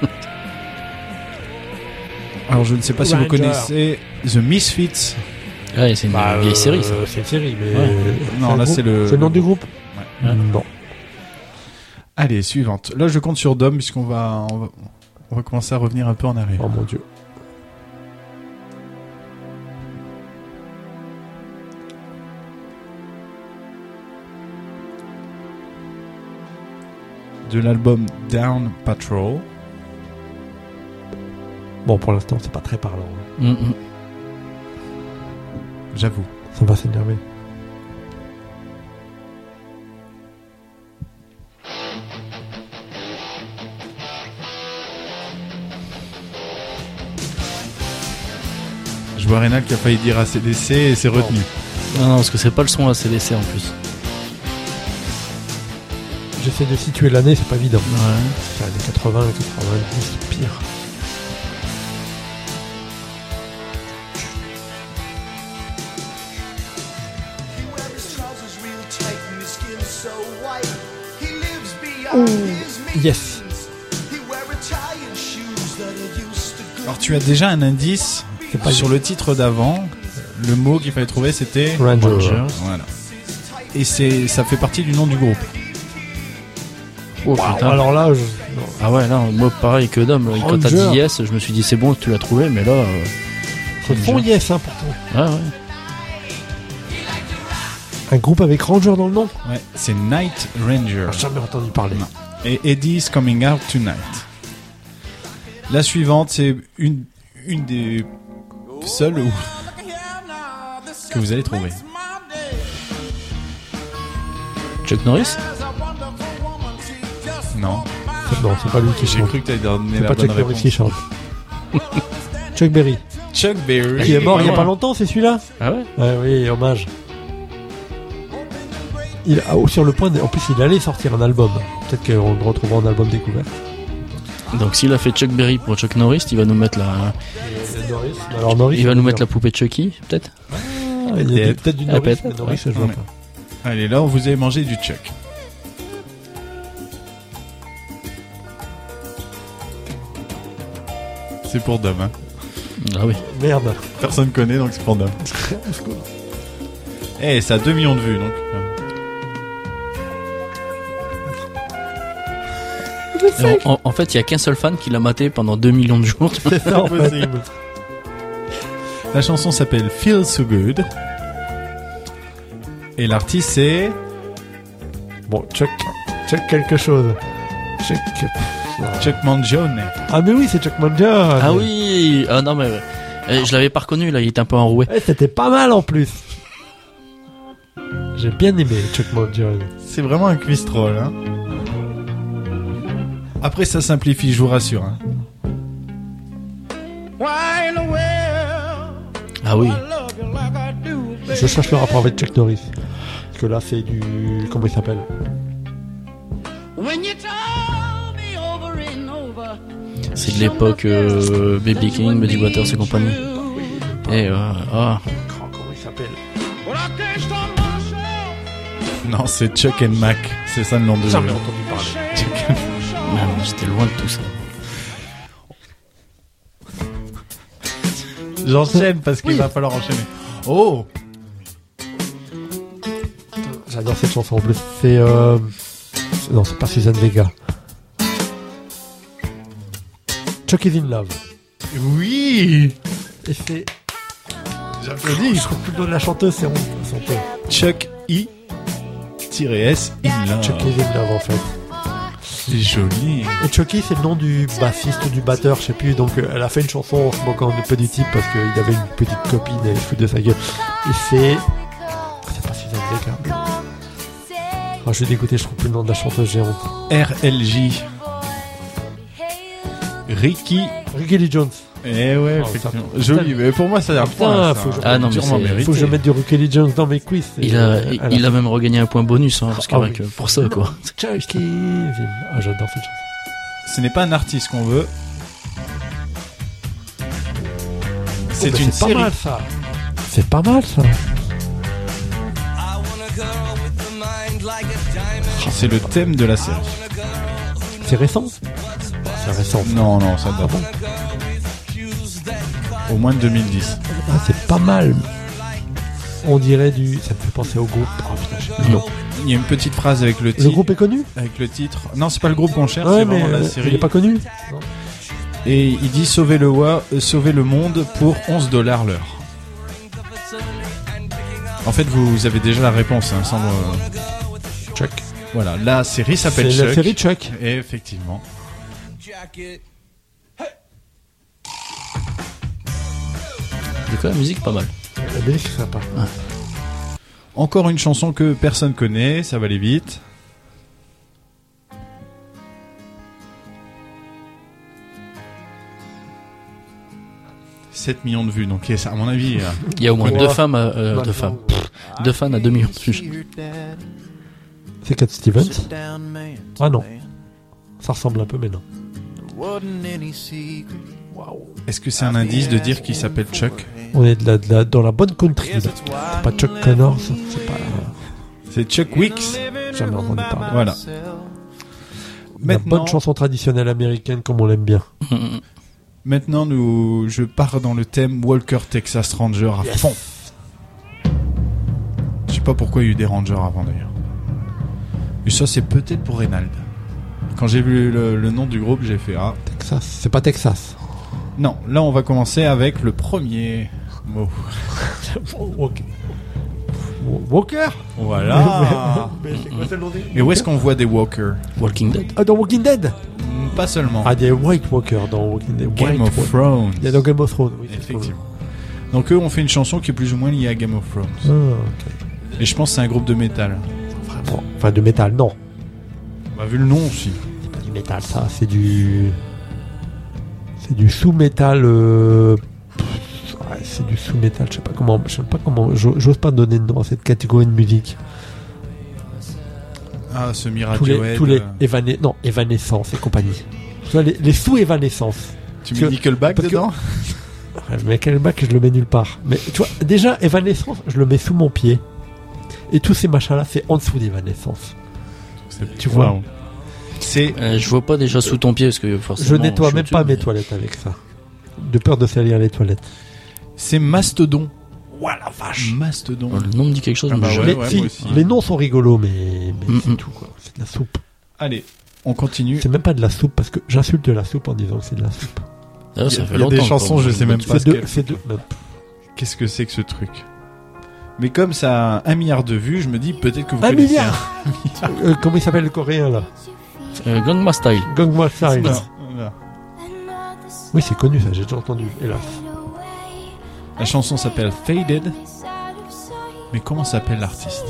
A: Alors, je ne sais pas si vous
C: Ranger.
A: connaissez The Misfits.
B: Ouais, c'est une
C: Bah,
B: vieille
C: euh,
B: série ça.
C: C'est une série, mais.
B: Ouais.
A: Non,
C: un
A: là,
C: groupe
A: c'est le-
C: C'est le nom du groupe
B: Ouais.
C: Non.
A: Allez, suivante. Là, je compte sur Dom puisqu'on va, on va, on va commencer à revenir un peu en arrière.
C: Oh mon dieu.
A: De l'album Down Patrol.
C: Bon, pour l'instant, c'est pas très parlant. hein.
B: Mm-mm.
A: J'avoue.
C: Ça va s'énerver.
A: Je vois Rénal qui a failli dire A C D C et c'est retenu.
B: Non, non, parce que c'est pas le son A C D C en plus.
C: J'essaie de situer l'année, c'est pas évident.
B: Ouais.
C: C'est années quatre-vingts, quatre-vingt-dix, pire. Yes.
A: Alors tu as déjà un indice
C: C'est pas
A: sur le titre d'avant. Le mot qu'il fallait trouver c'était
C: Ranger.
B: Rangers.
A: Voilà. Et c'est, ça fait partie du nom du groupe.
B: Oh putain.
C: Alors là, je... non.
B: Ah ouais, là, moi pareil que Dom. là, Quand t'as
C: Ranger.
B: dit yes, je me suis dit c'est bon, tu l'as trouvé, mais là. euh,
C: c'est fond yes, hein, pourtant.
B: Ah ouais.
C: Un groupe avec Ranger dans le nom.
A: Ouais, c'est Night Ranger.
C: J'ai jamais entendu parler.
A: Non. Et Eddie's Coming Out Tonight. La suivante, c'est une, une des seules où... que vous allez trouver.
B: Chuck Norris.
A: Non.
C: C'est- Non, c'est pas lui qui
A: J'ai
C: chante.
A: cru que t'allais donner
C: C'est
A: la
C: pas
A: bonne
C: Chuck Norris
A: réponse.
C: qui chante. Chuck Berry.
A: Chuck Berry.
C: Qui est mort il y a
B: ouais.
C: pas longtemps, c'est celui-là.
B: Ah ouais.
C: Ouais, oui, hommage. Il a, oh, sur le point de, en plus, il allait sortir un album. Peut-être qu'on le retrouvera en album découvert.
B: Donc s'il a fait Chuck Berry pour Chuck Norris, il va nous mettre la,
C: Norris. Alors Norris,
B: il va nous mettre la poupée de Chucky, peut-être.
C: Ah, il y a
A: Peut-être.
C: peut-être du
B: Ah,
C: Norris,
B: peut-être,
C: mais Norris,
B: ouais.
C: je vois
A: Ouais.
C: pas.
A: Allez, là, vous avez mangé du Chuck. C'est pour Dom, hein.
B: Ah oui.
C: Merde.
A: Personne connaît, donc c'est pour Dom. Eh, ça a deux millions de vues, donc... euh,
B: En, en- en fait, il y a qu'un seul fan qui l'a maté pendant deux millions de jours.
C: C'est ça, en fait.
A: Impossible. La chanson s'appelle Feel So Good. Et l'artiste, c'est...
C: Bon, Chuck, Chuck quelque chose. Chuck.
A: Chuck Mangione.
C: Ah mais oui, c'est Chuck Mangione.
B: Ah oui. Ah non mais euh, je l'avais pas reconnu là, il était un peu enroué.
C: Eh, c'était pas mal en plus. J'ai bien aimé Chuck Mangione.
A: C'est vraiment un quiz troll, hein. Après, ça simplifie, je vous rassure, hein.
B: Ah oui.
C: Je cherche le rapport avec Chuck Norris. Parce que là, c'est du... Comment il s'appelle?
B: C'est de l'époque euh, Baby King, Muddy Waters et compagnie. Et euh, ah.
C: Comment il s'appelle?
A: Non, c'est Chuck and Mac. C'est ça le nom de...
C: Jamais entendu parler.
A: Chuck and-
B: Non, j'étais loin de tout ça.
A: J'enchaîne parce qu'il
C: Oui.
A: va falloir enchaîner. Oh!
C: J'adore cette chanson en plus. C'est... Euh... c'est- Non, c'est pas Suzanne Vega. Chuck is in Love.
A: Oui!
C: Et c'est...
A: J'applaudis.
C: Je trouve plus le nom de la chanteuse, c'est honte. c'est honteux.
A: Chuck I-S in Love.
C: Chuck is in Love en fait.
A: C'est joli.
C: Et Chucky, c'est le nom du bassiste ou du batteur, je sais plus. Donc, euh, elle a fait une chanson en se moquant un peu du type parce qu'il avait une petite copine et il se fout de sa gueule. Et c'est. C'est pas Suzanne Vega. Ah, je vais dégoûter, je trouve plus le nom de la chanteuse géante.
A: R L J. Ricky.
C: Ricky Lee Jones.
A: Eh ouais,
C: Oh,
A: effectivement.
C: ça-
A: Joli, mais pour moi, ça a l'air
C: Putain,
A: point,
C: faut
A: ça.
C: que je-
B: Ah non, mais
A: Durement
B: c'est-
A: mérité.
C: Faut que je mette du Ricky Lee Jones dans mes quiz. c'est-
B: Il a,
C: euh,
B: il,
C: elle
B: il a même regagné un point bonus, hein, parce
C: Ah
B: qu'avec
C: oui.
B: euh, pour ça quoi.
C: Chucky. Ah, j'adore cette chanson.
A: Ce n'est pas un artiste qu'on veut. C'est
C: Oh, mais
A: une
C: c'est pas
A: série.
C: mal ça. C'est pas mal ça.
A: C'est le thème de la série.
C: C'est récent. C'est récent.
A: Non, non, ça date. Au moins de deux mille dix.
C: Ah, c'est pas mal. On dirait du... Ça me fait penser au groupe. Oh, putain, je sais plus.
B: Non.
A: Il y a une petite phrase avec le titre.
C: Le groupe est connu?
A: Avec le titre. Non, c'est pas le groupe qu'on cherche,
C: Ouais,
A: c'est
C: mais
A: vraiment la
C: euh,
A: série.
C: il est pas connu. Non.
A: Et il dit sauver le, wa- euh, sauver le monde pour onze dollars l'heure. En fait, vous avez déjà la réponse, hein, sans. euh,
C: Chuck.
A: Voilà, la série s'appelle
C: C'est
A: Chuck.
C: la série Chuck.
A: Et effectivement.
B: Du coup, la musique, pas mal.
C: La musique, c'est sympa.
A: Encore une chanson que personne connaît, ça va aller vite. sept millions de vues, donc à mon avis. euh,
B: Il y a au moins
C: Ouais.
B: deux femmes, à, euh,
C: Bah,
B: deux femmes, Pff, deux fans à deux millions de vues.
C: C'est Cat Stevens. Ah non. Ça ressemble un peu, mais non.
A: Est-ce que c'est un indice de dire qu'il s'appelle Chuck?
C: On est de la, de la- dans la bonne country. là. C'est pas Chuck Connors. C'est pas...
A: C'est Chuck Wicks.
C: Jamais entendu parler.
A: Voilà.
C: La
A: Maintenant,
C: bonne chanson traditionnelle américaine comme on l'aime bien.
A: maintenant nous, je pars dans le thème Walker Texas Ranger à fond. Je sais pas pourquoi il y a eu des Rangers avant d'ailleurs. Et ça, c'est peut-être pour Reynald. Quand j'ai vu le, le nom du groupe, j'ai fait ah.
C: Texas. C'est pas Texas.
A: Non, là on va commencer avec le premier mot.
C: Walker. Walker.
A: Voilà.
C: Mais c'est quoi ce nom des-
A: Et où est-ce qu'on voit des Walkers?
B: Walking Dead.
C: Ah, dans Walking Dead.
A: Mm, Pas seulement.
C: Ah, des White Walkers dans Walking Dead.
A: Game
C: White
A: of
C: Walker.
A: Thrones.
C: Il y a dans Game of Thrones. Oui, c'est ce qu'on
A: Effectivement. Donc eux ont fait une chanson qui est plus ou moins liée à Game of Thrones.
C: veut. Ah, ok.
A: Et je pense que c'est un groupe de métal.
C: Vraiment. Enfin, de métal, non.
A: Bah vu le nom aussi.
C: C'est pas du métal, ça. C'est du. C'est du sous-métal. euh, pff, ouais, c'est du sous-métal. Je sais pas comment. Je sais pas comment. j'o- J'ose pas donner de nom à cette catégorie de musique.
A: Ah, semi
C: Tous les,
A: Radiohead.
C: tous les
A: euh,
C: évané... non, Evanescence et compagnie. Tu vois, les, les sous-Evanescence.
A: Tu
C: que-
A: mets Nickelback
C: parce que-
A: dedans?
C: Ouais, mais quel bac, je le mets nulle part. Mais tu vois, déjà, Evanescence, je le mets sous mon pied. Et tous ces machins-là, c'est en dessous d'Evanescence.
A: C'est-
C: Tu vois.
A: Wow. C'est
B: Euh, je vois pas déjà sous ton pied parce que forcément.
C: Je nettoie
B: suis
C: même
B: au-dessus,
C: pas mes
B: mais-
C: toilettes avec ça. De peur de salir les toilettes.
A: c'est Mastodon.
C: Ouah la vache.
A: Mastodon.
B: Oh, le nom me dit quelque chose,
A: Ah
B: mais
A: bah
B: je-
A: ouais,
C: les,
A: ouais,
C: si,
A: moi aussi.
C: les noms sont rigolos, mais, mais
B: Mm,
C: c'est
B: mm.
C: tout quoi. C'est de la soupe.
A: Allez, on continue.
C: C'est même pas de la soupe parce que j'insulte la soupe en disant que c'est de la soupe.
B: Ah, ça
A: Il y a-
B: fait
A: il y a des
B: longtemps.
A: chansons,
B: quoi.
A: je sais même pas.
C: C'est
A: ce
C: de,
A: qu'elle-
C: c'est de, non.
A: Qu'est-ce que c'est que ce truc? Mais comme ça a un milliard de vues, je me dis peut-être que vous
C: Un
A: connaissez.
C: milliard Euh, comment il s'appelle le coréen là?
B: Euh, Gangnam Style.
C: Gangnam Style.
A: Voilà, voilà.
C: Oui, c'est connu ça, j'ai déjà entendu, hélas.
A: La chanson s'appelle Faded. Mais comment s'appelle l'artiste?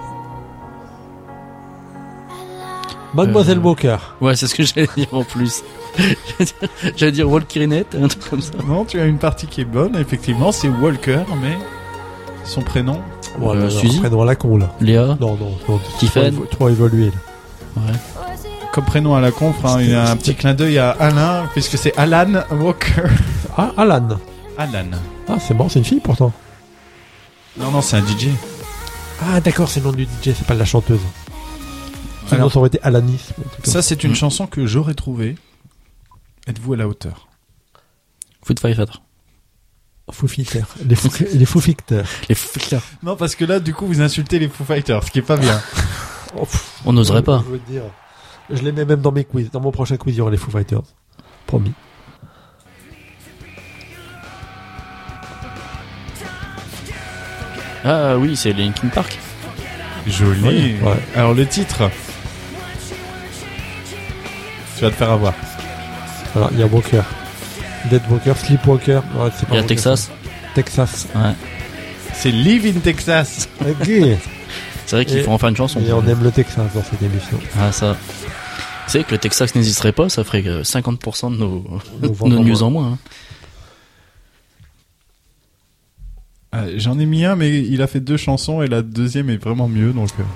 C: Mademoiselle
B: Euh,
C: Walker.
B: Ouais, c'est ce que j'allais dire en plus. J'allais dire- J'allais dire Walkerinet, un truc comme ça.
A: Non, tu as une partie qui est bonne, effectivement, c'est Walker, mais son prénom.
C: Voilà,
B: Euh,
C: non,
B: Suzy
C: prénom à la con là.
B: Léa.
C: Non, non, non.
B: Tiffen.
C: Trop, évo- trop évolué là.
B: Ouais.
A: Comme prénom à la confre, hein, il y a un petit clin d'œil à Alain, puisque c'est Alan Walker.
C: Ah, Alan.
A: Alan.
C: Ah, c'est bon, c'est une fille pourtant.
A: Non, non, c'est un D J.
C: Ah, d'accord, c'est le nom du D J, c'est pas de la chanteuse. Sinon,
A: Alors-
C: ça aurait été Alanis. ou un truc comme
A: Ça, c'est une
B: Mm.
A: chanson que j'aurais trouvée. Êtes-vous à la hauteur?
B: Foot Fighter.
C: Foo Fighters. Les Foo, les Foo Fighters.
B: Les Fighters.
A: Non, parce que là, du coup, vous insultez les Foo Fighters, ce qui est pas bien.
C: Oh, pff,
B: On n'oserait pas.
C: Je veux te dire. Je les mets même dans mes quiz. Dans mon prochain quiz, il y aura les Foo Fighters. Promis.
B: Ah oui, c'est les Linkin Park.
A: Joli.
C: Ouais, ouais.
A: Alors, le titre. Tu vas te faire avoir.
C: Alors, il y a Walker. Dead Walker, Sleepwalker. Ouais, c'est pas
B: Il y a
C: Walker,
B: Texas.
C: ça. Texas.
B: Ouais.
A: C'est Live in Texas.
C: Ok.
B: C'est vrai qu'il
C: Et-
B: faut en faire une chanson.
C: Et on aime le Texas dans cette émission.
B: Ah, ça. Tu sais que le Texas n'existerait pas, ça ferait que cinquante pour cent de nos,
C: Nos ventes
B: nos
C: en
B: news
C: moins.
B: en moins. hein.
A: Ah, j'en ai mis un, mais il a fait deux chansons et la deuxième est vraiment mieux, donc. euh.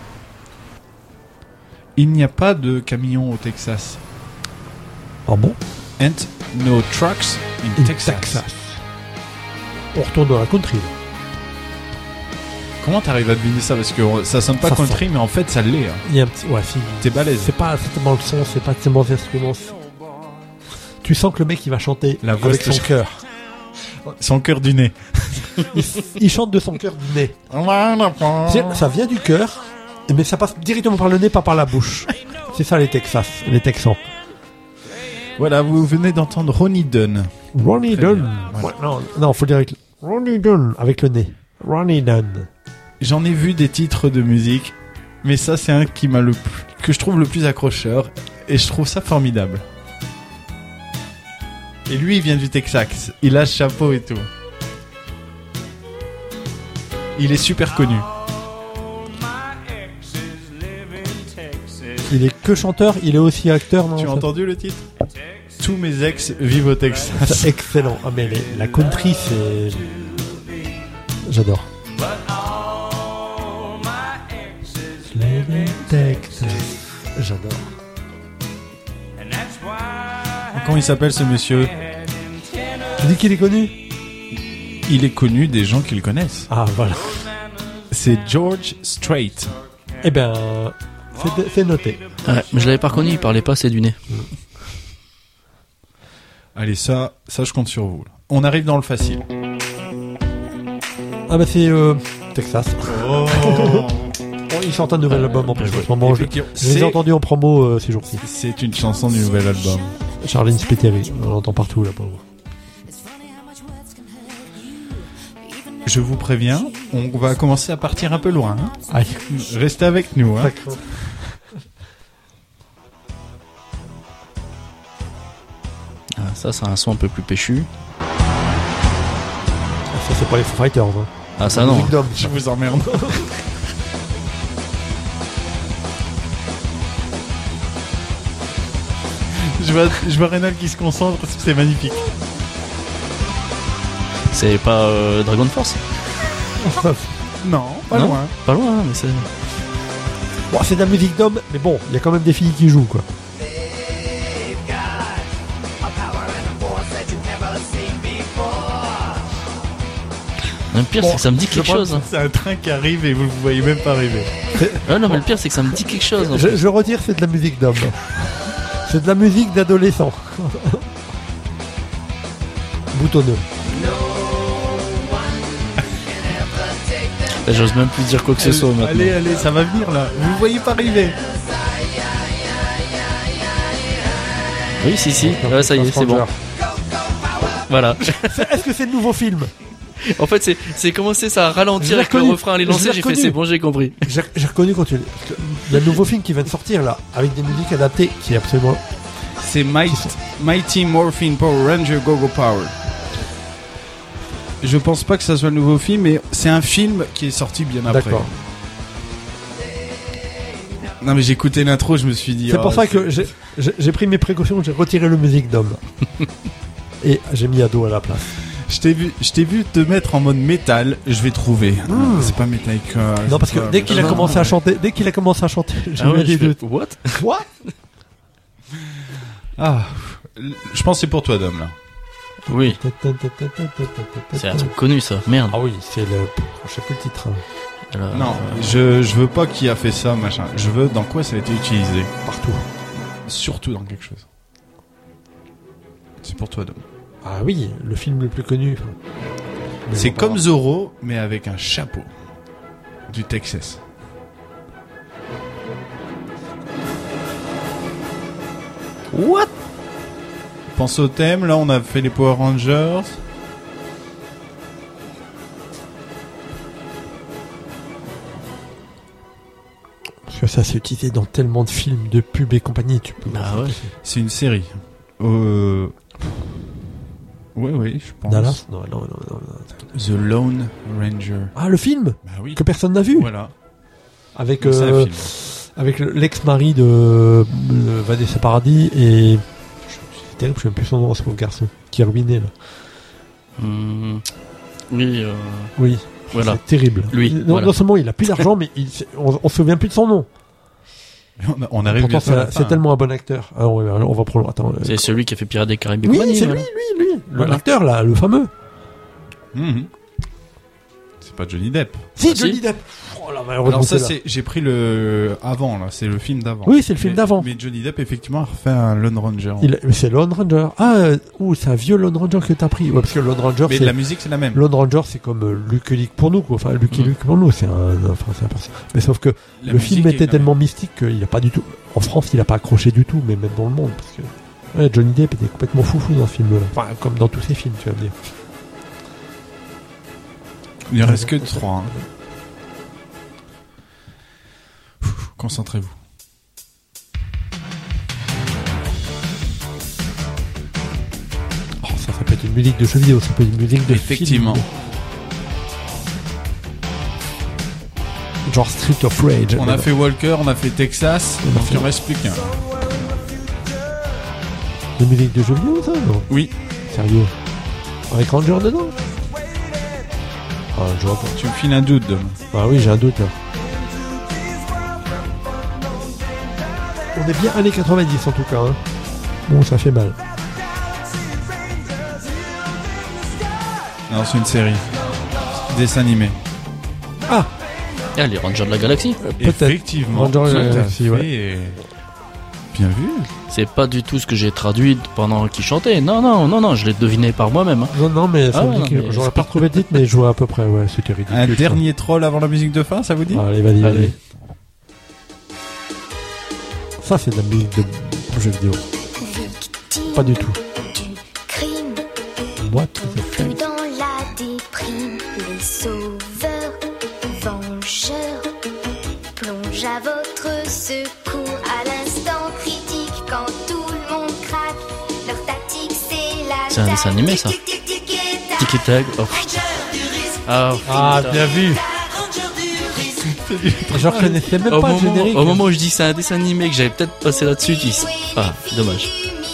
A: Il n'y a pas de camion au Texas.
C: Ah bon?
A: And no trucks in
C: In
A: Texas.
C: On retourne dans la country. là.
A: Comment t'arrives à deviner ça? Parce que euh, ça sonne pas
C: Ça
A: country, mais en fait, ça l'est. hein.
C: Il y a un petit. Ouais, si.
A: T'es balèze.
C: C'est pas c'est tellement le son, c'est pas tellement les instruments. c'est- Tu sens que le mec il va chanter
A: La voix
C: avec
A: se-
C: son cœur.
A: Son cœur du nez.
C: il, il chante de son cœur du nez. C'est- Ça vient du cœur, mais ça passe directement par le nez, pas par la bouche. C'est ça les Texas, les Texans.
A: Voilà, vous venez d'entendre Ronnie Dunn.
C: Ronnie
A: Très
C: Dunn.
A: bien, voilà.
C: Ouais, non, non, faut le dire avec le- Ronnie Dunn avec le nez. Ronnie Dunn.
A: J'en ai vu des titres de musique, mais ça c'est un qui m'a le plus, que je trouve le plus accrocheur, et je trouve ça formidable. Et lui, il vient du Texas. Il a ce chapeau et tout. Il est super connu.
C: Il est que chanteur, il est aussi acteur, non
A: Tu as
C: ça-
A: entendu le titre? Tous mes ex vivent au Texas.
C: C'est excellent. Ah mais les- la country c'est, j'adore. Texas. J'adore.
A: Comment il s'appelle ce monsieur?
C: Tu dis qu'il est connu?
A: Il est connu des gens qui le connaissent.
C: Ah voilà.
A: C'est George Strait.
C: Eh ben, c'est, c'est noté.
B: Ouais, mais je l'avais pas reconnu, il parlait pas assez du nez.
A: Allez, ça, ça je compte sur vous. On arrive dans le facile.
C: Ah bah c'est euh, Texas.
A: Oh.
C: Oh, il chante un nouvel album en plus. En ce moment, je,
A: Effectivement,
C: je les ai
A: c'est-
C: entendus en promo euh, ces jours-ci.
A: C'est une chanson du nouvel album.
C: Charlene Spiteri, on l'entend partout la pauvre.
A: Je vous préviens, on va commencer à partir un peu loin. Hein.
C: Aïe.
A: Restez avec nous. Hein.
C: D'accord.
B: Ah, ça, c'est un son un peu plus péchu.
C: Ça c'est pas les Foo Fighters. Hein.
B: Ah, ça non.
C: Musique d'homme.
A: Je vous emmerde. je vois, je vois Rénal qui se concentre, c'est magnifique.
B: C'est pas euh, Dragon Force?
A: Non, pas
B: Non.
A: loin.
B: Pas loin, hein, mais c'est...
C: Bon, c'est de la musique d'homme, mais bon, il y a quand même des filles qui jouent quoi.
B: Le pire,
A: Bon,
B: c'est que ça me dit
A: je
B: quelque
A: pense
B: chose.
A: que
B: hein.
A: C'est un train qui arrive et vous ne voyez même pas arriver.
B: Ah non, mais le pire, c'est que ça me dit quelque chose. en
C: Je,
B: fait.
C: je retire, c'est de la musique d'homme. C'est de la musique d'adolescent. Boutonneux.
B: J'ose même plus dire quoi que ce soit maintenant.
A: Allez, allez, ça va venir là. Vous ne voyez pas arriver.
B: Oui, si, si. Ouais, ça y est, c'est bon. Voilà.
C: C'est- Est-ce que c'est le nouveau film?
B: En fait, c'est, c'est commencé ça à
C: Je
B: ralentir
C: l'ai
B: avec le
C: reconnu.
B: refrain à les
C: Je l'ai
B: lancer. J'ai fait,
C: reconnu.
B: c'est bon, j'ai compris.
C: J'ai j'ai reconnu quand tu... parce que il y a le nouveau film qui vient de sortir là, avec des musiques adaptées, qui est absolument...
A: C'est Mighty, Mighty Morphin Power Ranger Go-Go Power. Je pense pas que ça soit le nouveau film, mais c'est un film qui est sorti bien après.
C: D'accord.
A: Non mais j'ai écouté l'intro, je me suis dit...
C: C'est
A: oh,
C: pour ça
A: c'est-
C: que j'ai- j'ai j'ai pris mes précautions, j'ai retiré le musique d'homme. Et j'ai mis Ado à la place.
A: Je t'ai vu, je t'ai vu te mettre en mode métal, je vais trouver.
C: Mmh.
A: C'est pas Metallica.
C: Non,
A: c'est
C: parce que
A: pas-
C: dès qu'il a
A: Non,
C: commencé à
A: ouais.
C: chanter, dès qu'il a commencé à chanter, j'ai
B: Ah ouais,
C: eu des
B: je fais,
C: doutes.
B: what?
C: Quoi?
A: Ah, je pense que c'est pour toi, Dom, là.
B: Oui, c'est un truc connu, ça. Merde.
C: Ah oui, c'est le... Je sais plus le titre. hein.
B: Alors,
A: Non,
B: euh,
A: je, je veux pas qui a fait ça, machin. Je veux dans quoi ça a été utilisé.
C: Partout.
A: Surtout dans quelque chose. C'est pour toi, Dom.
C: Ah oui, le film le plus connu. Mais
A: C'est
C: bon,
A: comme
C: pas
A: Zorro, mais avec un chapeau. Du Texas.
B: What?
A: Pense au thème, là on a fait les Power Rangers.
C: Parce que ça s'est utilisé dans tellement de films, de pubs et compagnie, tu peux...
B: Ah ouais.
A: C'est une série. Euh... Ouais, ouais, je pense.
C: Dallas non, non, non, non, non.
A: The Lone Ranger.
C: Ah, le film
A: Bah oui.
C: que personne n'a vu.
A: Voilà.
C: Avec,
A: Donc, c'est un
C: euh,
A: film.
C: avec le- l'ex-mari de euh, Vanessa Paradis et... C'est terrible, je sais même plus son nom, ce pauvre garçon, qui est ruiné, là.
B: Hum, oui, euh,
C: Oui,
B: voilà.
C: c'est terrible.
B: Lui,
C: Non,
B: voilà.
C: non seulement il a plus d'argent, mais il, c'est- on, on se souvient plus de son nom.
A: On, a- on arrive
C: Pourtant,
A: bientôt à la
C: c'est,
A: fin.
C: c'est tellement un bon acteur. Ah, ouais, on va prendre... Attends. euh,
B: C'est celui qui a fait Pirates des Caraïbes. et
C: Oui,
B: compagnie,
C: c'est
B: voilà.
C: lui, lui, lui.
B: Voilà.
C: L'acteur, là, le fameux.
A: Mhm. C'est pas Johnny Depp.
C: Si,
B: Ah,
C: Johnny
B: si.
C: Depp. Oh, Oh là, malheureusement,
A: Alors ça,
C: c'est là.
A: c'est, j'ai pris le avant là, c'est le film d'avant.
C: Oui, c'est le film
A: Mais-
C: d'avant.
A: Mais Johnny Depp effectivement a refait un Lone Ranger.
C: Il, mais c'est Lone Ranger. Ah, euh, ouh, c'est un vieux Lone Ranger que t'as pris. Ouais, parce que Lone Ranger,
A: Mais
C: c'est
A: la musique c'est la même.
C: Lone Ranger, c'est comme euh, Lucky Luke pour nous, quoi. Enfin, Lucky
A: Mhm.
C: Luke pour nous, c'est un, enfin, c'est un perso- Mais sauf que
A: La
C: le
A: musique
C: film
A: est
C: était
A: la
C: tellement mystique qu'il a pas du tout. En France, il a pas accroché du tout, mais même dans le monde, parce que ouais, Johnny Depp était complètement foufou dans ce film-là. Enfin, comme dans tous ses films, tu vas me dire.
A: même. Il ne reste que trois. Hein. Ouh, concentrez-vous.
C: Oh, ça, ça peut être une musique de jeu vidéo, ça peut être une musique de
A: Effectivement.
C: film. Genre Street of Rage.
A: On a fait Walker, on a fait Texas,
C: On a
A: donc
C: fait-
A: il ne reste plus qu'un.
C: Une musique de jeu vidéo, ça, non?
A: Oui,
C: Sérieux? Avec Ranger dedans? Ah, je vois pas.
A: tu me files un doute. Dom.
C: Ah oui, j'ai un doute là. On est bien années quatre-vingt-dix en tout cas. Hein. Bon, ça fait mal.
A: Non, c'est une série. Dessin animé.
C: Ah,
B: Ah, les Rangers de la Galaxie.
C: peut-être.
A: Effectivement.
C: Ranger de la
A: Tout à
C: Galaxie,
A: fait.
C: ouais.
A: Bien vu.
B: C'est pas du tout ce que j'ai traduit pendant qu'il chantait. Non, non, non, non, je l'ai deviné par moi-même. hein.
C: Non, non, mais ça
B: Ah
C: me
B: ouais,
C: dit
B: non,
C: que
B: mais
C: j'aurais
B: c'est
C: pas retrouvé le titre, mais je vois à peu près. Ouais, c'était ridicule.
A: Un
C: ça.
A: dernier troll avant la musique de fin, ça vous dit?
C: Allez, vas-y,
B: Allez.
C: vas-y. Ça, c'est de la musique de jeu vidéo. Pas du tout.
D: Crime,
C: What the fuck?
D: dans la déprime, les sauveurs, vengeurs, plongent à votre secours à l'instant critique quand tout le monde craque. Leur tactique, c'est la
B: C'est un dessin animé, ça. Tiki Tag. Oh putain. Ah,
C: Ah,
B: putain.
C: bien vu. Je reconnaissais même
B: Au
C: pas le
B: moment,
C: générique.
B: au moment où je dis que c'est un dessin animé que j'avais peut-être passé là-dessus, tu dis ah, dommage.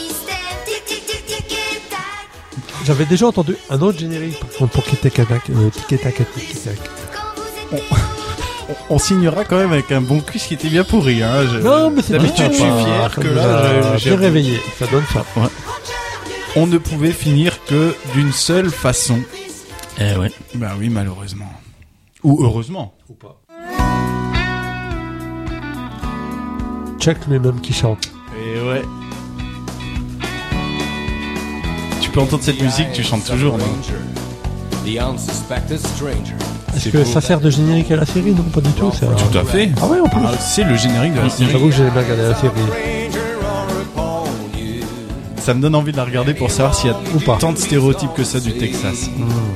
C: J'avais déjà entendu un autre générique par contre pour Tic Tac euh, Tic Tac Tic Tac.
A: On, on signera quand même avec un bon quiz qui était bien pourri. Hein. Je-
C: Non, mais c'est
A: D'habitude, je suis
C: pas-
A: fier
C: ça
A: que
C: nous
A: là,
C: a
A: je- j'ai
C: bien réveillé. Ça donne ça.
A: on ne pouvait finir que d'une seule façon.
B: Eh ouais.
A: Bah oui, malheureusement. Ou heureusement.
C: Ou pas. Chuck lui-même qui chante.
A: Et ouais. Tu peux entendre cette musique, tu chantes toujours, non?
J: The unsuspected stranger.
C: Est-ce que ça sert de générique à la série? Non, pas du tout. C'est un-
A: Tout à fait.
C: Ah ouais, en plus.
A: Ah, c'est le générique de la série.
C: J'avoue que j'ai bien regardé la série.
A: Ça me donne envie de la regarder pour savoir s'il y a
C: Ou pas.
A: tant de stéréotypes que ça du Texas.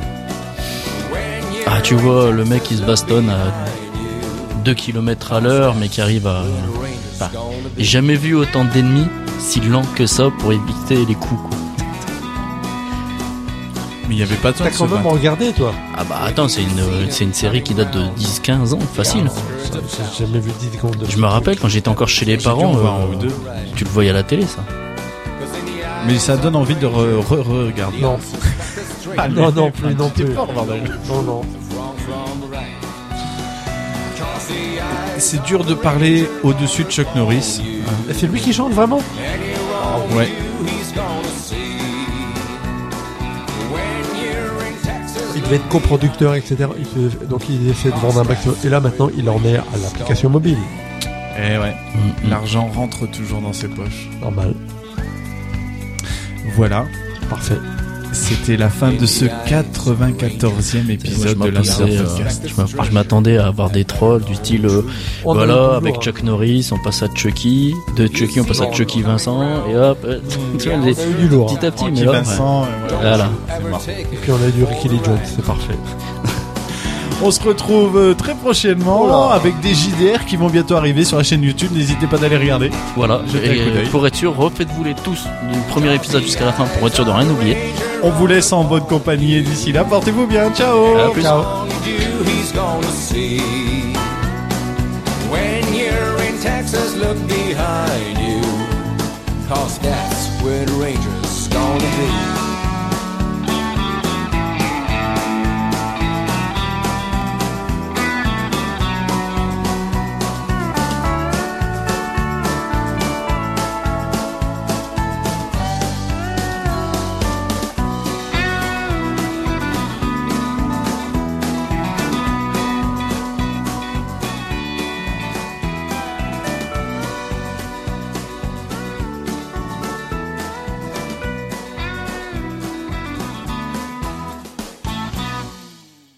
B: Ah, tu vois, le mec il se bastonne à deux kilomètres à l'heure, mais qui arrive à. Enfin, j'ai jamais vu autant d'ennemis si lents que ça pour éviter les coups, quoi.
A: Mais il n'y avait pas de temps
C: T'as
A: de se
C: quand même
A: battre.
C: regardé, toi?
B: Ah bah attends, c'est une, c'est une série qui date de dix quinze ans, facile.
C: Ça, J'ai jamais vu dix secondes de.
B: Je me rappelle quand j'étais encore chez les
A: J'ai dû
B: parents,
A: en voir un
B: euh,
A: ou deux.
B: tu le voyais à la télé, ça.
A: Mais ça donne envie de re- re- re-regarder.
C: Non.
A: Allez,
C: Non, non plus, non
A: t'es
C: plus.
A: fort, bordel.
C: Non, non.
A: C'est dur de parler au-dessus de Chuck Norris.
C: Et c'est lui qui chante vraiment?
A: Ouais.
C: Il devait être coproducteur, et cetera. Il fait- donc il essaie de vendre un maximum. Et là maintenant, il en est à l'application mobile.
A: Eh ouais.
B: Mm, mm.
A: L'argent rentre toujours dans ses poches.
C: Normal.
A: Voilà.
C: Parfait.
A: C'était la fin de ce quatre-vingt-quatorzième
B: Moi, je
A: épisode de la
B: m'attendais, euh,
A: Podcast.
B: je m'a- je m'attendais à avoir des trolls du style euh,
C: On en a
B: voilà,
C: toujours,
B: avec
C: hein.
B: Chuck Norris on passe à Chucky, de Chucky on passe à Chucky Vincent et hop euh, tu vois, des-
C: On a eu du lourd.
B: petit à petit, mais
A: Francky
B: là ouais.
A: Vincent, euh, voilà.
B: Voilà.
C: Et puis on a eu du Ricky Lee Jones, c'est parfait.
A: On se retrouve euh, très prochainement
C: Oh là.
A: avec des J D R qui vont bientôt arriver sur la chaîne YouTube. N'hésitez pas d'aller regarder.
B: Voilà,
A: Jetez un
B: et
A: coup d'œil.
B: pour être sûr, refaites-vous-les tous du premier épisode jusqu'à la fin pour être sûr de rien oublier.
A: On vous laisse en bonne compagnie et d'ici là, portez-vous bien. Ciao.
B: À plus.
C: Ciao.
J: He's gonna see.